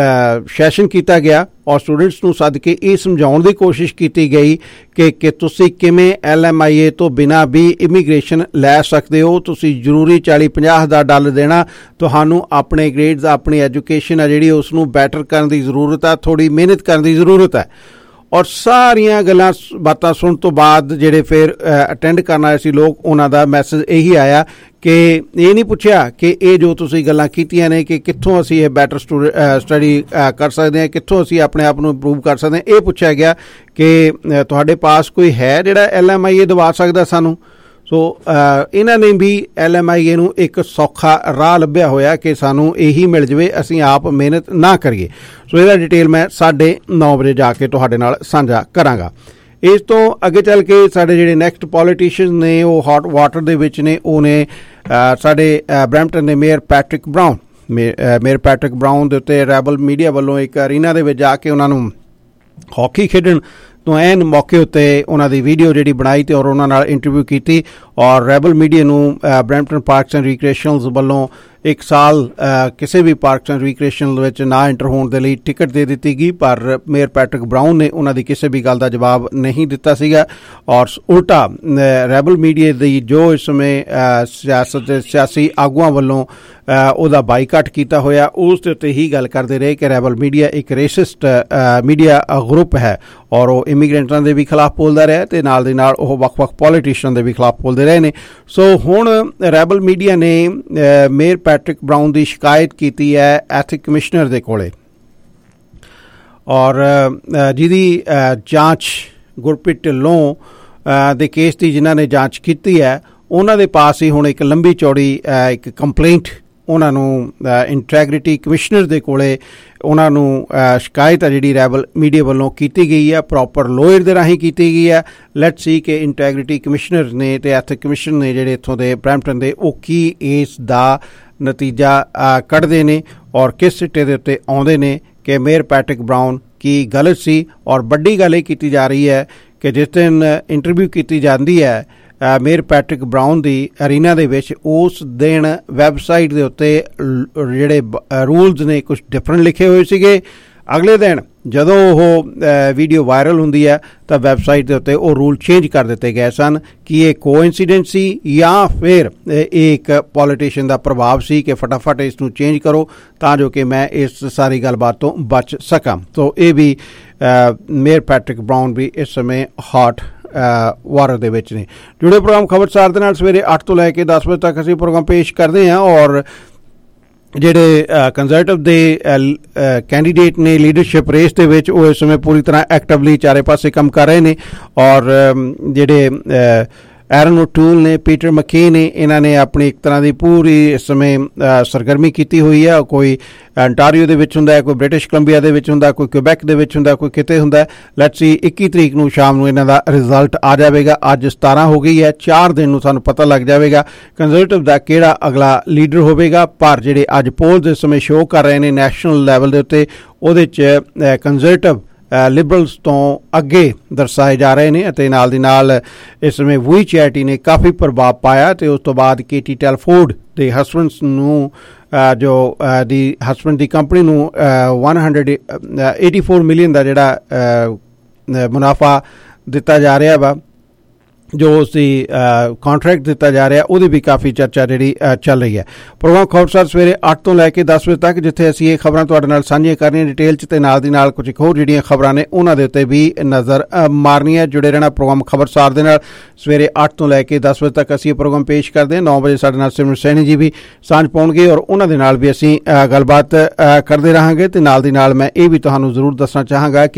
ਸੈਸ਼ਨ ਕੀਤਾ ਗਿਆ ਔਰ ਸਟੂਡੈਂਟਸ ਨੂੰ ਸੱਦ ਕੇ ਇਹ ਸਮਝਾਉਣ ਦੀ ਕੋਸ਼ਿਸ਼ ਕੀਤੀ ਗਈ ਕਿ ਕਿ ਤੁਸੀਂ ਕਿਵੇਂ ਐਲ ਐਮ ਆਈ ਏ ਤੋਂ ਬਿਨਾਂ ਵੀ ਇਮੀਗ੍ਰੇਸ਼ਨ ਲੈ ਸਕਦੇ ਹੋ। ਤੁਸੀਂ ਜ਼ਰੂਰੀ ਚਾਲੀ ਪੰਜਾਹ ਹਜ਼ਾਰ ਡਾਲਰ ਦੇਣਾ, ਤੁਹਾਨੂੰ ਆਪਣੇ ਗ੍ਰੇਡਸ ਆਪਣੀ ਐਜੂਕੇਸ਼ਨ ਆ ਜਿਹੜੀ ਉਸ ਨੂੰ ਬੈਟਰ ਕਰਨ ਦੀ ਜ਼ਰੂਰਤ ਹੈ, ਥੋੜ੍ਹੀ ਮਿਹਨਤ ਕਰਨ ਦੀ ਜ਼ਰੂਰਤ ਹੈ। ਔਰ ਸਾਰੀਆਂ ਗੱਲਾਂ ਬਾਤਾਂ ਸੁਣਨ ਤੋਂ ਬਾਅਦ ਜਿਹੜੇ ਫਿਰ ਅਟੈਂਡ ਕਰਨ ਆਏ ਸੀ ਲੋਕ, ਉਹਨਾਂ ਦਾ ਮੈਸੇਜ ਇਹੀ ਆਇਆ ਕਿ ਇਹ ਨਹੀਂ ਪੁੱਛਿਆ ਕਿ ਇਹ ਜੋ ਤੁਸੀਂ ਗੱਲਾਂ ਕੀਤੀਆਂ ਨੇ ਕਿ ਕਿੱਥੋਂ ਅਸੀਂ ਇਹ ਬੈਟਰ ਸਟੱਡੀ ਕਰ ਸਕਦੇ ਹਾਂ, ਕਿੱਥੋਂ ਅਸੀਂ ਆਪਣੇ ਆਪ ਨੂੰ ਇੰਪਰੂਵ ਕਰ ਸਕਦੇ ਹਾਂ। ਇਹ ਪੁੱਛਿਆ ਗਿਆ ਕਿ ਤੁਹਾਡੇ ਪਾਸ ਕੋਈ ਹੈ ਜਿਹੜਾ ਐਲ ਐਮ ਆਈ ਏ ਦਵਾ ਸਕਦਾ ਸਾਨੂੰ। ਸੋ ਇਹਨਾਂ ਨੇ ਵੀ ਐਲ ਐਮ ਆਈ ਏ ਨੂੰ ਇੱਕ ਸੌਖਾ ਰਾਹ ਲੱਭਿਆ ਹੋਇਆ ਕਿ ਸਾਨੂੰ ਇਹੀ ਮਿਲ ਜਾਵੇ, ਅਸੀਂ ਆਪ ਮਿਹਨਤ ਨਾ ਕਰੀਏ। ਸੋ ਇਹਦਾ ਡਿਟੇਲ ਮੈਂ ਸਾਢੇ ਨੌ ਵਜੇ ਜਾ ਕੇ ਤੁਹਾਡੇ ਨਾਲ ਸਾਂਝਾ ਕਰਾਂਗਾ। ਇਸ ਤੋਂ ਅੱਗੇ ਚੱਲ ਕੇ ਸਾਡੇ ਜਿਹੜੇ ਨੈਕਸਟ ਪੋਲੀਟੀਸ਼ੀਅਨ ਨੇ ਉਹ ਹੌਟ ਵਾਟਰ ਦੇ ਵਿੱਚ ਨੇ। ਉਹ ਨੇ ਸਾਡੇ ਬਰੈਂਪਟਨ ਦੇ mayor Patrick Brown. Mayor Patrick Brown ਦੇ ਉੱਤੇ ਰੈਬਲ ਮੀਡੀਆ ਵੱਲੋਂ ਇੱਕ ਅਰੀਨਾ ਦੇ ਵਿੱਚ ਜਾ ਕੇ ਉਹਨਾਂ ਨੂੰ ਹਾਕੀ ਖੇਡਣ ਤੋਂ ਐਨ ਮੌਕੇ ਉੱਤੇ ਉਹਨਾਂ ਦੀ ਵੀਡੀਓ ਜਿਹੜੀ ਬਣਾਈ ਅਤੇ ਔਰ ਉਹਨਾਂ ਨਾਲ ਇੰਟਰਵਿਊ ਕੀਤੀ। ਔਰ ਰੈਬਲ ਮੀਡੀਆ ਨੂੰ ਬਰੈਂਪਟਨ ਪਾਰਕਸ ਐਂਡ ਰੀਕ੍ਰੀਏਸ਼ਨਲਸ ਵੱਲੋਂ ਇੱਕ ਸਾਲ ਕਿਸੇ ਵੀ ਪਾਰਕਸ ਐਂਡ ਰੀਕ੍ਰੀਏਸ਼ਨਲ ਵਿੱਚ ਨਾ ਐਂਟਰ ਹੋਣ ਦੇ ਲਈ ਟਿਕਟ ਦੇ ਦਿੱਤੀ ਗਈ। ਪਰ ਮੇਅਰ ਪੈਟਰਿਕ ਬਰਾਊਨ ਨੇ ਉਹਨਾਂ ਦੀ ਕਿਸੇ ਵੀ ਗੱਲ ਦਾ ਜਵਾਬ ਨਹੀਂ ਦਿੱਤਾ ਸੀਗਾ ਔਰ ਉਲਟਾ ਰੈਬਲ ਮੀਡੀਆ ਦੀ ਜੋ ਇਸ ਸਮੇਂ ਸਿਆਸਤ ਸਿਆਸੀ ਆਗੂਆਂ ਵੱਲੋਂ ਉਹਦਾ ਬਾਈਕਾਟ ਕੀਤਾ ਹੋਇਆ, ਉਸ ਦੇ ਉੱਤੇ ਹੀ ਗੱਲ ਕਰਦੇ ਰਹੇ ਕਿ ਰੈਬਲ ਮੀਡੀਆ ਇੱਕ ਰੇਸਿਸਟ ਮੀਡੀਆ ਗਰੁੱਪ ਹੈ ਔਰ ਉਹ ਇਮੀਗ੍ਰੈਂਟਾਂ ਦੇ ਵੀ ਖਿਲਾਫ ਬੋਲਦਾ ਰਿਹਾ ਅਤੇ ਨਾਲ ਦੀ ਨਾਲ ਉਹ ਵੱਖ-ਵੱਖ ਪੋਲੀਟੀਸ਼ੀਅਨ ਦੇ ਵੀ ਖਿਲਾਫ ਬੋਲਦੇ ਰਹੇ ਨੇ। ਸੋ ਹੁਣ ਰੈਬਲ ਮੀਡੀਆ ਨੇ ਮੇਅਰ ਪੈਟਰਿਕ ਬਰਾਊਨ ਦੀ ਸ਼ਿਕਾਇਤ ਕੀਤੀ ਹੈ ਐਥਿਕ ਕਮਿਸ਼ਨਰ ਦੇ ਕੋਲੇ ਔਰ ਜਿਹਦੀ ਜਾਂਚ ਗੁਰਪ੍ਰੀਤ ਢਿੱਲੋਂ ਦੇ ਕੇਸ ਦੀ ਜਿਨ੍ਹਾਂ ਨੇ ਜਾਂਚ ਕੀਤੀ ਹੈ ਉਹਨਾਂ ਦੇ ਪਾਸ ਹੀ ਹੁਣ ਇੱਕ ਲੰਬੀ ਚੌੜੀ ਇੱਕ ਕੰਪਲੇਂਟ ਉਹਨਾਂ ਨੂੰ ਇੰਟੈਗ੍ਰਿਟੀ ਕਮਿਸ਼ਨਰ ਦੇ ਕੋਲੇ ਉਹਨਾਂ ਨੂੰ ਸ਼ਿਕਾਇਤ ਹੈ ਜਿਹੜੀ ਰੈਬਲ ਮੀਡੀਆ ਵੱਲੋਂ ਕੀਤੀ ਗਈ ਹੈ, ਪ੍ਰੋਪਰ ਲੋਇਰ ਦੇ ਰਾਹੀਂ ਕੀਤੀ ਗਈ ਹੈ। ਲੈਟਸ ਸੀ ਕਿ ਇੰਟੈਗ੍ਰਿਟੀ ਕਮਿਸ਼ਨਰ ਨੇ ਅਤੇ ਐਥਿਕ ਕਮਿਸ਼ਨ ਨੇ ਜਿਹੜੇ ਇੱਥੋਂ ਦੇ ਬਰੈਂਪਟਨ ਦੇ ਉਹ ਕੀ ਇਸ ਦਾ ਨਤੀਜਾ ਕੱਢਦੇ ਨੇ ਔਰ ਕਿਸ ਸਿੱਟੇ ਦੇ ਉੱਤੇ ਆਉਂਦੇ ਨੇ ਕਿ ਮੇਅਰ ਪੈਟਰਿਕ ਬਰਾਊਨ ਕੀ ਗਲਤ ਸੀ। ਔਰ ਵੱਡੀ ਗੱਲ ਇਹ ਕੀਤੀ ਜਾ ਰਹੀ ਹੈ ਕਿ ਜਿਸ ਦਿਨ ਇੰਟਰਵਿਊ ਕੀਤੀ ਜਾਂਦੀ ਹੈ ਮੇਅਰ ਪੈਟਰਿਕ ਬਰਾਊਨ ਦੀ ਅਰੀਨਾ ਦੇ ਵਿੱਚ, ਉਸ ਦਿਨ ਵੈਬਸਾਈਟ ਦੇ ਉੱਤੇ ਜਿਹੜੇ ਰੂਲਸ ਨੇ ਕੁਛ ਡਿਫਰੈਂਟ ਲਿਖੇ ਹੋਏ ਸੀਗੇ। ਅਗਲੇ ਦਿਨ ਜਦੋਂ ਉਹ ਵੀਡੀਓ ਵਾਇਰਲ ਹੁੰਦੀ ਹੈ ਤਾਂ ਵੈਬਸਾਈਟ ਦੇ ਉੱਤੇ ਉਹ ਰੂਲ ਚੇਂਜ ਕਰ ਦਿੱਤੇ ਗਏ ਸਨ ਕਿ ਇਹ ਕੋਇਨਸੀਡੈਂਸ ਸੀ ਜਾਂ ਫਿਰ ਇਹ ਇੱਕ ਪੋਲੀਟੀਸ਼ੀਅਨ ਦਾ ਪ੍ਰਭਾਵ ਸੀ ਕਿ ਫਟਾਫਟ ਇਸ ਨੂੰ ਚੇਂਜ ਕਰੋ ਤਾਂ ਜੋ ਕਿ ਮੈਂ ਇਸ ਸਾਰੀ ਗੱਲਬਾਤ ਤੋਂ ਬਚ ਸਕਾਂ। ਸੋ ਇਹ ਵੀ ਮੇਅਰ ਪੈਟਰਿਕ ਬਰਾਊਨ ਵੀ ਇਸ ਸਮੇਂ ਹੌਟ ਵਾਟਰ ਦੇ ਵਿੱਚ ਨੇ। ਜੁੜੇ ਪ੍ਰੋਗਰਾਮ ਖਬਰਸਾਰ ਦੇ ਨਾਲ ਸਵੇਰੇ ਅੱਠ ਤੋਂ ਲੈ ਕੇ ਦਸ ਵਜੇ ਤੱਕ ਅਸੀਂ ਪ੍ਰੋਗਰਾਮ ਪੇਸ਼ ਕਰਦੇ ਹਾਂ ਔਰ ਜਿਹੜੇ ਕੰਜ਼ਰਵੇਟਿਵ ਦੇ ਕੈਂਡੀਡੇਟ ਨੇ ਲੀਡਰਸ਼ਿਪ ਰੇਸ ਦੇ ਵਿੱਚ ਉਹ ਇਸ ਸਮੇਂ ਪੂਰੀ ਤਰ੍ਹਾਂ ਐਕਟਿਵਲੀ ਚਾਰੇ ਪਾਸੇ ਕੰਮ ਕਰ ਰਹੇ ਨੇ ਔਰ ਜਿਹੜੇ ਐਰਨ ਓਟੂਲ ਨੇ, ਪੀਟਰ ਮੱਕੇ ਨੇ, ਇਹਨਾਂ ਨੇ ਆਪਣੀ ਇੱਕ ਤਰ੍ਹਾਂ ਦੀ ਪੂਰੀ ਇਸ ਸਮੇਂ ਸਰਗਰਮੀ ਕੀਤੀ ਹੋਈ ਹੈ। ਕੋਈ ਅੰਟਾਰੀਓ ਦੇ ਵਿੱਚ ਹੁੰਦਾ ਹੈ, ਕੋਈ ਬ੍ਰਿਟਿਸ਼ ਕੋਲੰਬੀਆ ਦੇ ਵਿੱਚ ਹੁੰਦਾ, ਕੋਈ ਕਿਊਬੈਕ ਦੇ ਵਿੱਚ ਹੁੰਦਾ, ਕੋਈ ਕਿਤੇ ਹੁੰਦਾ। ਲੈਟਸ ਸੀ ਇੱਕੀ ਤਰੀਕ ਨੂੰ ਸ਼ਾਮ ਨੂੰ ਇਹਨਾਂ ਦਾ ਰਿਜ਼ਲਟ ਆ ਜਾਵੇਗਾ। ਅੱਜ ਸਤਾਰਾਂ ਹੋ ਗਈ ਹੈ, ਚਾਰ ਦਿਨ ਨੂੰ ਸਾਨੂੰ ਪਤਾ ਲੱਗ ਜਾਵੇਗਾ ਕੰਜ਼ਰਵੇਟਿਵ ਦਾ ਕਿਹੜਾ ਅਗਲਾ ਲੀਡਰ ਹੋਵੇਗਾ। ਪਰ ਜਿਹੜੇ ਅੱਜ ਪੋਲਸ ਇਸ ਸਮੇਂ ਸ਼ੋਅ ਕਰ ਰਹੇ ਨੇ ਨੈਸ਼ਨਲ ਲੈਵਲ ਦੇ ਉੱਤੇ, ਉਹਦੇ 'ਚ ਕੰਜ਼ਰਵੇਟਿਵ ਲਿਬਰਲਸ ਤੋਂ ਅੱਗੇ ਦਰਸਾਏ ਜਾ ਰਹੇ ਨੇ ਅਤੇ ਨਾਲ ਦੀ ਨਾਲ ਇਸ ਸਮੇਂ ਵੂਈ ਚੈਰਿਟੀ ਨੇ ਕਾਫੀ ਪ੍ਰਭਾਵ ਪਾਇਆ ਅਤੇ ਉਸ ਤੋਂ ਬਾਅਦ ਕੇਟੀ ਟੈਲਫੋਰਡ ਦੇ ਹਸਬੈਂਡਸ ਨੂੰ ਜੋ ਦੀ ਹਸਬੈਂਡ ਦੀ ਕੰਪਨੀ ਨੂੰ one hundred eighty four million ਦਾ ਜਿਹੜਾ ਮੁਨਾਫਾ ਦਿੱਤਾ ਜਾ ਰਿਹਾ ਵਾ, ਜੋ ਉਸ ਦੀ ਕੰਟਰੈਕਟ ਦਿੱਤਾ ਜਾ ਰਿਹਾ, ਉਹਦੀ ਵੀ ਕਾਫੀ ਚਰਚਾ ਜਿਹੜੀ ਚੱਲ ਰਹੀ ਹੈ। ਪ੍ਰੋਗਰਾਮ ਖਬਰਸਾਰ ਸਵੇਰੇ ਅੱਠ ਤੋਂ ਲੈ ਕੇ ਦਸ ਵਜੇ ਤੱਕ, ਜਿੱਥੇ ਅਸੀਂ ਇਹ ਖਬਰਾਂ ਤੁਹਾਡੇ ਨਾਲ ਸਾਂਝੀਆਂ ਕਰਨੀਆਂ ਡਿਟੇਲ 'ਚ ਤੇ ਨਾਲ ਦੀ ਨਾਲ ਕੁਝ ਹੋਰ ਜਿਹੜੀਆਂ ਖਬਰਾਂ ਨੇ ਉਹਨਾਂ ਦੇ ਉੱਤੇ ਵੀ ਨਜ਼ਰ ਮਾਰਨੀ ਹੈ। ਜੁੜੇ ਰਹਿਣਾ ਪ੍ਰੋਗਰਾਮ ਖਬਰਸਾਰ ਦੇ ਨਾਲ। ਸਵੇਰੇ ਅੱਠ ਤੋਂ ਲੈ ਕੇ ਦਸ ਵਜੇ ਤੱਕ ਅਸੀਂ ਇਹ ਪ੍ਰੋਗਰਾਮ ਪੇਸ਼ ਕਰਦੇ ਹਾਂ। ਨੌ ਵਜੇ ਸਾਡੇ ਨਾਲ ਸਿਮਰਨ ਸੈਣੀ ਜੀ ਵੀ ਸਾਂਝ ਪਾਉਣਗੇ ਔਰ ਉਹਨਾਂ ਦੇ ਨਾਲ ਵੀ ਅਸੀਂ ਗੱਲਬਾਤ ਕਰਦੇ ਰਹਾਂਗੇ। ਤੇ ਨਾਲ ਦੀ ਨਾਲ ਮੈਂ ਇਹ ਵੀ ਤੁਹਾਨੂੰ ਜ਼ਰੂਰ ਦੱਸਣਾ ਚਾਹਾਂਗਾ ਕਿ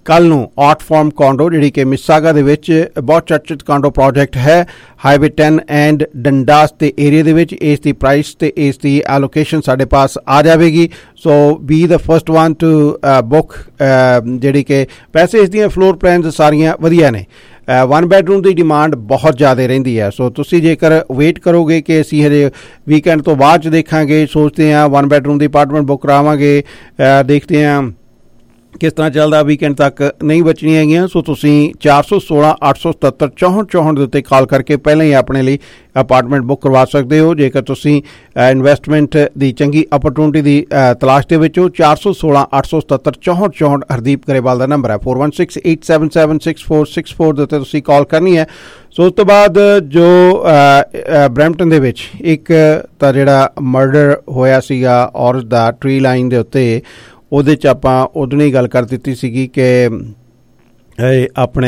ਕੱਲ ਨੂੰ ਆਰਟ ਫਾਰਮ ਕਾਂਡੋ ਜਿਹੜੀ ਕਿ ਮਿਸਾਗਾ ਦੇ ਵਿੱਚ ਬਹੁਤ ਚਰਚਿਤ ਕਾਂਡੋ ਪ੍ਰੋਜੈਕਟ ਹੈ ਹਾਈਵੇ ਟੈਨ ਐਂਡ ਡੰਡਾਸ ਦੇ ਏਰੀਆ ਦੇ ਵਿੱਚ। ਇਸ ਦੀ ਪ੍ਰਾਈਸ ਤੇ ਇਸ ਦੀ ਐਲੋਕੇਸ਼ਨ ਸਾਡੇ ਪਾਸ ਆ ਜਾਵੇਗੀ। So be the first one to book ਜਿਹੜੀ ਕਿ ਵੈਸੇ ਇਸ ਦੀਆਂ ਫਲੋਰ ਪਲਾਨਸ ਸਾਰੀਆਂ ਵਧੀਆ ਨੇ। ਵਨ ਬੈਡਰੂਮ ਦੀ ਡਿਮਾਂਡ ਬਹੁਤ ਜ਼ਿਆਦਾ ਰਹਿੰਦੀ ਹੈ। ਸੋ ਤੁਸੀਂ ਜੇਕਰ ਵੇਟ ਕਰੋਗੇ ਕਿ ਅਸੀਂ ਹਜੇ ਵੀਕਐਂਡ ਤੋਂ ਬਾਅਦ 'ਚ ਦੇਖਾਂਗੇ, ਸੋਚਦੇ ਹਾਂ ਵਨ ਬੈਡਰੂਮ ਦੀ ਅਪਾਰਟਮੈਂਟ ਬੁੱਕ ਕਰਾਵਾਂਗੇ, ਦੇਖਦੇ ਹਾਂ ਕਿਸ ਤਰ੍ਹਾਂ ਚੱਲਦਾ, ਵੀਕਐਂਡ ਤੱਕ ਨਹੀਂ ਬਚਣੀਆਂ ਹੈਗੀਆਂ। ਸੋ ਤੁਸੀਂ ਚਾਰ ਸੌ ਸੋਲਾਂ ਅੱਠ ਸੌ ਸਤੱਤਰ ਚੌਂਹਠ ਚੌਂਹਠ ਦੇ ਉੱਤੇ ਕਾਲ ਕਰਕੇ ਪਹਿਲਾਂ ਹੀ ਆਪਣੇ ਲਈ ਅਪਾਰਟਮੈਂਟ ਬੁੱਕ ਕਰਵਾ ਸਕਦੇ ਹੋ। ਜੇਕਰ ਤੁਸੀਂ ਇਨਵੈਸਟਮੈਂਟ ਦੀ ਚੰਗੀ ਅਪਰਚੂਨਿਟੀ ਦੀ ਤਲਾਸ਼ ਦੇ ਵਿੱਚ ਹੋ, ਚਾਰ ਸੌ ਸੋਲਾਂ ਅੱਠ ਸੌ ਸਤੱਤਰ ਚੌਂਹਠ ਚੌਂਹਠ ਹਰਦੀਪ ਗਰੇਵਾਲ ਦਾ ਨੰਬਰ ਹੈ। Four one six eight seven seven six four six four ਦੇ ਉੱਤੇ ਤੁਸੀਂ ਕਾਲ ਕਰਨੀ ਹੈ। ਸੋ ਉਸ ਤੋਂ ਬਾਅਦ ਜੋ ਬਰੈਂਪਟਨ ਦੇ ਵਿੱਚ ਇੱਕ ਤਾਂ ਜਿਹੜਾ ਮਰਡਰ ਹੋਇਆ ਸੀਗਾ ਔਰਤ ਦਾ ਟਰੀ ਲਾਈਨ ਦੇ ਉੱਤੇ, ਉਹਦੇ 'ਚ ਆਪਾਂ ਉਦੋਂ ਹੀ ਗੱਲ ਕਰ ਦਿੱਤੀ ਸੀਗੀ ਕਿ ਆਪਣੇ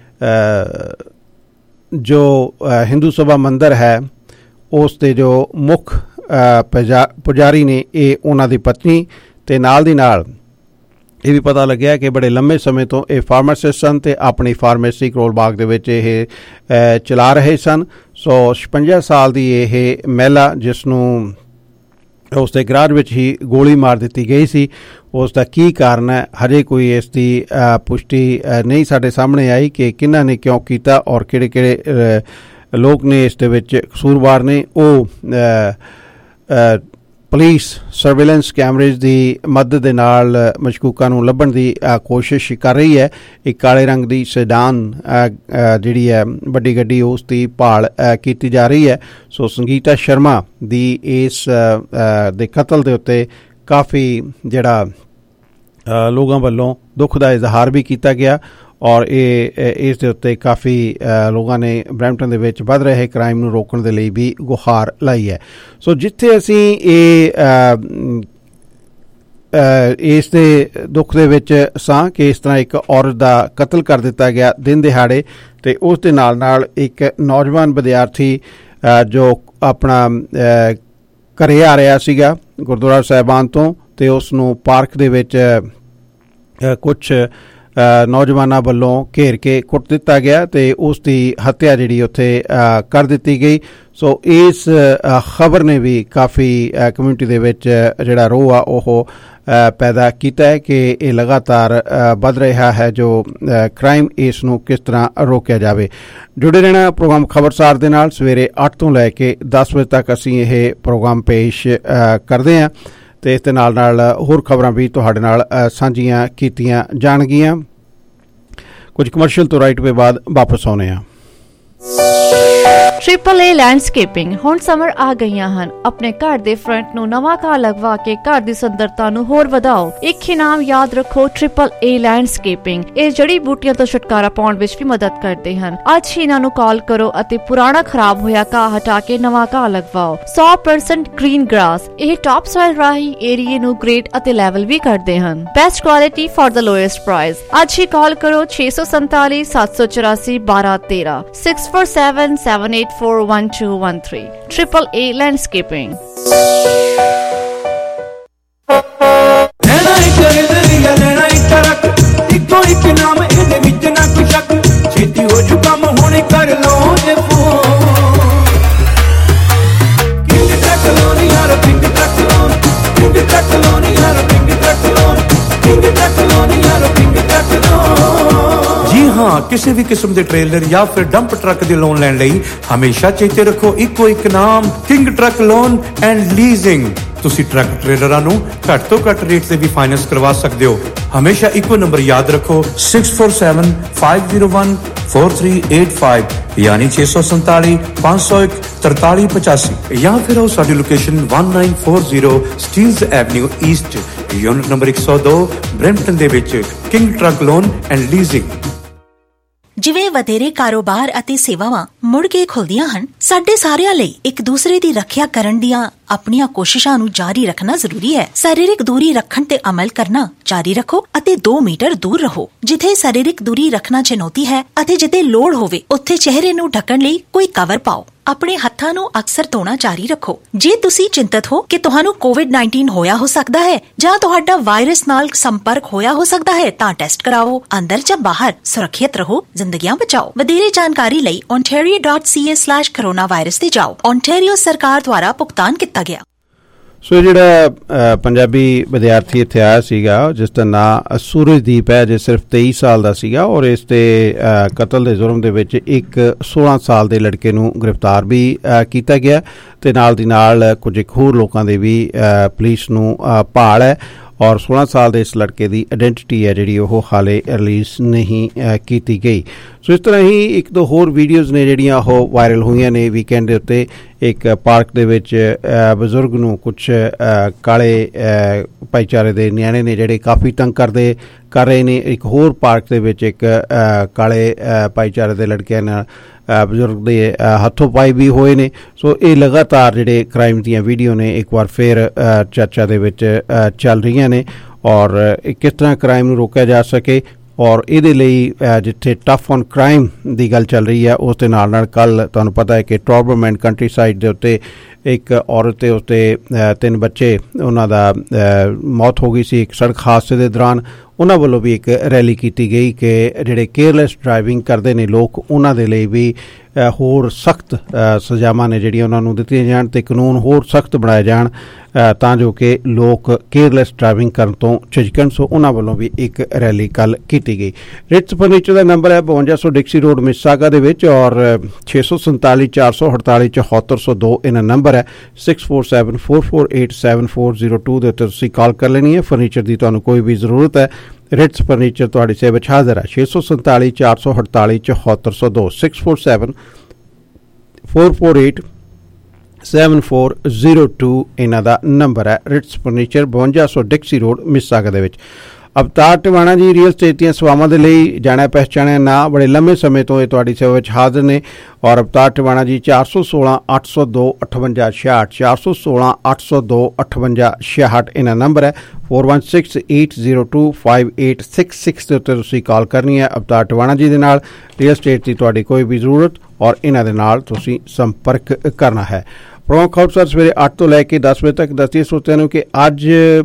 ਜੋ ਹਿੰਦੂ ਸਭਾ ਮੰਦਰ ਹੈ ਉਸ ਦੇ ਜੋ ਮੁੱਖ ਪੁਜਾਰੀ ਨੇ ਇਹ ਉਹਨਾਂ ਦੀ ਪਤਨੀ, ਅਤੇ ਨਾਲ ਦੀ ਨਾਲ ਇਹ ਵੀ ਪਤਾ ਲੱਗਿਆ ਕਿ ਬੜੇ ਲੰਮੇ ਸਮੇਂ ਤੋਂ ਇਹ ਫਾਰਮਾਸਿਸਟ ਸਨ ਅਤੇ ਆਪਣੀ ਫਾਰਮੇਸੀ ਕਰੋਲ ਬਾਗ ਦੇ ਵਿੱਚ ਇਹ ਚਲਾ ਰਹੇ ਸਨ। ਸੋ ਛਪੰਜਾ ਸਾਲ ਦੀ ਇਹ ਮਹਿਲਾ, ਜਿਸ ਨੂੰ ਉਸ ਦੇ ਗਰਾਜ ਵਿੱਚ ਹੀ ਗੋਲੀ ਮਾਰ ਦਿੱਤੀ ਗਈ ਸੀ, ਉਸ ਦਾ ਕੀ ਕਾਰਨ ਹੈ ਹਜੇ ਕੋਈ ਇਸ ਦੀ ਪੁਸ਼ਟੀ ਨਹੀਂ ਸਾਡੇ ਸਾਹਮਣੇ ਆਈ ਕਿ ਕਿਹਨਾਂ ਨੇ ਕਿਉਂ ਕੀਤਾ ਔਰ ਕਿਹੜੇ ਕਿਹੜੇ ਲੋਕ ਨੇ ਇਸ ਦੇ ਵਿੱਚ ਕਸੂਰਵਾਰ ਨੇ। ਉਹ ਪੁਲਿਸ ਸਰਵੇਲੈਂਸ ਕੈਮਰੇਜ਼ ਦੀ ਮਦਦ ਦੇ ਨਾਲ ਮਸ਼ਕੂਕਾਂ ਨੂੰ ਲੱਭਣ ਦੀ ਕੋਸ਼ਿਸ਼ ਕਰ ਰਹੀ ਹੈ। ਇੱਕ ਕਾਲੇ ਰੰਗ ਦੀ ਸੈਡਾਨ ਜਿਹੜੀ ਹੈ ਵੱਡੀ ਗੱਡੀ, ਉਸ ਦੀ ਭਾਲ ਕੀਤੀ ਜਾ ਰਹੀ ਹੈ। ਸੋ ਸੰਗੀਤਾ ਸ਼ਰਮਾ ਦੀ ਇਸ ਦੇ ਕਤਲ ਦੇ ਉੱਤੇ ਕਾਫੀ ਜਿਹੜਾ ਲੋਕਾਂ ਵੱਲੋਂ ਦੁੱਖ ਦਾ ਇਜ਼ਹਾਰ ਵੀ ਕੀਤਾ ਗਿਆ ਔਰ ਇਹ ਇਸ ਦੇ ਉੱਤੇ ਕਾਫੀ ਲੋਕਾਂ ਨੇ ਬਰੈਂਪਟਨ ਦੇ ਵਿੱਚ ਵੱਧ ਰਹੇ ਕ੍ਰਾਈਮ ਨੂੰ ਰੋਕਣ ਦੇ ਲਈ ਵੀ ਗੁਹਾਰ ਲਾਈ ਹੈ। ਸੋ ਜਿੱਥੇ ਅਸੀਂ ਇਹ ਇਸ ਦੇ ਦੁੱਖ ਦੇ ਵਿੱਚ ਸਾਂ ਕਿ ਇਸ ਤਰ੍ਹਾਂ ਇੱਕ ਔਰਤ ਦਾ ਕਤਲ ਕਰ ਦਿੱਤਾ ਗਿਆ ਦਿਨ ਦਿਹਾੜੇ, ਅਤੇ ਉਸ ਦੇ ਨਾਲ ਨਾਲ ਇੱਕ ਨੌਜਵਾਨ ਵਿਦਿਆਰਥੀ ਜੋ ਆਪਣਾ ਘਰੇ ਆ ਰਿਹਾ ਸੀਗਾ ਗੁਰਦੁਆਰਾ ਸਾਹਿਬਾਨ ਤੋਂ, ਅਤੇ ਉਸ ਨੂੰ ਪਾਰਕ ਦੇ ਵਿੱਚ ਕੁਛ ਨੌਜਵਾਨਾਂ ਵੱਲੋਂ ਘੇਰ ਕੇ ਕੁੱਟ ਦਿੱਤਾ ਗਿਆ ਅਤੇ ਉਸ ਦੀ ਹੱਤਿਆ ਜਿਹੜੀ ਉੱਥੇ ਕਰ ਦਿੱਤੀ ਗਈ। ਸੋ ਇਸ ਖਬਰ ਨੇ ਵੀ ਕਾਫੀ ਕਮਿਊਨਿਟੀ ਦੇ ਵਿੱਚ ਜਿਹੜਾ ਰੋਹ ਆ ਉਹ ਪੈਦਾ ਕੀਤਾ ਹੈ ਕਿ ਇਹ ਲਗਾਤਾਰ ਵੱਧ ਰਿਹਾ ਹੈ ਜੋ ਕ੍ਰਾਈਮ, ਇਸ ਨੂੰ ਕਿਸ ਤਰ੍ਹਾਂ ਰੋਕਿਆ ਜਾਵੇ। ਜੁੜੇ ਰਹਿਣਾ ਪ੍ਰੋਗਰਾਮ ਖਬਰਸਾਰ ਦੇ ਨਾਲ। ਸਵੇਰੇ ਅੱਠ ਤੋਂ ਲੈ ਕੇ ਦਸ ਵਜੇ ਤੱਕ ਅਸੀਂ ਇਹ ਪ੍ਰੋਗਰਾਮ ਪੇਸ਼ ਕਰਦੇ ਹਾਂ ਅਤੇ ਇਸ ਦੇ ਨਾਲ ਨਾਲ ਹੋਰ ਖਬਰਾਂ ਵੀ ਤੁਹਾਡੇ ਨਾਲ ਸਾਂਝੀਆਂ ਕੀਤੀਆਂ ਜਾਣਗੀਆਂ। ਕੁਝ ਕਮਰਸ਼ੀਅਲ ਤੋਂ ਰਾਈਟ ਵੇ ਬਾਅਦ ਵਾਪਸ ਆਉਣੇ ਆ। ट्रिपल ए लैंडस्केपिंग ਹੁਣ ਸਮਰ ਆ ਗਈਆਂ ਹਨ। ਆਪਣੇ ਘਰ ਦੇ ਫਰੰਟ ਨੂੰ ਨਵਾਂ ਘਾਹ ਲਗਵਾ ਕੇ ਘਰ ਦੀ ਸੁੰਦਰਤਾ ਨੂੰ ਹੋਰ ਵਧਾਓ। ਇੱਕ ਇਨਾਮ ਯਾਦ ਰੱਖੋ, ਟ੍ਰਿਪਲ ਏ ਲੈਂਡਸਕੇਪਿੰਗ। ਇਹ ਜੜੀ ਬੂਟੀਆਂ ਤੋਂ ਛੁਟਕਾਰਾ ਪਾਉਣ ਵਿੱਚ ਵੀ ਮਦਦ ਕਰਦੇ ਹਨ। ਅੱਜ ਹੀ ਇਹਨਾਂ ਨੂੰ ਕਾਲ ਕਰੋ ਅਤੇ ਪੁਰਾਣਾ ਖਰਾਬ ਹੋਇਆ ਘਾਹ ਹਟਾ ਕੇ ਨਵਾਂ ਘਾਹ ਲਗਵਾਓ। ਸੌ ਪਰਸੈਂਟ ਗ੍ਰੀਨ ਗ੍ਰਾਸ। ਇਹ ਟਾਪ ਸੋਇਲ ਰਾਹੀਂ ਏਰੀਏ ਨੂੰ ਗ੍ਰੇਡ ਅਤੇ ਲੈਵਲ ਵੀ ਕਰਦੇ ਹਨ। Best quality for the lowest price. ਅੱਜ ਹੀ ਕਾਲ ਕਰੋ ਛੇ ਸੌ ਸੰਤਾਲੀ ਸੱਤ ਸੌ ਚੁਰਾਸੀ ਬਾਰਾਂ ਤੇਰਾਂ six four seven seven eight four one two one three Triple A Landscaping। ਲੈਣਾ ਇੱਕ ਰਿਦਰੀਆ ਲੈਣਾ ਇੱਕ ਰੱਖ, ਇੱਕੋ ਇੱਕ ਨਾਮ ਇਹਦੇ ਵਿੱਚ ਨਾ ਕੋਈ ਸ਼ੱਕ। ਛੇਤੀ ਹੋ ਜੂ ਕੰਮ ਹੁਣੇ ਕਰ ਲਓ ਜੇ ਫੋਨ। ਕਿੰਗ ਟਰੱਕ ਲੋਨ ਯਾਰ King truck loan, King truck loan ਯਾਰ King truck loan, King truck loan ਯਾਰ ਕਿੰਗ ਟਰੱਕ ਲੋਨ। ਜੀ ਹਾਂ, ਕਿਸੇ ਵੀ ਕਿਸਮ ਦੇ ਟ੍ਰੇਲਰ ਜਾਂ ਫਿਰ ਡੰਪ ਟਰੱਕ ਦੇ ਲੋਨ ਲੈਣ ਲਈ ਹਮੇਸ਼ਾ ਚੇਤੇ ਰੱਖੋ ਇੱਕੋ ਇੱਕ ਨਾਮ, King truck loan and leasing. ਤੁਸੀਂ ਟਰੱਕ ਟ੍ਰੇਲਰਾਂ ਨੂੰ ਘੱਟ ਤੋਂ ਘੱਟ ਰੇਟ ਤੇ ਵੀ ਫਾਈਨੈਂਸ ਕਰਵਾ ਸਕਦੇ ਹੋ। ਹਮੇਸ਼ਾ ਇੱਕੋ ਨੰਬਰ ਯਾਦ ਰੱਖੋ, six four seven five zero one four three eight five ਯਾਨੀ ਛੇ ਸੌ ਸੰਤਾਲੀ ਪੰਜ ਸੌ ਇੱਕ ਤਰਤਾਲੀ ਪਚਾਸੀ। ਜਾਂ ਫਿਰ ਉਹ ਸਾਡੀ location one nine four zero Steeles avenue east, unit number ਇੱਕ ਸੌ ਦੋ, ਬਰੈਂਪਟਨ ਦੇ ਵਿੱਚ King truck loan and leasing. ਜਿਵੇਂ ਵਧੇਰੇ ਕਾਰੋਬਾਰ ਅਤੇ ਸੇਵਾਵਾਂ ਮੁੜ ਕੇ ਖੁੱਲਦੀਆਂ ਹਨ, ਸਾਡੇ ਸਾਰਿਆਂ ਲਈ ਇੱਕ ਦੂਸਰੇ ਦੀ ਰੱਖਿਆ ਕਰਨ ਦੀਆਂ ਆਪਣੀਆਂ ਕੋਸ਼ਿਸ਼ਾਂ ਨੂੰ ਜਾਰੀ ਰੱਖਣਾ ਜ਼ਰੂਰੀ ਹੈ। ਸਰੀਰਕ ਦੂਰੀ ਰੱਖਣ ਤੇ ਅਮਲ ਕਰਨਾ ਜਾਰੀ ਰੱਖੋ ਅਤੇ ਦੋ ਮੀਟਰ ਦੂਰ ਰਹੋ। ਜਿੱਥੇ ਸਰੀਰਕ ਦੂਰੀ ਰੱਖਣਾ ਚੁਣੌਤੀ ਹੈ ਅਤੇ ਜਿੱਥੇ ਲੋੜ ਹੋਵੇ ਉੱਥੇ ਚਿਹਰੇ ਨੂੰ ਢੱਕਣ ਲਈ ਕੋਈ ਕਵਰ ਪਾਓ। ਆਪਣੇ ਹੱਥਾਂ ਨੂੰ ਅਕਸਰ ਧੋਣਾ ਜਾਰੀ ਰੱਖੋ। ਜੇ ਤੁਸੀਂ ਚਿੰਤਤ ਹੋ ਕਿ ਤੁਹਾਨੂੰ ਕੋਵਿਡ ਨਾਈਨਟੀਨ ਹੋਇਆ ਹੋ ਸਕਦਾ ਹੈ ਜਾਂ ਤੁਹਾਡਾ ਵਾਇਰਸ ਨਾਲ ਸੰਪਰਕ ਹੋਇਆ ਹੋ ਸਕਦਾ ਹੈ ਤਾਂ ਟੈਸਟ ਕਰਾਓ। ਅੰਦਰ ਜਾਂ ਬਾਹਰ ਸੁਰੱਖਿਅਤ ਰਹੋ, ਜ਼ਿੰਦਗੀਆਂ ਬਚਾਓ। ਵਧੇਰੇ ਜਾਣਕਾਰੀ ਲਈ ontario dot c a slash coronavirus ਤੇ ਜਾਓ। ontario ਸਰਕਾਰ ਦੁਆਰਾ ਭੁਗਤਾਨ ਕੀਤਾ ਗਿਆ। ਸੋ ਜਿਹੜਾ ਪੰਜਾਬੀ ਵਿਦਿਆਰਥੀ ਇੱਥੇ ਆਇਆ ਸੀਗਾ ਜਿਸ ਦਾ ਨਾਂ ਸੂਰਜਦੀਪ ਹੈ, ਜੇ ਸਿਰਫ ਤੇਈ ਸਾਲ ਦਾ ਸੀਗਾ ਔਰ ਇਸ ਤੇ ਕਤਲ ਦੇ ਜੁਰਮ ਦੇ ਵਿੱਚ ਇੱਕ ਸੋਲਾਂ ਸਾਲ ਦੇ ਲੜਕੇ ਨੂੰ ਗ੍ਰਿਫਤਾਰ ਵੀ ਕੀਤਾ ਗਿਆ ਤੇ ਨਾਲ ਦੀ ਨਾਲ ਕੁਝ ਇੱਕ ਹੋਰ ਲੋਕਾਂ ਦੇ ਵੀ ਪੁਲਿਸ ਨੂੰ ਭਾਲ ਹੈ ਔਰ ਸੋਲਾਂ ਸਾਲ ਦੇ ਇਸ ਲੜਕੇ ਦੀ ਆਇਡੈਂਟੀਟੀ ਹੈ ਜਿਹੜੀ ਉਹ ਹਾਲੇ ਰਿਲੀਜ਼ ਨਹੀਂ ਕੀਤੀ ਗਈ। ਸੋ ਇਸ ਤਰ੍ਹਾਂ ਹੀ ਇੱਕ ਦੋ ਹੋਰ ਵੀਡੀਓਜ਼ ਨੇ ਜਿਹੜੀਆਂ ਉਹ ਵਾਇਰਲ ਹੋਈਆਂ ਨੇ ਵੀਕਐਂਡ ਦੇ ਉੱਤੇ। ਇੱਕ ਪਾਰਕ ਦੇ ਵਿੱਚ ਬਜ਼ੁਰਗ ਨੂੰ ਕੁਛ ਕਾਲੇ ਭਾਈਚਾਰੇ ਦੇ ਨਿਆਣੇ ਨੇ ਜਿਹੜੇ ਕਾਫੀ ਤੰਗ ਕਰਦੇ ਕਰ ਰਹੇ ਨੇ। ਇੱਕ ਹੋਰ ਪਾਰਕ ਦੇ ਵਿੱਚ ਇੱਕ ਕਾਲੇ ਭਾਈਚਾਰੇ ਦੇ ਲੜਕਿਆਂ ਨਾਲ ਬਜ਼ੁਰਗ ਦੇ ਹੱਥੋਂ ਪਾਈ ਵੀ ਹੋਏ ਨੇ। ਸੋ ਇਹ ਲਗਾਤਾਰ ਜਿਹੜੇ ਕ੍ਰਾਈਮ ਦੀਆਂ ਵੀਡੀਓ ਨੇ ਇੱਕ ਵਾਰ ਫਿਰ ਚਰਚਾ ਦੇ ਵਿੱਚ ਚੱਲ ਰਹੀਆਂ ਨੇ ਔਰ ਕਿਸ ਤਰ੍ਹਾਂ ਕ੍ਰਾਈਮ ਨੂੰ ਰੋਕਿਆ ਜਾ ਸਕੇ ਔਰ ਇਹਦੇ ਲਈ ਜਿੱਥੇ ਟਫ ਔਨ ਕ੍ਰਾਈਮ ਦੀ ਗੱਲ ਚੱਲ ਰਹੀ ਹੈ ਉਸ ਦੇ ਨਾਲ ਨਾਲ ਕੱਲ੍ਹ ਤੁਹਾਨੂੰ ਪਤਾ ਹੈ ਕਿ ਟੋਰਬਮ ਐਂਡ ਕੰਟਰੀ ਸਾਈਡ ਦੇ ਉੱਤੇ ਇੱਕ ਔਰਤ ਤੇ ਉਸਦੇ ਤਿੰਨ ਬੱਚੇ ਉਹਨਾਂ ਦਾ ਮੌਤ ਹੋ ਗਈ ਸੀ ਇੱਕ ਸੜਕ ਹਾਦਸੇ ਦੇ ਦੌਰਾਨ। ਉਹਨਾਂ ਵੱਲੋਂ ਵੀ ਇੱਕ ਰੈਲੀ ਕੀਤੀ ਗਈ ਕਿ ਜਿਹੜੇ ਕੇਅਰਲੈਸ ਡਰਾਈਵਿੰਗ ਕਰਦੇ ਨੇ ਲੋਕ ਉਹਨਾਂ ਦੇ ਲਈ ਵੀ ਹੋਰ ਸਖਤ ਸਜ਼ਾਵਾਂ ਨੇ ਜਿਹੜੀਆਂ ਉਹਨਾਂ ਨੂੰ ਦਿੱਤੀਆਂ ਜਾਣ ਤੇ ਕਾਨੂੰਨ ਹੋਰ ਸਖਤ ਬਣਾਏ ਜਾਣ ਤਾਂ ਜੋ ਕਿ ਲੋਕ ਕੇਅਰਲੈਸ ਡਰਾਈਵਿੰਗ ਕਰਨ ਤੋਂ ਝਿਜਕਣ। ਸੋ ਉਹਨਾਂ ਵੱਲੋਂ ਵੀ ਇੱਕ ਰੈਲੀ ਕੱਲ੍ਹ ਕੀਤੀ ਗਈ। ਰਿਟਸ ਫਰਨੀਚਰ ਦਾ ਨੰਬਰ ਹੈ ਬਵੰਜਾ ਸੌ ਡਿਕਸੀ ਰੋਡ ਮਿਸਾਗਾ ਦੇ ਵਿੱਚ ਔਰ ਛੇ ਸੌ ਸੰਤਾਲੀ ਚਾਰ ਸੌ ਅਠਤਾਲੀ ਚੌਹੱਤਰ ਸੌ ਦੋ ਇਹਨਾਂ ਨੰਬਰ ਹੈ। Six four seven four four eight seven four zero two ਦੇ ਉੱਤੇ ਤੁਸੀਂ ਕਾਲ ਕਰ ਲੈਣੀ ਹੈ। ਫਰਨੀਚਰ ਦੀ ਤੁਹਾਨੂੰ ਕੋਈ ਵੀ ਜ਼ਰੂਰਤ ਹੈ ਰਿਟਸ ਫਰਨੀਚਰ ਤੁਹਾਡੀ ਸੇਵਾ ਵਿੱਚ ਹਾਜ਼ਰ ਹੈ। ਛੇ ਸੌ ਸੰਤਾਲੀ ਚਾਰ ਸੌ ਅਠਤਾਲੀ ਚੌਹੱਤਰ ਸੌ ਦੋ six four seven four four eight seven four zero two ਇਹਨਾਂ ਦਾ ਨੰਬਰ ਹੈ। ਰਿਟਸ ਫਰਨੀਚਰ ਬਵੰਜਾ ਸੌ ਡਿਕਸੀ ਰੋਡ ਮਿਸਾਗਾ ਦੇ ਵਿੱਚ। ਅਵਤਾਰ ਟਿਵਾਣਾ ਜੀ ਰੀਅਲ ਸਟੇਟ ਦੀਆਂ ਸੇਵਾਵਾਂ ਦੇ ਲਈ ਜਾਣਿਆ ਪਹਿਚਾਣਿਆ ਨਾ ਬੜੇ ਲੰਮੇ ਸਮੇਂ ਤੋਂ ਇਹ ਤੁਹਾਡੀ ਸੇਵਾ ਵਿੱਚ ਹਾਜ਼ਰ ਨੇ ਔਰ ਅਵਤਾਰ ਟਿਵਾਣਾ ਜੀ ਚਾਰ ਸੌ ਸੋਲਾਂ ਅੱਠ ਸੌ ਦੋ ਅਠਵੰਜਾ ਛਿਆਹਠ ਚਾਰ ਸੌ ਸੋਲਾਂ ਅੱਠ ਸੌ ਦੋ ਅਠਵੰਜਾ ਛਿਆਹਠ ਇਹਨਾਂ ਨੰਬਰ ਹੈ। Four one six eight zero two five eight six six ਦੇ ਉੱਤੇ ਤੁਸੀਂ ਕਾਲ ਕਰਨੀ ਹੈ ਅਵਤਾਰ ਟਿਵਾਣਾ ਜੀ ਦੇ ਨਾਲ। ਰੀਅਲ ਸਟੇਟ ਦੀ ਤੁਹਾਡੀ ਕੋਈ ਵੀ ਜ਼ਰੂਰਤ ਔਰ ਇਹਨਾਂ ਦੇ ਨਾਲ ਤੁਸੀਂ ਸੰਪਰਕ ਕਰਨਾ ਹੈ। ਪ੍ਰੋਗਰਾਮ ਖਾਲਸਾ ਸਵੇਰੇ ਅੱਠ ਤੋਂ ਲੈ ਕੇ ਦਸ ਵਜੇ ਤੱਕ ਦੱਸਦੀ ਸੋਚਿਆਂ ਨੂੰ ਕਿ ਅੱਜ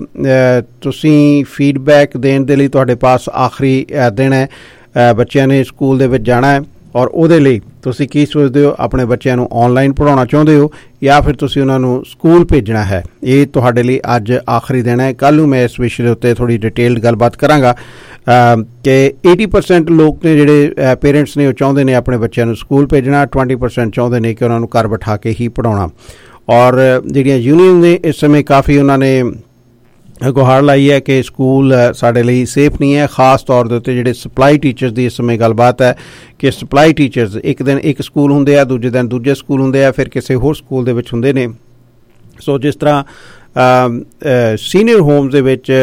ਤੁਸੀਂ ਫੀਡਬੈਕ ਦੇਣ ਦੇ ਲਈ ਤੁਹਾਡੇ ਪਾਸ ਆਖਰੀ ਦਿਨ ਹੈ। ਬੱਚਿਆਂ ਨੇ ਸਕੂਲ ਦੇ ਵਿੱਚ ਜਾਣਾ ਹੈ ਔਰ ਉਹਦੇ ਲਈ ਤੁਸੀਂ ਕੀ ਸੋਚਦੇ ਹੋ? ਆਪਣੇ ਬੱਚਿਆਂ ਨੂੰ ਆਨਲਾਈਨ ਪੜ੍ਹਾਉਣਾ ਚਾਹੁੰਦੇ ਹੋ ਜਾਂ ਫਿਰ ਤੁਸੀਂ ਉਹਨਾਂ ਨੂੰ ਸਕੂਲ ਭੇਜਣਾ ਹੈ? ਇਹ ਤੁਹਾਡੇ ਲਈ ਅੱਜ ਆਖਰੀ ਦਿਨ ਹੈ। ਕੱਲ੍ਹ ਨੂੰ ਮੈਂ ਇਸ ਵਿਸ਼ੇ ਦੇ ਉੱਤੇ ਥੋੜ੍ਹੀ ਡਿਟੇਲਡ ਗੱਲਬਾਤ ਕਰਾਂਗਾ ਕਿ eighty percent ਲੋਕ ਨੇ ਜਿਹੜੇ ਪੇਰੈਂਟਸ ਨੇ ਉਹ ਚਾਹੁੰਦੇ ਨੇ ਆਪਣੇ ਬੱਚਿਆਂ ਨੂੰ ਸਕੂਲ ਭੇਜਣਾ, twenty percent ਚਾਹੁੰਦੇ ਨੇ ਕਿ ਉਹਨਾਂ ਨੂੰ ਘਰ ਬਿਠਾ ਕੇ ਹੀ ਪੜ੍ਹਾਉਣਾ। ਔਰ ਜਿਹੜੀਆਂ ਯੂਨੀਅਨ ਨੇ ਇਸ ਸਮੇਂ ਕਾਫੀ ਉਹਨਾਂ ਨੇ ਗੁਹਾਰ ਲਾਈ ਹੈ ਕਿ ਸਕੂਲ ਸਾਡੇ ਲਈ ਸੇਫ ਨਹੀਂ ਹੈ। ਖਾਸ ਤੌਰ ਦੇ ਉੱਤੇ ਜਿਹੜੇ ਸਪਲਾਈ ਟੀਚਰਸ ਦੀ ਇਸ ਸਮੇਂ ਗੱਲਬਾਤ ਹੈ ਕਿ ਸਪਲਾਈ ਟੀਚਰਸ ਇੱਕ ਦਿਨ ਇੱਕ ਸਕੂਲ ਹੁੰਦੇ ਆ, ਦੂਜੇ ਦਿਨ ਦੂਜੇ ਸਕੂਲ ਹੁੰਦੇ ਆ, ਫਿਰ ਕਿਸੇ ਹੋਰ ਸਕੂਲ ਦੇ ਵਿੱਚ ਹੁੰਦੇ ਨੇ। ਸੋ ਜਿਸ ਤਰ੍ਹਾਂ ਸੀਨੀਅਰ ਹੋਮਸ ਦੇ ਵਿੱਚ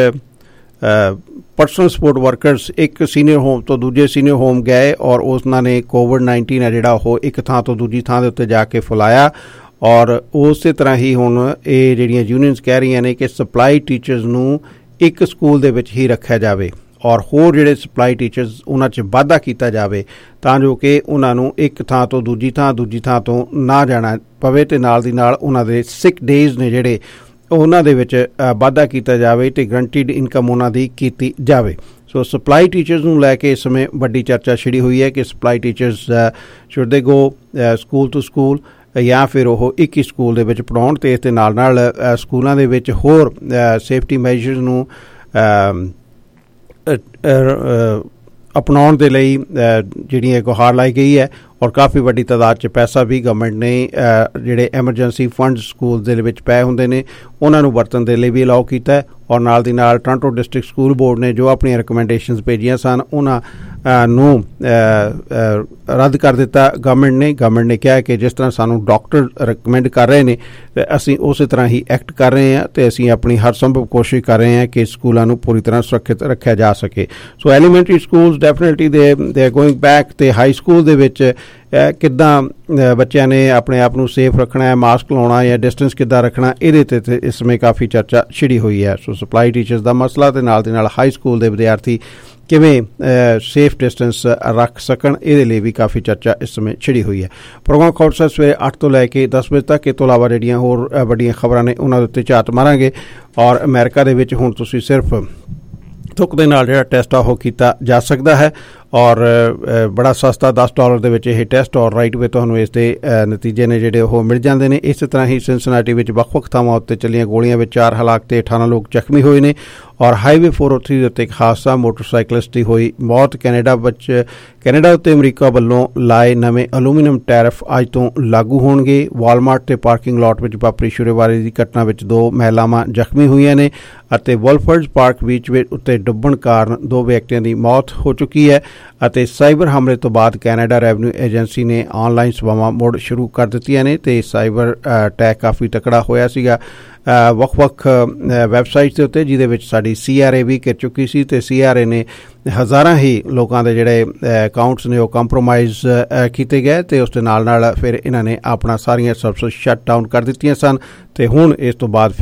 ਪਰਸਨਲ ਸਪੋਰਟ ਵਰਕਰਸ ਇੱਕ ਸੀਨੀਅਰ ਹੋਮ ਤੋਂ ਦੂਜੇ ਸੀਨੀਅਰ ਹੋਮ ਗਏ ਔਰ ਉਹਨਾਂ ਨੇ ਕੋਵਿਡ ਨਾਈਨਟੀਨ ਹੈ ਜਿਹੜਾ ਉਹ ਇੱਕ ਥਾਂ ਤੋਂ ਦੂਜੀ ਥਾਂ ਦੇ ਉੱਤੇ ਜਾ ਕੇ ਫੈਲਾਇਆ ਔਰ ਉਸੇ ਤਰ੍ਹਾਂ ਹੀ ਹੁਣ ਇਹ ਜਿਹੜੀਆਂ ਯੂਨੀਅਨਸ ਕਹਿ ਰਹੀਆਂ ਨੇ ਕਿ ਸਪਲਾਈ ਟੀਚਰਸ ਨੂੰ ਇੱਕ ਸਕੂਲ ਦੇ ਵਿੱਚ ਹੀ ਰੱਖਿਆ ਜਾਵੇ ਔਰ ਹੋਰ ਜਿਹੜੇ ਸਪਲਾਈ ਟੀਚਰਸ ਉਹਨਾਂ 'ਚ ਵਾਧਾ ਕੀਤਾ ਜਾਵੇ ਤਾਂ ਜੋ ਕਿ ਉਹਨਾਂ ਨੂੰ ਇੱਕ ਥਾਂ ਤੋਂ ਦੂਜੀ ਥਾਂ ਦੂਜੀ ਥਾਂ ਤੋਂ ਨਾ ਜਾਣਾ ਪਵੇ ਤੇ ਨਾਲ ਦੀ ਨਾਲ ਉਹਨਾਂ ਦੇ ਸਿਕ ਡੇਜ਼ ਨੇ ਜਿਹੜੇ ਉਹਨਾਂ ਦੇ ਵਿੱਚ ਵਾਧਾ ਕੀਤਾ ਜਾਵੇ ਤੇ ਗਰੰਟੀਡ ਇਨਕਮ ਉਹਨਾਂ ਦੀ ਕੀਤੀ ਜਾਵੇ। ਸੋ ਸਪਲਾਈ ਟੀਚਰਸ ਨੂੰ ਲੈ ਕੇ ਇਸ ਸਮੇਂ ਵੱਡੀ ਚਰਚਾ ਛਿੜੀ ਹੋਈ ਹੈ ਕਿ ਸਪਲਾਈ ਟੀਚਰਸ ਸ਼ੁੱਡ ਦੇ ਗੋ ਸਕੂਲ ਟੂ ਸਕੂਲ ਜਾਂ ਫਿਰ ਉਹ ਇੱਕ ਹੀ ਸਕੂਲ ਦੇ ਵਿੱਚ ਪੜ੍ਹਾਉਣ ਤੇ ਇਸ ਦੇ ਨਾਲ ਨਾਲ ਸਕੂਲਾਂ ਦੇ ਵਿੱਚ ਹੋਰ ਸੇਫਟੀ ਮੈਜਰਸ ਨੂੰ ਅਪਣਾਉਣ ਦੇ ਲਈ ਜਿਹੜੀ ਗੁਹਾਰ ਲਾਈ ਗਈ ਹੈ ਔਰ ਕਾਫੀ ਵੱਡੀ ਤਾਦਾਦ 'ਚ ਪੈਸਾ ਵੀ ਗਵਰਨਮੈਂਟ ਨੇ ਜਿਹੜੇ ਐਮਰਜੈਂਸੀ ਫੰਡ ਸਕੂਲ ਦੇ ਵਿੱਚ ਪਏ ਹੁੰਦੇ ਨੇ ਉਹਨਾਂ ਨੂੰ ਵਰਤਣ ਦੇ ਲਈ ਵੀ ਅਲਾਓ ਕੀਤਾ ਹੈ ਔਰ ਨਾਲ ਦੀ ਨਾਲ ਟੋਰਾਂਟੋ ਡਿਸਟ੍ਰਿਕਟ ਸਕੂਲ ਬੋਰਡ ਨੇ ਜੋ ਆਪਣੀਆਂ ਰਿਕਮੈਂਡੇਸ਼ਨਸ ਭੇਜੀਆਂ ਸਨ ਉਹਨਾਂ ਨੂੰ ਰੱਦ ਕਰ ਦਿੱਤਾ ਗਵਰਨਮੈਂਟ ਨੇ। ਗਵਰਨਮੈਂਟ ਨੇ ਕਿਹਾ ਕਿ ਜਿਸ ਤਰ੍ਹਾਂ ਸਾਨੂੰ ਡਾਕਟਰ ਰਿਕਮੈਂਡ ਕਰ ਰਹੇ ਨੇ ਤੇ ਅਸੀਂ ਉਸੇ ਤਰ੍ਹਾਂ ਹੀ ਐਕਟ ਕਰ ਰਹੇ ਹਾਂ ਤੇ ਅਸੀਂ ਆਪਣੀ ਹਰ ਸੰਭਵ ਕੋਸ਼ਿਸ਼ ਕਰ ਰਹੇ ਹਾਂ ਕਿ ਸਕੂਲਾਂ ਨੂੰ ਪੂਰੀ ਤਰ੍ਹਾਂ ਸੁਰੱਖਿਅਤ ਰੱਖਿਆ ਜਾ ਸਕੇ। ਸੋ ਐਲੀਮੈਂਟਰੀ ਸਕੂਲਸ ਡੈਫੀਨਿਟਲੀ ਦੇ ਦੇ ਗੋਇੰਗ ਬੈਕ ਤੇ ਹਾਈ ਸਕੂਲ ਦੇ ਵਿੱਚ ਕਿੱਦਾਂ ਬੱਚਿਆਂ ਨੇ ਆਪਣੇ ਆਪ ਨੂੰ ਸੇਫ ਰੱਖਣਾ ਹੈ, ਮਾਸਕ ਲਾਉਣਾ ਜਾਂ ਡਿਸਟੈਂਸ ਕਿੱਦਾਂ ਰੱਖਣਾ, ਇਹਦੇ 'ਤੇ ਤੇ ਇਸ ਸਮੇਂ ਕਾਫੀ ਚਰਚਾ ਛਿੜੀ ਹੋਈ ਹੈ। ਸੋ ਸਪਲਾਈ ਟੀਚਰਸ ਦਾ ਮਸਲਾ ਤੇ ਨਾਲ ਦੇ ਨਾਲ ਹਾਈ ਸਕੂਲ ਦੇ ਵਿਦਿਆਰਥੀ ਕਿਵੇਂ ਸੇਫ ਡਿਸਟੈਂਸ ਰੱਖ ਸਕਣ, ਇਹਦੇ ਲਈ ਵੀ ਕਾਫੀ ਚਰਚਾ ਇਸ ਸਮੇਂ ਛਿੜੀ ਹੋਈ ਹੈ। ਪ੍ਰੋਗਰਾਮ ਖਾਲਸਾ ਸਵੇਰੇ ਅੱਠ ਤੋਂ ਲੈ ਕੇ ਦਸ ਵਜੇ ਤੱਕ, ਇਹ ਤੋਂ ਇਲਾਵਾ ਜਿਹੜੀਆਂ ਹੋਰ ਵੱਡੀਆਂ ਖਬਰਾਂ ਨੇ ਉਹਨਾਂ ਦੇ ਉੱਤੇ ਝਾਤ ਮਾਰਾਂਗੇ। ਔਰ ਅਮਰੀਕਾ ਦੇ ਵਿੱਚ ਹੁਣ ਤੁਸੀਂ ਸਿਰਫ ਥੁੱਕ ਦੇ ਨਾਲ ਜਿਹੜਾ ਟੈਸਟ ਆ ਉਹ ਕੀਤਾ ਜਾ ਸਕਦਾ ਹੈ ਔਰ ਬੜਾ ਸਸਤਾ ਦਸ ਡਾਲਰ ਦੇ ਵਿੱਚ ਇਹ ਟੈਸਟ ਔਰ ਰਾਈਟ ਵੇ ਤੁਹਾਨੂੰ ਇਸ ਦੇ ਨਤੀਜੇ ਨੇ ਜਿਹੜੇ ਉਹ ਮਿਲ ਜਾਂਦੇ ਨੇ। ਇਸੇ ਤਰ੍ਹਾਂ ਹੀ ਸਿਨਸਿਨਾਟੀ ਵਿੱਚ ਵੱਖ-ਵੱਖ ਥਾਵਾਂ ਉੱਤੇ ਚੱਲੀਆਂ ਗੋਲੀਆਂ ਵਿੱਚ ਚਾਰ ਹਲਾਕ ਤੇ ਅਠਾਰਾਂ ਲੋਕ ਜ਼ਖਮੀ ਹੋਏ ਨੇ ਔਰ ਹਾਈਵੇ ਚਾਰ ਸੌ ਤਿੰਨ ਦੇ ਉੱਤੇ ਇੱਕ ਹਾਦਸਾ, ਮੋਟਰਸਾਈਕਲਿਸਟ ਦੀ ਹੋਈ ਮੌਤ। ਕੈਨੇਡਾ ਵਿੱਚ ਕੈਨੇਡਾ ਉੱਤੇ ਅਮਰੀਕਾ ਵੱਲੋਂ ਲਾਏ ਨਵੇਂ ਅਲੂਮੀਨੀਅਮ ਟੈਰਿਫ ਅੱਜ ਤੋਂ ਲਾਗੂ ਹੋਣਗੇ। ਵਾਲਮਾਰਟ ਤੇ ਪਾਰਕਿੰਗ ਲਾਟ ਵਿੱਚ ਵਾਪਰੀ ਛੁਰੇਬਾਜ਼ੀ ਦੀ ਘਟਨਾ ਵਿੱਚ ਦੋ ਮਹਿਲਾਵਾਂ ਜ਼ਖਮੀ ਹੋਈਆਂ ਨੇ ਅਤੇ ਵੋਲਫਰਜ਼ ਪਾਰਕ ਬੀਚ ਉੱਤੇ ਡੁੱਬਣ ਕਾਰਨ ਦੋ ਵਿਅਕਤੀਆਂ ਦੀ ਮੌਤ ਹੋ ਚੁੱਕੀ ਹੈ ਅਤੇ ਸਾਈਬਰ ਹਮਲੇ ਤੋਂ ਬਾਅਦ ਕੈਨੇਡਾ ਰੈਵਨਿਊ ਏਜੰਸੀ ਨੇ ਆਨਲਾਈਨ ਸੇਵਾਵਾਂ ਮੁੜ ਸ਼ੁਰੂ ਕਰ ਦਿੱਤੀਆਂ ਨੇ ਤੇ ਸਾਈਬਰ ਅਟੈਕ ਕਾਫੀ ਤਕੜਾ ਹੋਇਆ ਸੀਗਾ ਵੱਖ-ਵੱਖ ਵੈਬਸਾਈਟਸ ਦੇ ਉੱਤੇ, ਜਿਹਦੇ ਵਿੱਚ ਸਾਡੀ ਸੀ ਆਰ ਏ ਵੀ ਕਰ ਚੁੱਕੀ ਸੀ ਤੇ ਸੀ ਆਰ ਏ ਨੇ ਹਜ਼ਾਰਾਂ ਹੀ ਲੋਕਾਂ ਦੇ ਜਿਹੜੇ ਅਕਾਊਂਟਸ ਨੇ ਉਹ ਕੰਪਰੋਮਾਈਜ਼ ਕੀਤੇ ਗਏ ਤੇ ਉਸ ਦੇ ਨਾਲ ਨਾਲ ਫਿਰ ਇਹਨਾਂ ਨੇ ਆਪਣਾ ਸਾਰੀਆਂ ਸਰਵਿਸ ਸ਼ਟ ਡਾਊਨ ਕਰ ਦਿੱਤੀਆਂ ਸਨ ਤੇ ਹੁਣ ਇਸ ਤੋਂ ਬਾਅਦ